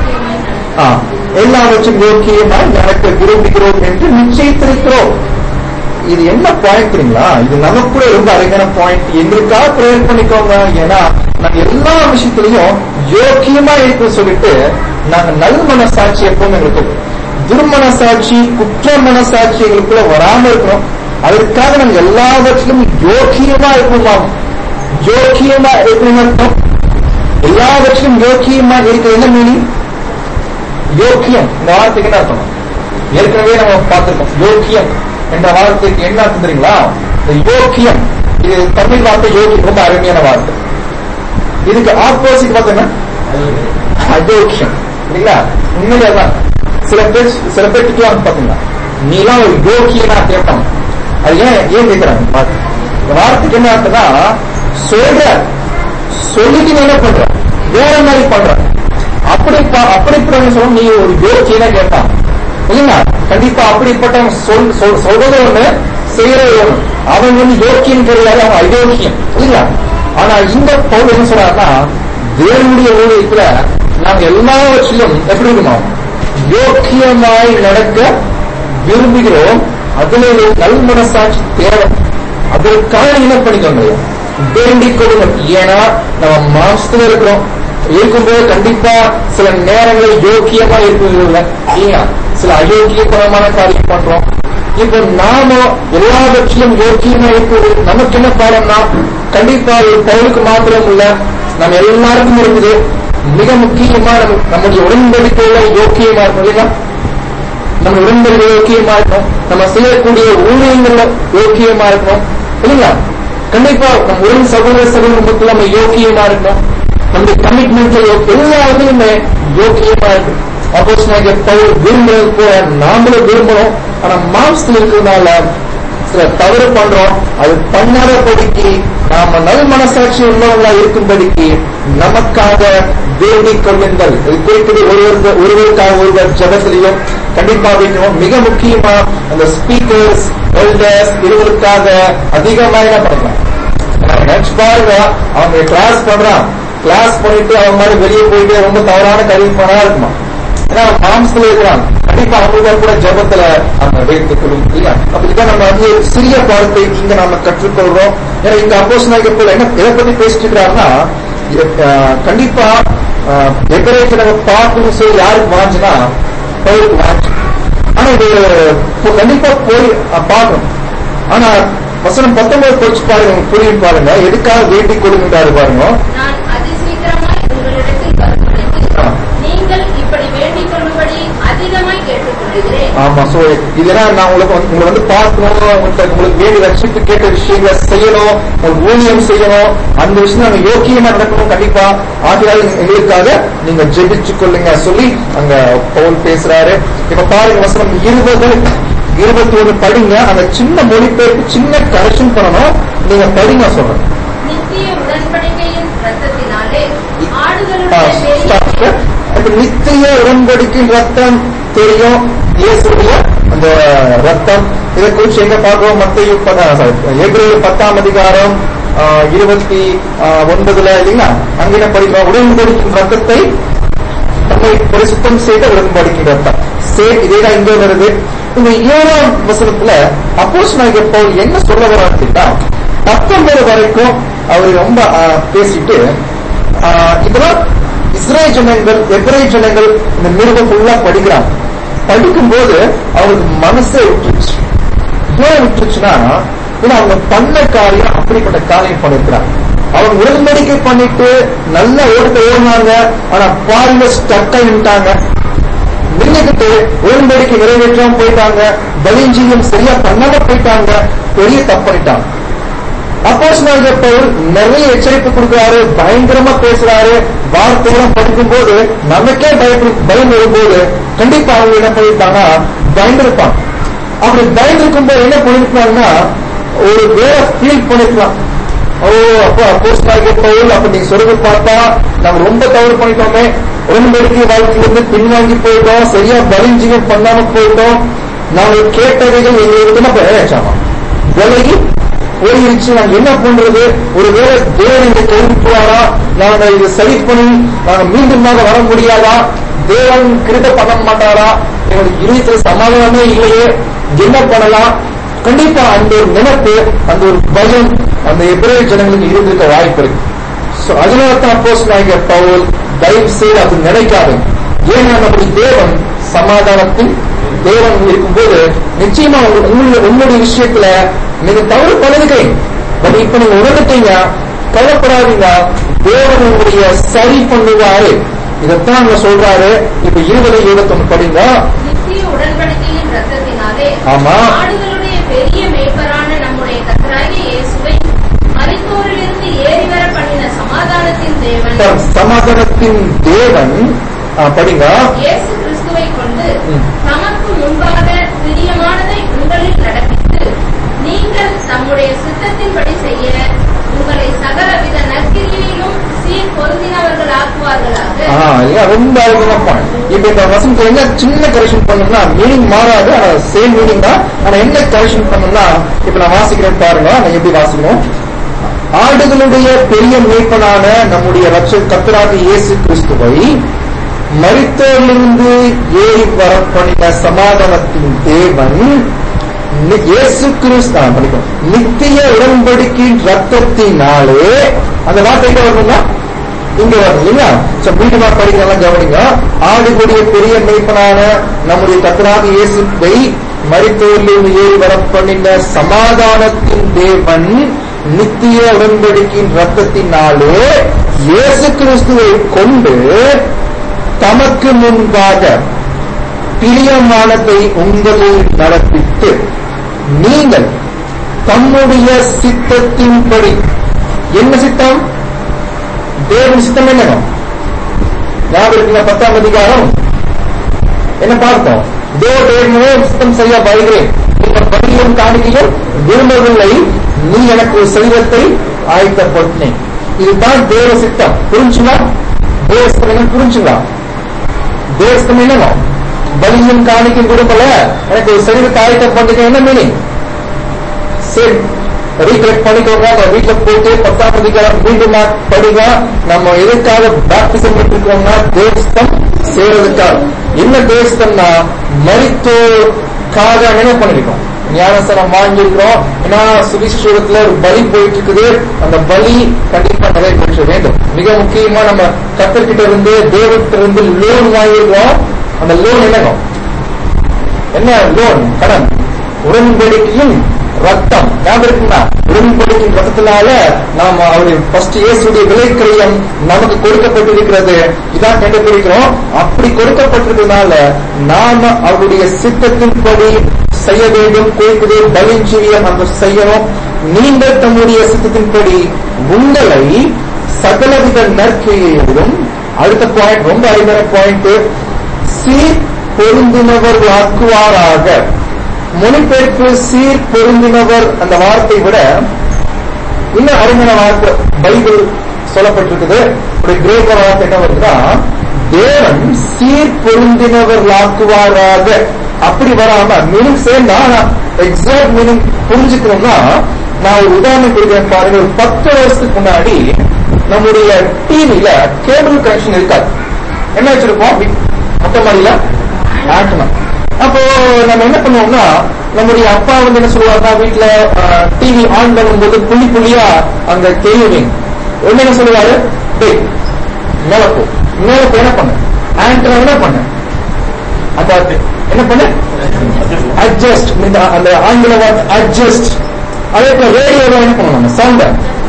எல்லாவற்றும் யோக்கியமாய் நடக்க விரும்புகிறோம் என்று நிச்சயித்திருக்கிறோம். இது என்ன பாயிண்ட் தெரியுங்களா? இது நமக்குள்ள ரொம்ப அருமையான பாயிண்ட். எங்களுக்காக பிரேயர் பண்ணிக்கோங்க, ஏன்னா நாங்க எல்லா விஷயத்திலையும் யோக்கியமா இருக்க சொல்லிட்டு நாங்க நல் மனசாட்சி எப்பவும் எங்களுக்கு துர்மனசாட்சி குற்ற மனசாட்சி எங்களுக்குள்ள வராம இருக்கணும். அதற்காக நாங்க எல்லாவற்றிலும் யோக்கியமா இருக்குமா? யோக்கியமா இருக்கணும், எல்லாவற்றிலும் யோக்கியமா இருக்க என்ன மீனிங்? யோக்கியம் இந்த வார்த்தைக்கு என்ன அர்த்தம்? ஏற்கனவே நம்ம பார்த்திருக்கோம். யோக்கியம் என்ற வார்த்தைக்கு என்ன அர்த்தம் தெரியுங்களா? இந்த யோக்கியம் இது தமிழ் வார்த்தை யோக்கியம் ரொம்ப அருமையான வார்த்தை. இதுக்கு ஆப்போசிட் பார்த்தீங்கன்னா அயோக்கியம் இல்லைங்களா? உண்மையிலே தான் சில பேர் சில பேருக்கு பாத்தீங்கன்னா நீலாம் ஒரு யோக்கியனா கேட்பாங்க. அது ஏன் ஏன் கேட்கிறாங்க? இந்த வார்த்தைக்கு என்ன அர்த்தம்னா சொல்ற சொல்லிட்டு என்ன பண்ற வேற மாதிரி பண்ற அப்படி அப்படிப்பட்ட சொல்ல நீ ஒரு யோக்கியனா கேட்பான் இல்லைங்களா? கண்டிப்பா அப்படிப்பட்ட சொல் சொல்றது ஒண்ணு செய்யறது ஒண்ணு. அவன் வந்து யோக்கியம் கிடையாது, அவன் அயோக்கியம் இல்லைங்களா? ஆனா இந்த பவுல் என்ன சொல்றாருன்னா தேவனுடைய ஊழியத்துல நாங்க எல்லாவற்றிலும் எப்படி இருக்கணும்? யோக்கியமாய் நடக்க விரும்புகிறோம். அதுல நல் மனசாட்சி தேவை. அதற்காக என்ன பண்ணிக்கோங்க, வேண்டிக் கொடுங்க. ஏன்னா நம்ம மாசத்துல இருக்கிறோம், இருக்கும்போது கண்டிப்பா சில நேரங்களில் யோக்கியமா இருக்கிறது இல்லையா? சில அயோக்கியமான காரியம் பண்றோம். இப்போ நாம எல்லாவற்றிலும் யோக்கியமா இருக்கிறது நமக்கு என்ன பாடம்னா கண்டிப்பா பவுலுக்கு மாத்திரம் இல்ல, நம்ம எல்லாருக்கும் இருக்குது. மிக முக்கியமா நம்முடைய உடன்படிக்கையில யோக்கியமா இருக்கும் இல்லையா? நம்ம உடம்புல யோக்கியமா இருக்கணும், நம்ம செய்யக்கூடிய ஊழியங்கள்ல யோக்கியமா இருக்கணும் இல்லைங்களா? கண்டிப்பா நம்ம உடன் சகோதர சகோதரத்தில் நம்ம யோக்கியமா இருக்கணும், நம்முடைய கமிட்மெண்ட்ல எல்லாருமே யோக்கியமா இருக்கு. அப்போஸ்தலனாகிய பவுல் விரும்புறது போல நாமளும் விரும்பணும். ஆனா மாம்சத்தில் இருக்கிறதுனால சில தவறு பண்றோம். அது பண்ணாதபடிக்கு நாம நல் மனசாட்சி உள்ளவங்களா இருக்கும்படிக்கு நமக்காக வேண்டிக் கொள்ளுங்கள். இது குறிப்பிட்டு ஒருவர் ஒருவருக்காக ஒருவர் ஜபத்திலையும் கண்டிப்பா வைக்கணும். மிக முக்கியமா அந்த ஸ்பீக்கர்ஸ் எல்டர்ஸ் இருவருக்காக அதிகமா என்ன பண்ணலாம். நெக்ஸ்ட் பாருங்க, அவங்க கிளாஸ் பண்றான், கிளாஸ் பண்ணிட்டு அவங்க மாதிரி வெளியே போயிட்டு ரொம்ப தவறான கல்வி பண்ணா இருக்குமா? ஏன்னா மாம்சத்துல இருக்கிறாங்க, கண்டிப்பா அவங்க கூட ஜபத்துல அவங்க வைத்துக் கொள்ளும் இல்லையா? அப்படிதான் நம்ம வந்து சிறிய பாடத்தை இங்க நம்ம கற்றுக்கொள்றோம். ஏன்னா இங்க அப்போஸ்தலனாகிய பவுல் என்ன எதை பத்தி பேசிட்டு இருக்கிறாருன்னா, கண்டிப்பா எபிரேயத்தை நம்ம பார்க்கணும் சொல்லி யாருக்கு வாஞ்சுனா பவுலுக்கு வாஞ்சு. ஆனா இது கண்டிப்பா போய் பார்க்கணும். ஆனா வசனம் பத்தொன்பது படிச்சு பாருங்க, புரியும் பாருங்க, எதுக்காக வேண்டிக் கொள்ளுங்கிறாரு பாருங்க. நான் அதிசீக்கிரமாய் உங்களிடத்தில் கற்பனைக்கு நீங்கள் இப்படி வேண்டிக் கொள்ளும்படி அதிகமாய் கேட்டுக்கொள்கிறேன். ஆமா, சோ இதெல்லாம் நான் உங்களுக்கு உங்களை வந்து பார்க்கணும், உங்களுக்கு வேண்டி ரட்சிப்பு கேட்ட விஷயங்களை செய்யணும், உங்களுக்கு ஊழியம் செய்யணும், அந்த விஷயம் நாங்க யோக்கியமா நடக்கணும் கண்டிப்பா. ஆகையால் எங்களுக்காக நீங்க ஜெபிச்சு கொள்ளுங்க சொல்லி அங்க பவுல் பேசுறாரு. இப்ப பாருங்க வசனம் இருபது இருபத்தி ஒண்ணு படிங்க. அந்த சின்ன மொழிபெயர்ப்பு சின்ன கரெக்ஷன் பண்ணணும், நீங்க படிங்க சொல்றேன். நித்திய உடன்படிக்கையின் ரத்தத்தினாலே நித்திய உடன்படிக்கையின் ரத்தம் தெரியும், இயேசுடைய அந்த ரத்தம். இதை குறிச்சு எங்க பார்க்கிறோம்? மத்தேயு எபிரேயர் பத்தாம் அதிகாரம் இருபத்தி ஒன்பதுல இல்லைங்களா? அங்கே படிக்கிறோம், உடன்படிக்கையின் ரத்தத்தை நம்மை பரிசுத்தம் செய்த உடன்படிக்கை ரத்தம். சரி, இதேதான் இங்கே வருது. இந்த ஏழாம் வசனத்துல அப்போஸ்தலனாகிய பவுல் என்ன சொல்ல வர்றாருன்னா, பத்தொன்பது வரைக்கும் அவர் ரொம்ப பேசிட்டு இதெல்லாம் இஸ்ரேல் ஜனங்கள் எபிரேய ஜனங்கள் இந்த மிருகம் ஃபுல்லா படிக்கிறாங்க. படிக்கும் போது அவங்களுக்கு மனசே விட்டுருச்சு. ஏன் விட்டுருச்சுன்னா, ஏன்னா அவங்க பண்ண காரியம் அப்படிப்பட்ட காரியம் பண்ணிருக்கிறாங்க. அவங்க உடன்படிக்கை பண்ணிட்டு நல்ல ஓட்டத்தை ஓடினாங்க, ஆனா பாருங்க ஸ்டக் ஆகிட்டாங்க, நின்றுகிட்டு உடன்படிக்கை நிறைவேற்றாம போயிட்டாங்க, பலிஜீயம் சரியா பண்ணாம போயிட்டாங்க, பெரிய தப்பு பண்ணிட்டாங்க. அப்போஸ்தலனாகிய பவுல் நிறைய எச்சரிப்பு கொடுக்கிறாரு, பயங்கரமா பேசுறாரு. வார்த்தையெல்லாம் படிக்கும் போது நமக்கே பயப்படு பயம் வரும்போது கண்டிப்பா அவங்க என்ன பண்ணிருப்பாங்க, பயந்துருப்பாங்க. அப்படி பயந்துருக்கும் போது என்ன பண்ணிருப்பாங்கன்னா, ஒரு வேற ஃபீல் பண்ணிருக்கலாம். ஓ அப்போ அப்போஸ்தலனாகிய பவுல் அப்ப நீங்க சொல்றது பார்த்தா நம்ம ரொம்ப தவறு பண்ணிட்டோமே, உடன்படிக்கை வாழ்க்கையிலிருந்து பின்வாங்கி போயிட்டோம், சரியா பலிஜீயம் பண்ணாம போயிட்டோம், நாங்க கேட்டவைகள் எங்களுக்கு பேச்சாமா விலகி போயிருச்சு, நாங்க என்ன பண்றது? ஒருவேளை தேவன் இதை கைவிட்டுவாரா? நாங்க இதை சரி பண்ணி நாங்க மீண்டும் நாங்க வர முடியாதா? தேவன் கிருபை பண்ண மாட்டாரா? எங்களுக்கு இருபத்தி சமாதானமே இல்லையே, என்ன பண்ணலாம்? கண்டிப்பா அந்த ஒரு நினைப்பு, அந்த ஒரு பயம் அந்த எபிரேய ஜனங்களுக்கு இருந்திருக்க வாய்ப்பு இருக்கு. அதனால்தான் அப்போஸ்தலனாகிய பவுல் தயவு செய்து அது நினைக்காது. ஏன்னா நம்முடைய தேவன் சமாதானத்தில் தேவன் இருக்கும்போது நிச்சயமா உங்களுடைய விஷயத்துல நீங்க தவறு பண்ணுங்க, பட் இப்ப நீங்க உணர்ந்துட்டீங்க, கவலைப்படாதீங்க, தேவன் உங்களுடைய சரி பண்ணுவாரு. இதைத்தான் அங்க சொல்றாரு. இப்ப இருபது இருபத்தொன்னு படிங்க. நித்திய உடன்படிக்கையின் ரத்தத்தினாலே ஆமா ஆடுகளுடைய பெரிய மேய்ப்பரான நம்முடைய கர்த்தராகிய இயேசுவை மரித்தோரிலிருந்து ஏறி வர பண்ணின சமாதானத்தின் தேவன் சமாதானத்தின் தேவன் படிங்க. இயேசு கிறிஸ்துவை கொண்டு தமக்கு முன்பாக பிரியமானதை உங்களில் நடப்பித்து நீங்கள் நம்முடைய சித்தத்தின்படி செய்ய உங்களை சகலவித நற்கிரியிலும் சீர் பொருந்தினவர்கள் ஆக்குவார்களாக. ரொம்ப அழகா இப்ப இந்த வசனத்தை என்ன சின்ன கரெக்ஷன் பண்ணணும்னா, மீனிங் மாறாது, ஆனா சேம் மீனிங் தான். ஆனா என்ன கரெக்ஷன் பண்ணணும்னா, இப்ப நான் வாசிக்கிறேன் பாருங்க, நான் எப்படி வாசிக்கணும். ஆடுகளுடைய பெரிய மேய்ப்பனான நம்முடைய ரட்சகர் கர்த்தராகிய இயேசு கிறிஸ்துவை மரித்தோரிலிருந்து ஏறி வர பண்ணின சமாதானத்தின் தேவன் இயேசு கிறிஸ்து படிக்கும் நித்திய உடன்படிக்கையின் ரத்தத்தினாலே, அந்த வார்த்தை எங்க வரணும்னா இங்க வரும் இல்லையா? வீட்டுமா படிக்கலாம் கவனிங்க. ஆடுகளுடைய பெரிய மேய்ப்பனான நம்முடைய கர்த்தராகிய இயேசுவை மரித்தோரிலிருந்து ஏறி வர பண்ணின சமாதானத்தின் தேவன் நித்திய உடன்படிக்கையின் ரத்தத்தினாலே இயேசு கிறிஸ்துவை கொண்டு தமக்கு முன்பாக பிரியமானதை உங்களில் நடப்பித்து நீங்கள் தம்முடைய சித்தத்தின்படி, என்ன சித்தம்? தேவன் சித்தம் என்னங்க? ஞாபகம் பத்தாம் அதிகாரம் என்ன பார்த்தோம்? தேவனே சித்தம் செய்ய வருகிறேன், நீங்கள் பலியும் காணிக்கையும் விரும்பவில்லை, நீ எனக்கு ஒரு செல்வத்தை ஆயத்தப்படுத்தினேன். இதுதான் தேவ சித்தம். புரிஞ்சுங்களா? தேவஸ்தம் என்ன புரிஞ்சுங்களா? தேவஸ்தம் என்னங்க? பலியும் காணிக்கையும் விரும்பல, எனக்கு ஒரு செல்வத்தை ஆயத்தப்படுத்தினேன். என்ன மீனிங்? சரி, ரீகலெக்ட் பண்ணிக்கோங்க. வீட்டுல போட்டு பத்தாம் அதிகாரம் மீண்டும் படிங்க. நம்ம எதுக்காக பேப்டிசம் பெற்றிருக்கோம்னா தேவஸ்தம் செய்யறதுக்காக. என்ன தேவஸ்தம்னா மரித்தோருக்காக என்ன பண்ணிருக்கோம்? ஞானஸ்தானம் வாங்கியிருக்கிறோம். ஏன்னா சுவிசேஷத்துல ஒரு பலி போயிட்டு இருக்குது. அந்த பலி கண்டிப்பா நிறைவேற்ற வேண்டும். மிக முக்கியமா நம்ம கர்த்தர்கிட்ட இருந்து தேவத்திட்ட இருந்து லோன் வாங்கியிருக்கிறோம். அந்த லோன் என்னங்க? என்ன லோன்? கடன். உடன்படிக்கையும் ரத்தம். ஞாபகம் இருக்குங்களா? உடன்படிக்கையின் ரத்தத்தினால நாம அவருடைய ஃபர்ஸ்ட் இயேசுடைய விலைக்கிரயம் நமக்கு கொடுக்கப்பட்டிருக்கிறது. இதான் கண்டுபிடிக்கிறோம். அப்படி கொடுக்கப்பட்டிருக்கிறதுனால நாம அவருடைய சித்தத்தின்படி செய்ய வேண்டும். கோயிலுடைய பலிஞ்சீரியம் அந்த செய்யணும். நீங்கள் தம்முடைய சித்தத்தின்படி உங்களை சகலவித நற்கிரியோடும், அடுத்த பாயிண்ட் ரொம்ப அருமையான பாயிண்ட், சீர் பொருந்தினவர் ஆக்குவாராக. மொழிபெயர்ப்பு சீர் பொருந்தினவர் அந்த வார்த்தை விட இன்னும் அருமையான வார்த்தை பைபிள் சொல்லப்பட்டிருக்குது. கிரேக்க வார்த்தை என்ன வருதுன்னா, தேவன் சீர் பொருந்தினவர் ஆக்குவாராக. அப்படி வராம மீனிங் சேர்ந்தா எக்ஸாக்ட் மீனிங் புரிஞ்சுக்கணும்னா நான் ஒரு உதாரணம் கொடுக்கிறேன் பாருங்க. ஒரு பத்து வருஷத்துக்கு முன்னாடி நம்முடைய டிவில கேபிள் கனெக்ஷன் இருக்காது. என்ன வச்சிருப்போம்? மொத்த மாதிரில ஆண்டனா. அப்போ நம்ம என்ன பண்ணுவோம்னா, நம்முடைய அப்பா வந்து என்ன சொல்லுவாருன்னா, வீட்டுல டிவி ஆன் பண்ணும்போது புள்ளி புள்ளியா அந்த கேள்விங் என்ன சொல்லுவாரு, டேய் மேல போ மேல போ என்ன பண்ண ஆண்டனா என்ன பண்ண அந்த என்ன பண்ண அட்ஜஸ்ட், அந்த ஆங்கில வார்த்தை அட்ஜஸ்ட். அதே போல ரேடியோல என்ன பண்ணுவோம், சவுண்ட்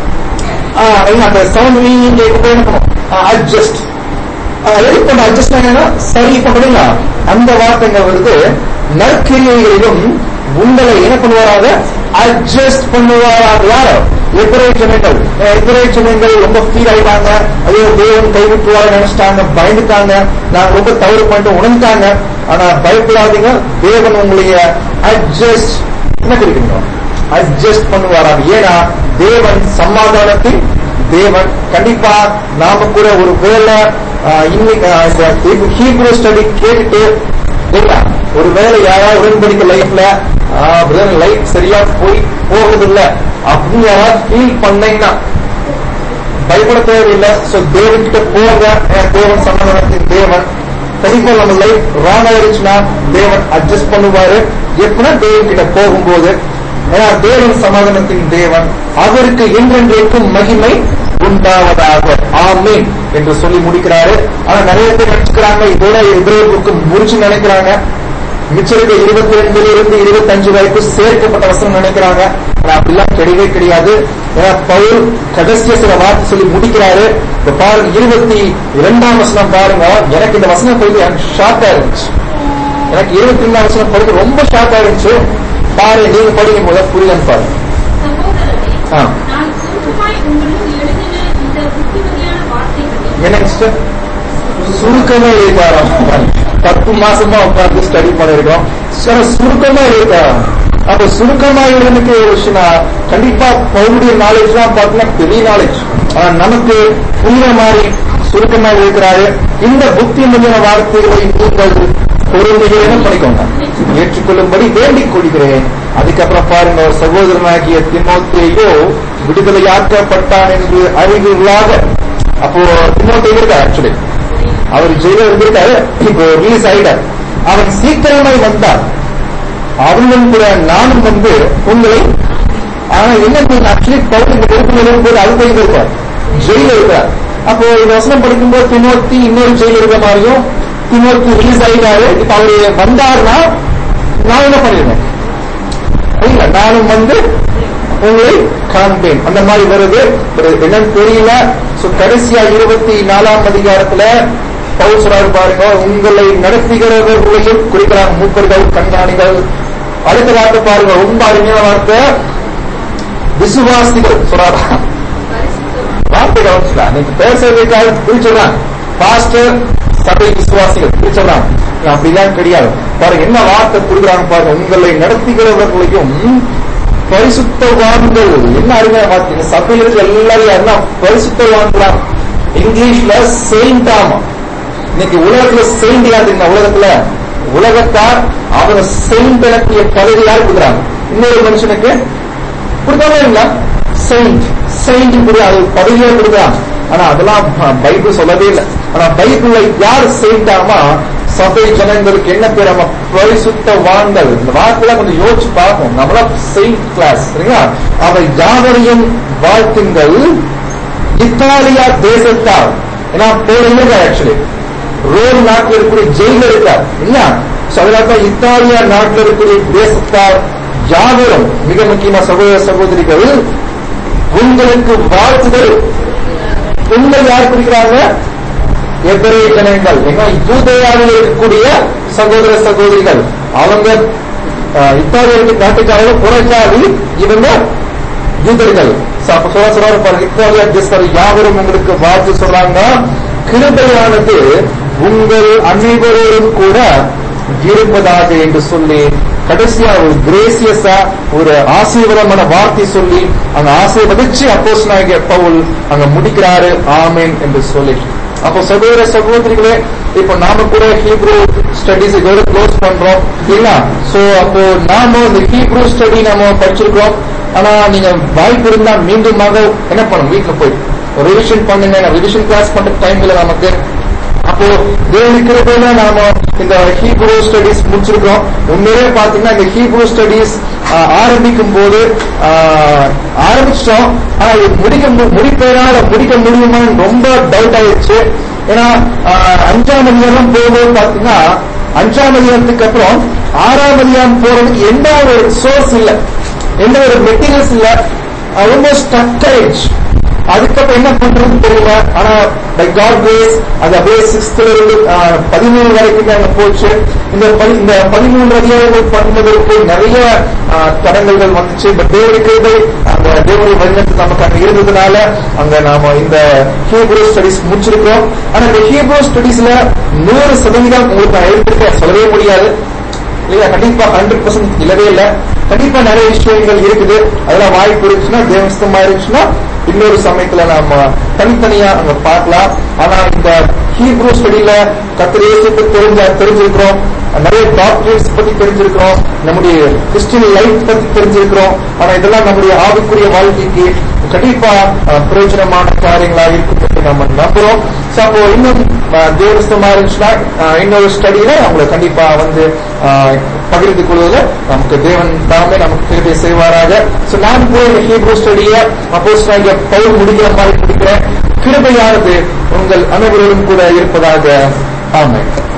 அந்த சவுண்ட் என்ன பண்ணுவோம் அட்ஜஸ்ட். எது பண்ண அட்ஜஸ்ட் என்னன்னா சரி பண்ணுறீங்களா, அந்த வார்த்தைங்க வருது. நற்கிரியைகளிலும் உங்களை என்ன பண்ணுவாராக அட்ஜஸ்ட் பண்ணுவாராக. யாரோ எதிரே ஜனங்கள் எதிரே ஜனங்கள் ரொம்ப ஃபீல் ஆயிட்டாங்க. அதே தேவன் கைவிட்டுவார நினைச்சிட்டாங்க, பயந்துட்டாங்க, நான் ரொம்ப தவறு பண்ணிட்டு உணர்ந்தாங்க. ஆனா பயப்படாதீங்க, தேவன் உங்களைய அட்ஜஸ்ட் என்ன கிடைக்கணும் அட்ஜஸ்ட் பண்ணுவாராக. ஏன்னா தேவன் சமாதானத்தின் தேவன். கண்டிப்பா நாம கூட ஒரு வேலை இன்னைக்கு ஹீப்ரூ ஸ்டடி கேட்டுட்டு ஒரு வேலை யாராவது உடன்படிக்கை லைஃப்ல லைஃப் சரியா போய் போகுதில்லை அப்படின்னு யாராவது ஃபீல் பண்ணீங்கன்னா பயப்பட தேவையில்லை. சோ தேவன் கிட்ட போங்க. தேவன் சமாதானத்தின் தேவன். கண்டிப்பா நம்ம லைஃப் ராங் ஆயிடுச்சுன்னா தேவன் அட்ஜஸ்ட் பண்ணுவாரு. எப்படின்னா தேவன் கிட்ட போகும்போது, ஏன்னா தேவன் சமாதானத்தின் தேவன். அவருக்கு என்றென்றைக்கும் மகிமை உண்டாவதாக ஆமீன் என்று சொல்லி முடிக்கிறாரு. ஆனா நிறைய பேர் நினைச்சுக்கிறாங்க இதோட எதிர்ப்புக்கு முடிச்சு நினைக்கிறாங்க. மிச்சருக்கு இருபத்தி ரெண்டுல இருந்து இருபத்தி அஞ்சு வரைக்கும் சேர்க்கப்பட்ட வசனம் நினைக்கிறாங்க. அப்படிலாம் கிடையவே கிடையாது. ஏன்னா பவுல் கடைசிய சில வார்த்தை சொல்லி முடிக்கிறாரு. இப்ப பாருங்க இருபத்தி இரண்டாம் வசனம் பாருங்க. எனக்கு இந்த வசனம் போய் எனக்கு ஷாக் ஆயிருந்துச்சு. எனக்கு இருபத்தி ரெண்டாம் வசனம் படிக்க ரொம்ப ஷாக் ஆயிருந்துச்சு. பாருங்க, நீங்க படிக்கும் போது புரியலன்னு பாருங்க. சுருக்கமா இருக்காராம். பத்து மாசமா உட்கார்ந்து ஸ்டடி பண்ணிருக்கோம். சுருக்கமா இருக்காராம். அப்ப சுருக்கமா இருந்துக்கு கண்டிப்பா பவுடைய நாலேஜ் எல்லாம் பார்த்தீங்கன்னா பெரிய நாலேஜ். ஆனா நமக்கு புரியுற மாதிரி சுருக்கமா இருக்கிறாரு. இந்த புத்தி முதலிய வார்த்தைகளை நீங்கள் பொருளும் படிக்கோங்க, ஏற்றுக்கொள்ளும்படி வேண்டிக் கொள்கிறேன். அதுக்கப்புறம் பாருங்க, ஒரு சகோதரனாகிய தீமோத்தேயோ விடுதலையாக்கப்பட்டான் என்று அறிவுள்ளாக. அப்போ தீமோத்தேயு இருக்காரு, ஆக்சுவலி அவர் ஜெயில இருந்திருக்காரு, இப்போ ரிலீஸ் ஆயிட்டார். அவன் சீக்கிரமாய் வந்தார், அவங்களும் கூட நானும் வந்து உங்களை. ஆனா என்ன ஆக்சுவலி பவுல் போது அது இருக்கார், ஜெயில இருக்கார். அப்போ இந்த வசனம் படிக்கும்போது திமோத்தி இன்னொரு ஜெயில இருக்க மாதிரியும், திமோத்தி ரிலீஸ் ஆயிட்டாரு. இப்ப அவரு வந்தாருன்னா நான் என்ன பண்ணிருந்தேன், நானும் வந்து உங்களை காண்பேன். அந்த மாதிரி வருது, என்னன்னு தெரியல. கடைசியா இருபத்தி நாலாம் அதிகாரத்துல பவுல் சொல்றாரு பாருங்க, உங்களை நடத்துகிறவர்களையும் குறிக்கிறாங்க, மூப்பர்கள், கண்காணிகள். அடுத்த வார்த்தை பாருங்க, ரொம்ப அருமையான வார்த்தை, விசுவாசிகள் சொல்றாரா? வார்த்தை கவனிச்சா நீங்க பேசுறதுக்காக பிரிச்சுறாங்க, பாஸ்டர், சபை விசுவாசிகள் பிரிச்சுறாங்க. அப்படிதான் கிடையாது. பாருங்க என்ன வார்த்தை கொடுக்குறாங்க பாருங்க, உங்களை நடத்துகிறவர்களையும் பரிசுத்தவான்கள். என்ன அருமையான வார்த்தை, சபையில இருந்து எல்லாரும் என்ன பரிசுத்தவான்களா? இங்கிலீஷ்ல செயின்ட். ஆமா, இன்னைக்கு உலகத்துல செயின்ட் யாரு? உலகத்துல உலகத்தார் அவங்க செயின்ட் எனக்கூடிய பதவி யார் கொடுக்குறாங்க? இன்னொரு மனுஷனுக்கு கொடுக்காம இல்ல, செயின்ட் செயின்ட் அது பதவியா கொடுக்குறாங்க. ஆனா அதெல்லாம் பைபிள் சொல்லவே இல்லை. ஆனா பைபிள்ல யார் செயின்ட் ஆமா? சபை ஜனங்களுக்கு என்ன பேர்? நம்ம பரிசுத்தவான்கள். இந்த வார்த்தைலாம் கொஞ்சம் யோசிச்சு பார்ப்போம். நம்மளா செயின்ட் கிளாஸ் சரிங்களா? அவை யாவரையும் வாழ்த்துங்கள். இத்தாலியா தேசத்தார், ஏன்னா போறீங்க ஆக்சுவலி ரோம் நாட்டில் இருக்கக்கூடிய ஜெயில இருக்கார் இல்லையா? அதனால இத்தாலியா நாட்டில் இருக்கக்கூடிய தேசத்தார் யாவரும், மிக முக்கியமா சகோதர சகோதரிகள், உங்களுக்கு வாழ்த்துதல். உங்களை யார் குறிக்கிறாங்க? எபிரேய ஜனங்கள். ஏன்னா யூதேயாவில் இருக்கக்கூடிய சகோதர சகோதரிகள், அவங்க இத்தாலிய நாட்டுக்காரர்கள் புறஜாதி, இவங்க யூதர்கள். சொல்றாரு பாருங்க, இத்தாலியா தேசத்தார் யாவரும் உங்களுக்கு வாழ்த்து சொல்றாங்க. கிருபையானது உங்கள் அனைவரோடும் கூட இருப்பதாக என்று சொல்லி கடைசியா ஒரு கிரேசியஸா ஒரு ஆசீர்வாதமான வார்த்தை சொல்லி அங்க ஆசீர்வதிச்சு அப்போஸ்தலனாகிய பவுல் அங்க முடிக்கிறாரு, ஆமென் என்று சொல்லி. அப்போ சகோதர சகோதரிகளே, இப்ப நாம கூட ஹீப்ரூ ஸ்டடிஸ் இதோட க்ளோஸ் பண்றோம் இல்லையா? சோ அப்போ நாம இந்த ஹீப்ரூ ஸ்டடி நாம படிச்சிருக்கோம். ஆனா நீங்க வாய்ப்பு இருந்தா மீண்டுமாக என்ன பண்ணணும், வீட்டுல போய் ரிவிஷன் பண்ணுங்க. ரிவிஷன் கிளாஸ் பண்ற டைம் இல்ல நமக்கு. அப்போ தேவனுக்கு நாம இந்த ஹீப்ரூ ஸ்டடிஸ் முடிச்சிருக்கோம். உண்மையிலே பாத்தீங்கன்னா இந்த ஹீப்ரூ ஸ்டடிஸ் ஆரம்பிக்கும் போது ஆரம்பிச்சிட்டோம். ஆனா முடிக்க முடிப்பேனால முடிக்க முடியுமான்னு ரொம்ப டவுட் ஆயிடுச்சு. ஏன்னா அஞ்சாம் அதிகாரம் போகும்போது பாத்தீங்கன்னா அஞ்சாம் அதிகாரத்துக்கு அப்புறம் ஆறாம் அதிகாரம் போறதுக்கு எந்த ஒரு சோர்ஸ் இல்ல, எந்த ஒரு மெட்டீரியல்ஸ் இல்ல, ரொம்ப ஸ்டக் ஆயிடுச்சு. அதுக்கப்புறம் என்ன பண்றதுன்னு தெரியல. ஆனா பை காட் கிரேஸ் அது அப்படியே சிக்ஸ்த்ல இருந்து பதிமூணு வரைக்கும் அங்க போச்சு. இந்த இந்த பதிமூன்று அதிகாரங்கள் பண்ணுவதற்கு நிறைய தடங்கல்கள் வந்துச்சு. பட் தேவனுக்கு அந்த தேவனுடைய வழிநடத்து நமக்கு அங்க இருந்ததுனால அங்க நாம இந்த ஹீப்ரூ ஸ்டடிஸ் முடிச்சிருக்கோம். ஆனா இந்த ஹீப்ரூ ஸ்டடிஸ்ல நூறு சதவீதம் உங்களுக்கு நான் எடுத்துக்க சொல்லவே முடியாது இல்லையா? கண்டிப்பா ஹண்ட்ரட் பர்சன்ட் இல்லவே இல்லை. கண்டிப்பா நிறைய விஷயங்கள் இருக்குது. அதெல்லாம் வாய்ப்பு இருந்துச்சுன்னா, தேவஸ்தமா இருந்துச்சுன்னா இன்னொரு சமயத்துல நாம தனித்தனியா அங்க பார்க்கலாம். ஆனா இந்த ஹீப்ரூ ஸ்டடியில கர்த்தர் இயேசுவை தெரிஞ்ச தெரிஞ்சிருக்கிறோம், நிறைய டாக்டர்ஸ் பத்தி தெரிஞ்சிருக்கிறோம், நம்முடைய கிறிஸ்டியன் லைஃப் பத்தி தெரிஞ்சிருக்கிறோம். ஆனா இதெல்லாம் நம்முடைய ஆவிக்குரிய வாழ்க்கைக்கு கண்டிப்பா பிரயோஜனமான காரியங்களா இருக்கும் நம்ம நம்புறோம். அப்போ இன்னும் தேவஸ்தமா இருந்துச்சுன்னா இன்னொரு ஸ்டடியில அவங்களை கண்டிப்பா வந்து பகிர்ந்து கொள்வதில் நமக்கு தேவன் தாமே நமக்கு கிருபை செய்வாராக. சோ நான் போய் இந்த ஹீப்ரூ ஸ்டடியை அப்போஸ்தலனாகிய பவுல் முடிக்கிற மாதிரி முடிக்கிறேன். கிருபையானது உங்கள் அனைவரோடும் கூட இருப்பதாக. ஆமென்.